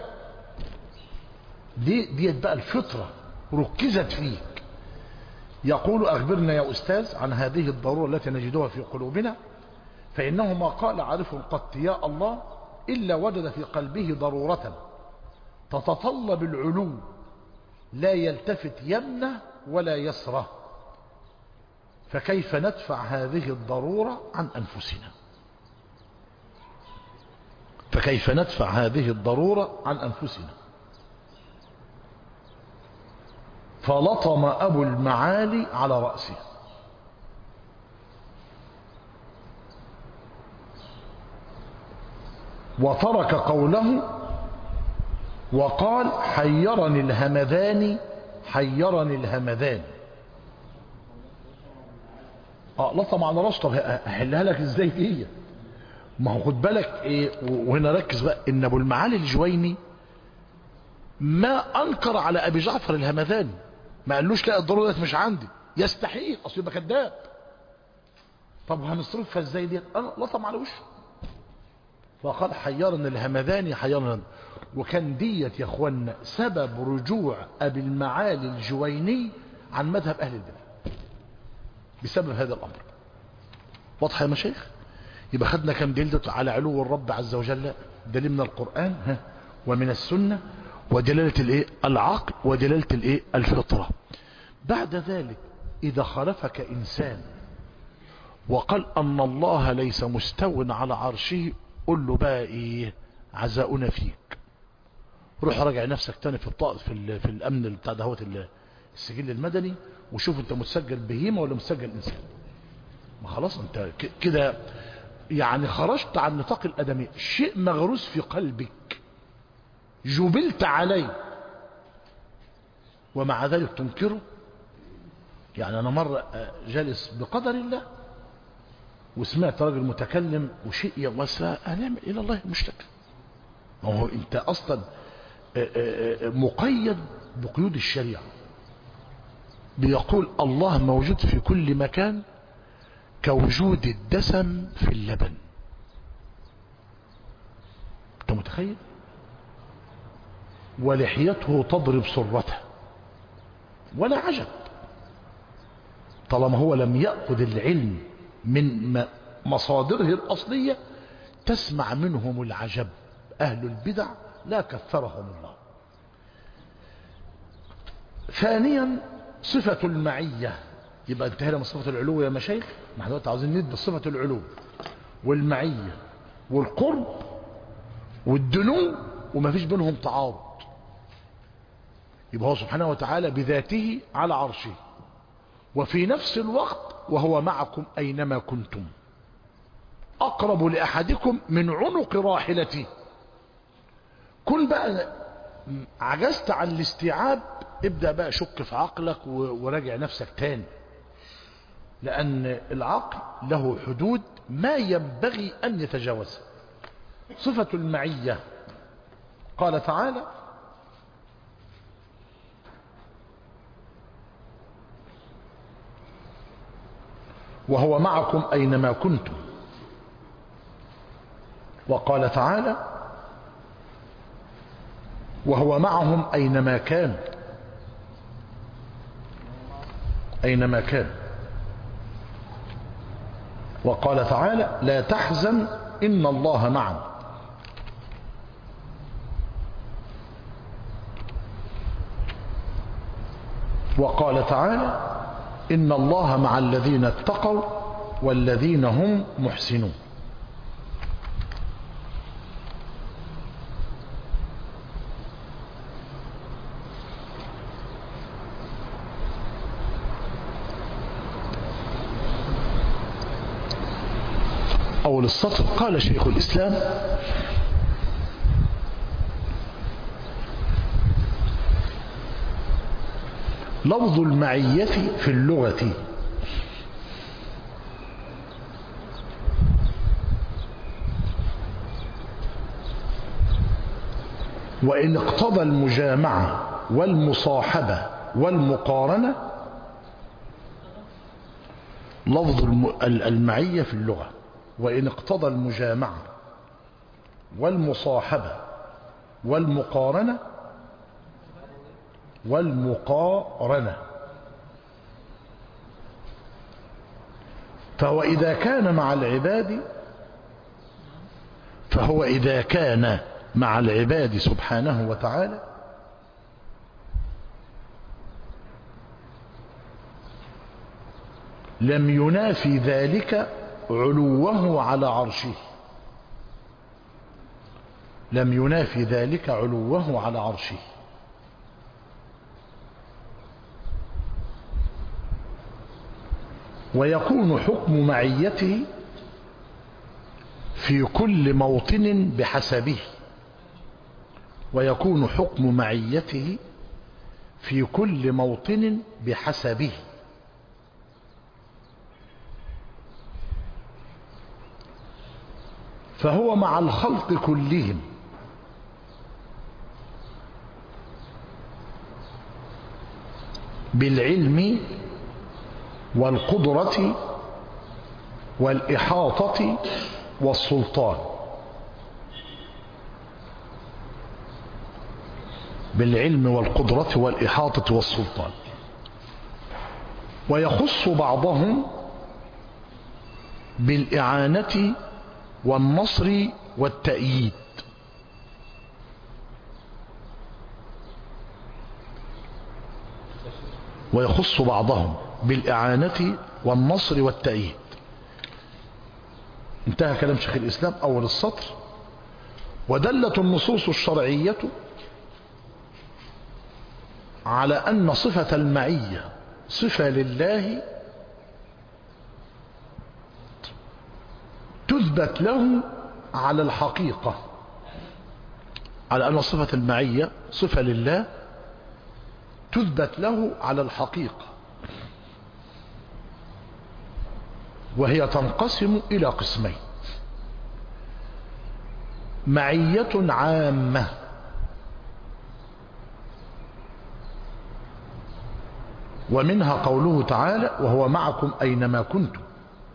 دي ديت بقى الفطرة ركزت فيك. يقول أخبرنا يا أستاذ عن هذه الضرورة التي نجدها في قلوبنا، فإنه ما قال عارف قط يا الله إلا وجد في قلبه ضرورة تتطلب العلو لا يلتفت يمنه ولا يسره، فكيف ندفع هذه الضرورة عن أنفسنا؟ فكيف ندفع هذه الضرورة عن أنفسنا؟ فلطم أبو المعالي على رأسه. وترك قوله وقال حيرني الهمذان حيرني الهمذان. اه لطم على راسه. طب احلها لك ازاي دي؟ ما هو خد بالك ايه، وهنا ركز بقى، ان ابو المعالي الجويني ما انكر على ابي جعفر الهمذاني، ما قالوش لا الضروره دي مش عندي، يستحيل اصل يبقى كذاب. طب هنصرفها ازاي دي؟ اه لطم على وشه فقال حيرني الهمذاني حيرني. وكان ديت يا اخوانا سبب رجوع ابي المعالي الجويني عن مذهب اهل البدع بسبب هذا الامر. واضح يا مشايخ؟ يبقى خدنا كم دليل على علو الرب عز وجل؟ دليل من القرآن ها ومن السنة، ودلالة الايه العقل، ودلالة الايه الفطرة. بعد ذلك اذا خالفك انسان وقال ان الله ليس مستو على عرشه، قل له بقى ايه عزاؤنا فيك، روح راجع نفسك تاني في الطاقة في, في الامن بتاع دهوت السجل المدني، وشوف انت متسجل بهيمة ولا متسجل انسان. ما خلاص انت كده يعني خرجت عن نطاق الادمي، شيء مغروس في قلبك جبلت عليه ومع ذلك تنكره. يعني انا مرة جالس بقدر الله وسمعت راجل متكلم وشيء يوسع، هنعمل الى الله المشتكى. ما هو انت اصلا مقيد بقيود الشريعة، بيقول الله موجود في كل مكان كوجود الدسم في اللبن. انت متخيل؟ ولحيته تضرب سرته. ولا عجب طالما هو لم يأخذ العلم من مصادره الأصلية، تسمع منهم العجب. أهل البدع لا كثرهم الله. ثانيا صفة المعية. يبقى انتهينا من صفة العلو يا مشايخ. ما احنا دلوقتي عاوزين ندي صفة العلو والمعية والقرب والدنو، وما فيش بينهم تعارض. يبقى هو سبحانه وتعالى بذاته على عرشه، وفي نفس الوقت وهو معكم أينما كنتم، أقرب لأحدكم من عنق راحلته. كن بقى عجزت عن الاستيعاب، ابدأ بقى شك في عقلك وراجع نفسك تاني، لأن العقل له حدود ما ينبغي أن يتجاوزها. صفة المعية قال تعالى وهو معكم أينما كنتم، وقال تعالى وهو معهم أينما كان أينما كان وقال تعالى لا تحزن إن الله معنا. وقال تعالى إن الله مع الذين اتقوا والذين هم محسنون. أول السطر قال شيخ الإسلام لفظ المعية في اللغة وإن اقتضى المجامعة والمصاحبة والمقارنة. لفظ المعية في اللغة وإن اقتضى المجامعة والمصاحبة والمقارنة والمقارنة فهو إذا كان مع العباد فهو إذا كان مع العباد سبحانه وتعالى لم ينافي ذلك علوه على عرشه. لم ينافي ذلك علوه على عرشه. ويكون حكم معيته في كل موطن بحسبه ويكون حكم معيته في كل موطن بحسبه فهو مع الخلق كلهم بالعلم والقدرة والإحاطة والسلطان بالعلم والقدرة والإحاطة والسلطان ويخص بعضهم بالإعانة والنصر والتأييد ويخص بعضهم بالإعانة والنصر والتأييد. انتهى كلام شيخ الإسلام أول السطر. ودلت النصوص الشرعية على أن صفة المعية صفة لله تثبت له على الحقيقة، على أن صفة المعية صفة لله تثبت له على الحقيقة، وهي تنقسم إلى قسمين: معية عامة ومنها قوله تعالى وهو معكم أينما كنتم،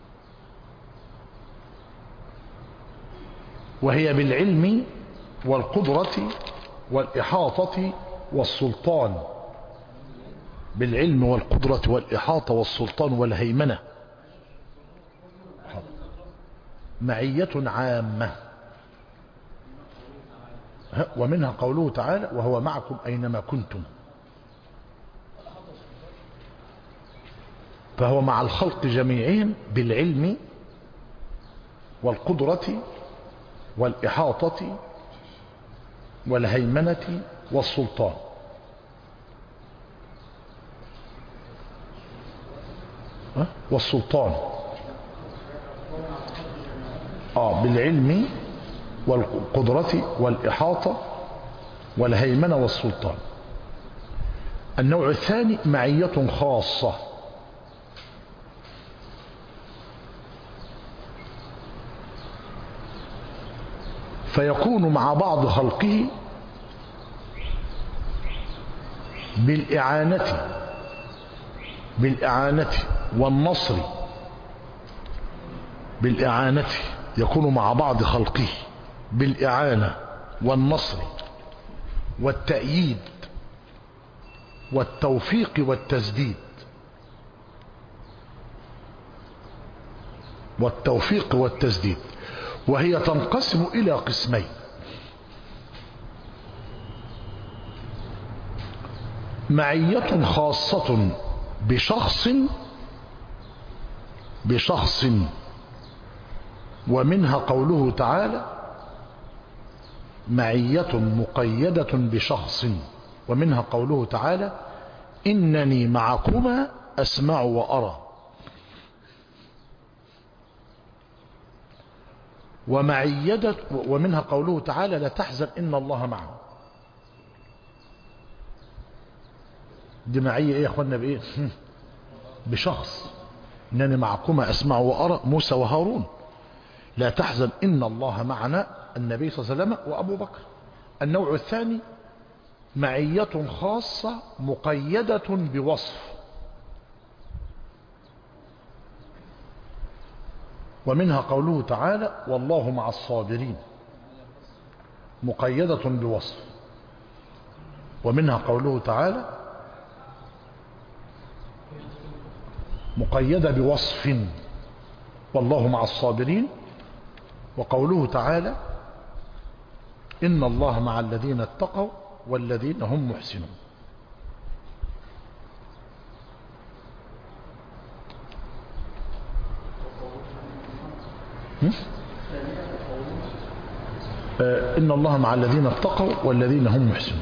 وهي بالعلم والقدرة والإحاطة والسلطان، بالعلم والقدرة والإحاطة والسلطان والهيمنة. معية عامة ومنها قوله تعالى وهو معكم أينما كنتم، فهو مع الخلق جميعهم بالعلم والقدرة والإحاطة والهيمنة والسلطان. والسلطان آه بالعلم والقدرة والإحاطة والهيمنة والسلطان. النوع الثاني معية خاصة فيكون مع بعض خلقه بالإعانة بالإعانة والنصر، بالإعانة يكون مع بعض خلقه بالإعانة والنصر والتأييد والتوفيق والتسديد والتوفيق والتسديد وهي تنقسم إلى قسمين: معية خاصة بشخص بشخص ومنها قوله تعالى معية مقيدة بشخص، ومنها قوله تعالى إنني معكما أسمع وأرى. ومعية ومنها قوله تعالى لا تحزن إن الله معنا. دي معية ايه يا اخوانا بايه؟ بشخص، انني معكما اسمع وارى موسى وهارون. لا تحزن ان الله معنا النبي صلى الله عليه وسلم وابو بكر. النوع الثاني معية خاصة مقيدة بوصف، ومنها قوله تعالى والله مع الصابرين، مقيدة بوصف. ومنها قوله تعالى مقيدة بوصف والله مع الصابرين. وقوله تعالى إن الله مع الذين اتقوا والذين هم محسنون. آه إن الله مع الذين اتقوا والذين هم محسنون.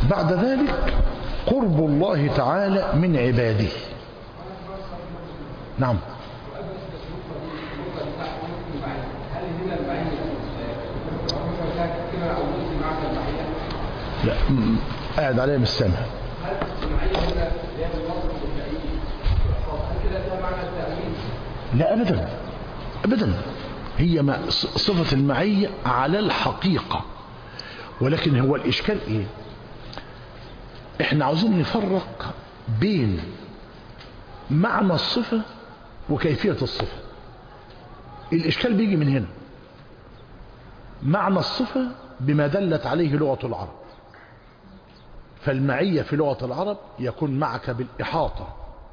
بعد ذلك قرب الله تعالى من عباده. نعم. لا قاعد عليه مش سامع. لا ابدا ابدا، هي ما صفة المعية على الحقيقة، ولكن هو الاشكال ايه؟ احنا عاوزين نفرق بين معنى الصفة وكيفية الصفة. الاشكال بيجي من هنا. معنى الصفة بما دلت عليه لغة العرب، فالمعية في لغة العرب يكون معك بالإحاطة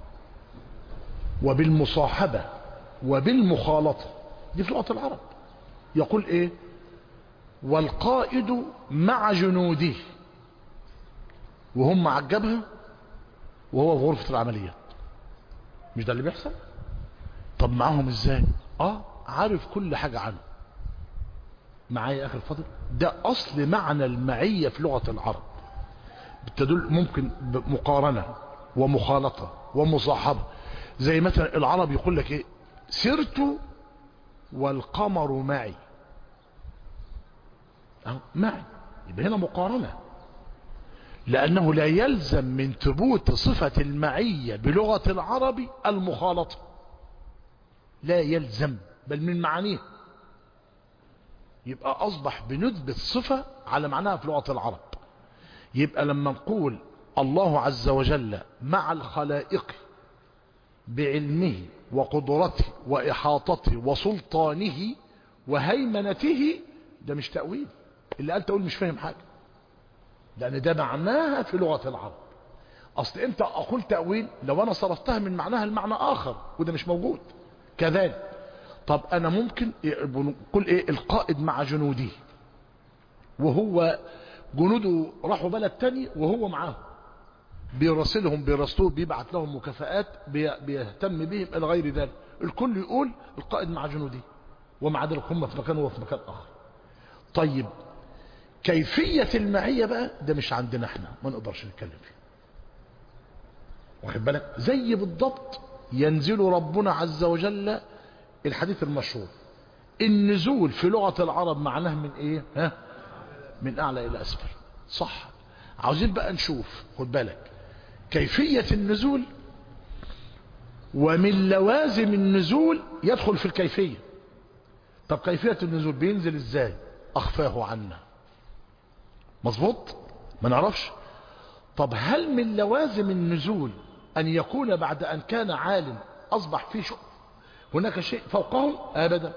وبالمصاحبة وبالمخالطة، دي في لغة العرب. يقول ايه؟ والقائد مع جنوده، وهم مع الجبهة وهو في غرفة العمليات. مش ده اللي بيحصل؟ طب معاهم ازاي؟ اه عارف كل حاجة عنه. معايا يا اخي الفاضل؟ ده اصل معنى المعية في لغة العرب، بتدل ممكن مقارنة ومخالطة ومصاحبة. زي مثلا العرب يقول لك ايه؟ سرت والقمر معي. اه معي، يبقى هنا مقارنة، لأنه لا يلزم من ثبوت صفة المعية بلغة العرب المخالطة، لا يلزم، بل من معانيه. يبقى أصبح بنثبت صفة على معناها في لغة العرب. يبقى لما نقول الله عز وجل مع الخلائق بعلمه وقدرته وإحاطته وسلطانه وهيمنته، ده مش تأويل. اللي قال تقول مش فاهم حاجة، لأن ده معناها في لغة العرب. أصل أنت أقول تأويل لو أنا صرفتها من معناها المعنى آخر، وده مش موجود. كذلك طب أنا ممكن نقول إيه؟ القائد مع جنوده، وهو جنوده راحوا بلد تاني وهو معاهم، بيراسلهم بيراسلوه، بيبعت لهم مكافآت، بيهتم بهم إلى غير ذلك. الكل يقول القائد مع جنوده، ومع ذلك هم في مكان وهو في مكان آخر. طيب كيفية المعية بقى ده مش عندنا احنا، ما نقدرش نتكلم فيه. واخد بالك؟ زي بالضبط ينزل ربنا عز وجل، الحديث المشهور النزول في لغة العرب معناه من ايه؟ ها؟ من اعلى الى اسفل، صح. عاوزين بقى نشوف، خد بالك، كيفية النزول، ومن لوازم النزول يدخل في الكيفية. طب كيفية النزول بينزل ازاي؟ اخفاه عنا، مظبوط؟ ما نعرفش. طب هل من لوازم النزول ان يكون بعد ان كان عالم اصبح في شيء هناك شيء فوقه؟ ابدا.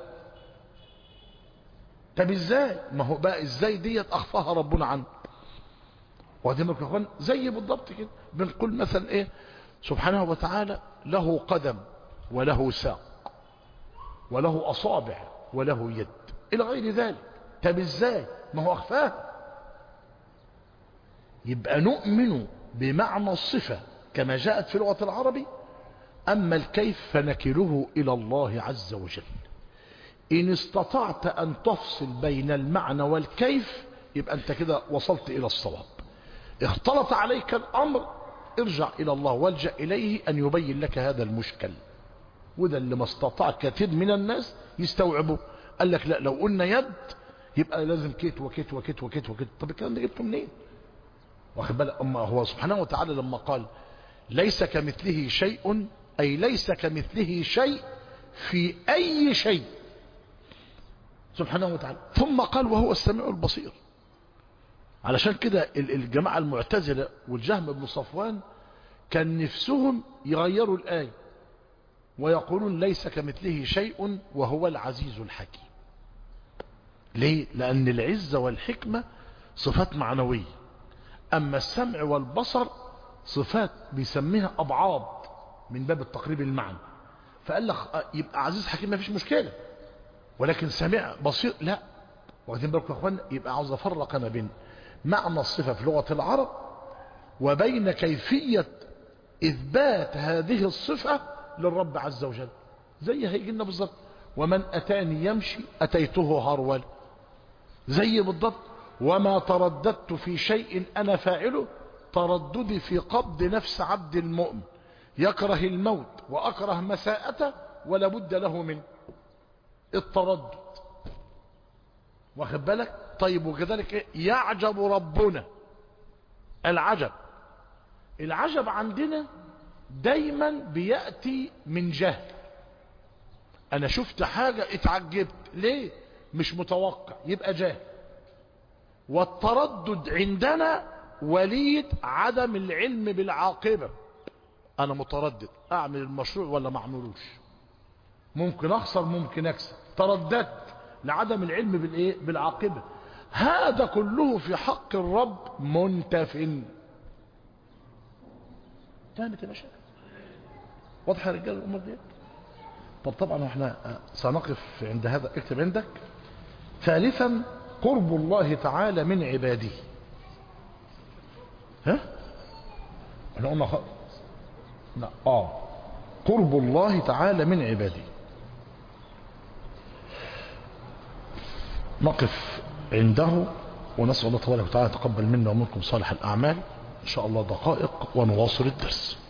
طب ازاي؟ ما هو بقى ازاي ديت اخفاها ربنا عنه. وهذه اخوان زي بالضبط كده بنقول مثلا ايه؟ سبحانه وتعالى له قدم وله ساق وله اصابع وله يد الى غير ذلك. طب ازاي؟ ما هو اخفاها. يبقى نؤمن بمعنى الصفة كما جاءت في لغة العرب، أما الكيف فنكله إلى الله عز وجل. إن استطعت أن تفصل بين المعنى والكيف يبقى أنت كده وصلت إلى الصواب. اختلط عليك الأمر، ارجع إلى الله والجأ إليه أن يبين لك هذا المشكل. وده اللي ما استطاع كثير من الناس يستوعبوا. قال لك لا، لو قلنا يد يبقى لازم كيت وكيت وكيت وكيت وكيت. طب الكلام ده جبته منين؟ واخد بالك؟ اما هو سبحانه وتعالى لما قال ليس كمثله شيء، اي ليس كمثله شيء في اي شيء سبحانه وتعالى، ثم قال وهو السميع البصير. علشان كده الجماعة المعتزلة والجهم بن صفوان كان نفسهم يغيروا الآية ويقولون ليس كمثله شيء وهو العزيز الحكيم. ليه؟ لأن العزة والحكمة صفات معنوية، أما السمع والبصر صفات بيسميها أبعاض من باب التقريب المعنى. فقال لك يبقى عزيز حكيم ما فيش مشكلة، ولكن سميع بصير لا. واخدين بالكم يا اخوان؟ يبقى عاوز افرق انا بين معنى الصفة في لغة العرب وبين كيفية إثبات هذه الصفة للرب عز وجل. زي هيجي لنا بالضبط ومن أتاني يمشي أتيته هرول. زي بالضبط وما ترددت في شيء أنا فاعله ترددي في قبض نفس عبد المؤمن يكره الموت وأكره مساءته ولا بد له من التردد. واخد بالك؟ طيب وكذلك إيه؟ يعجب ربنا. العجب العجب عندنا دايما بيأتي من جهل. انا شفت حاجة اتعجبت ليه؟ مش متوقع، يبقى جاهل. والتردد عندنا وليد عدم العلم بالعاقبة. انا متردد اعمل المشروع ولا ما اعملوش، ممكن اخسر ممكن اكسب، ترددت لعدم العلم بالايه؟ بالعاقبة. هذا كله في حق الرب منتف. فهمت يا باشا؟ واضح يا رجال الامور دي؟ طب طبعا احنا سنقف عند هذا، اكتب عندك. ثالثا قرب الله تعالى من عباده. ها احنا قلنا خ... لا اه قرب الله تعالى من عباده. نقف عنده ونسأل الله تبارك وتعالى يتقبل منا ومنكم صالح الأعمال. إن شاء الله دقائق ونواصل الدرس.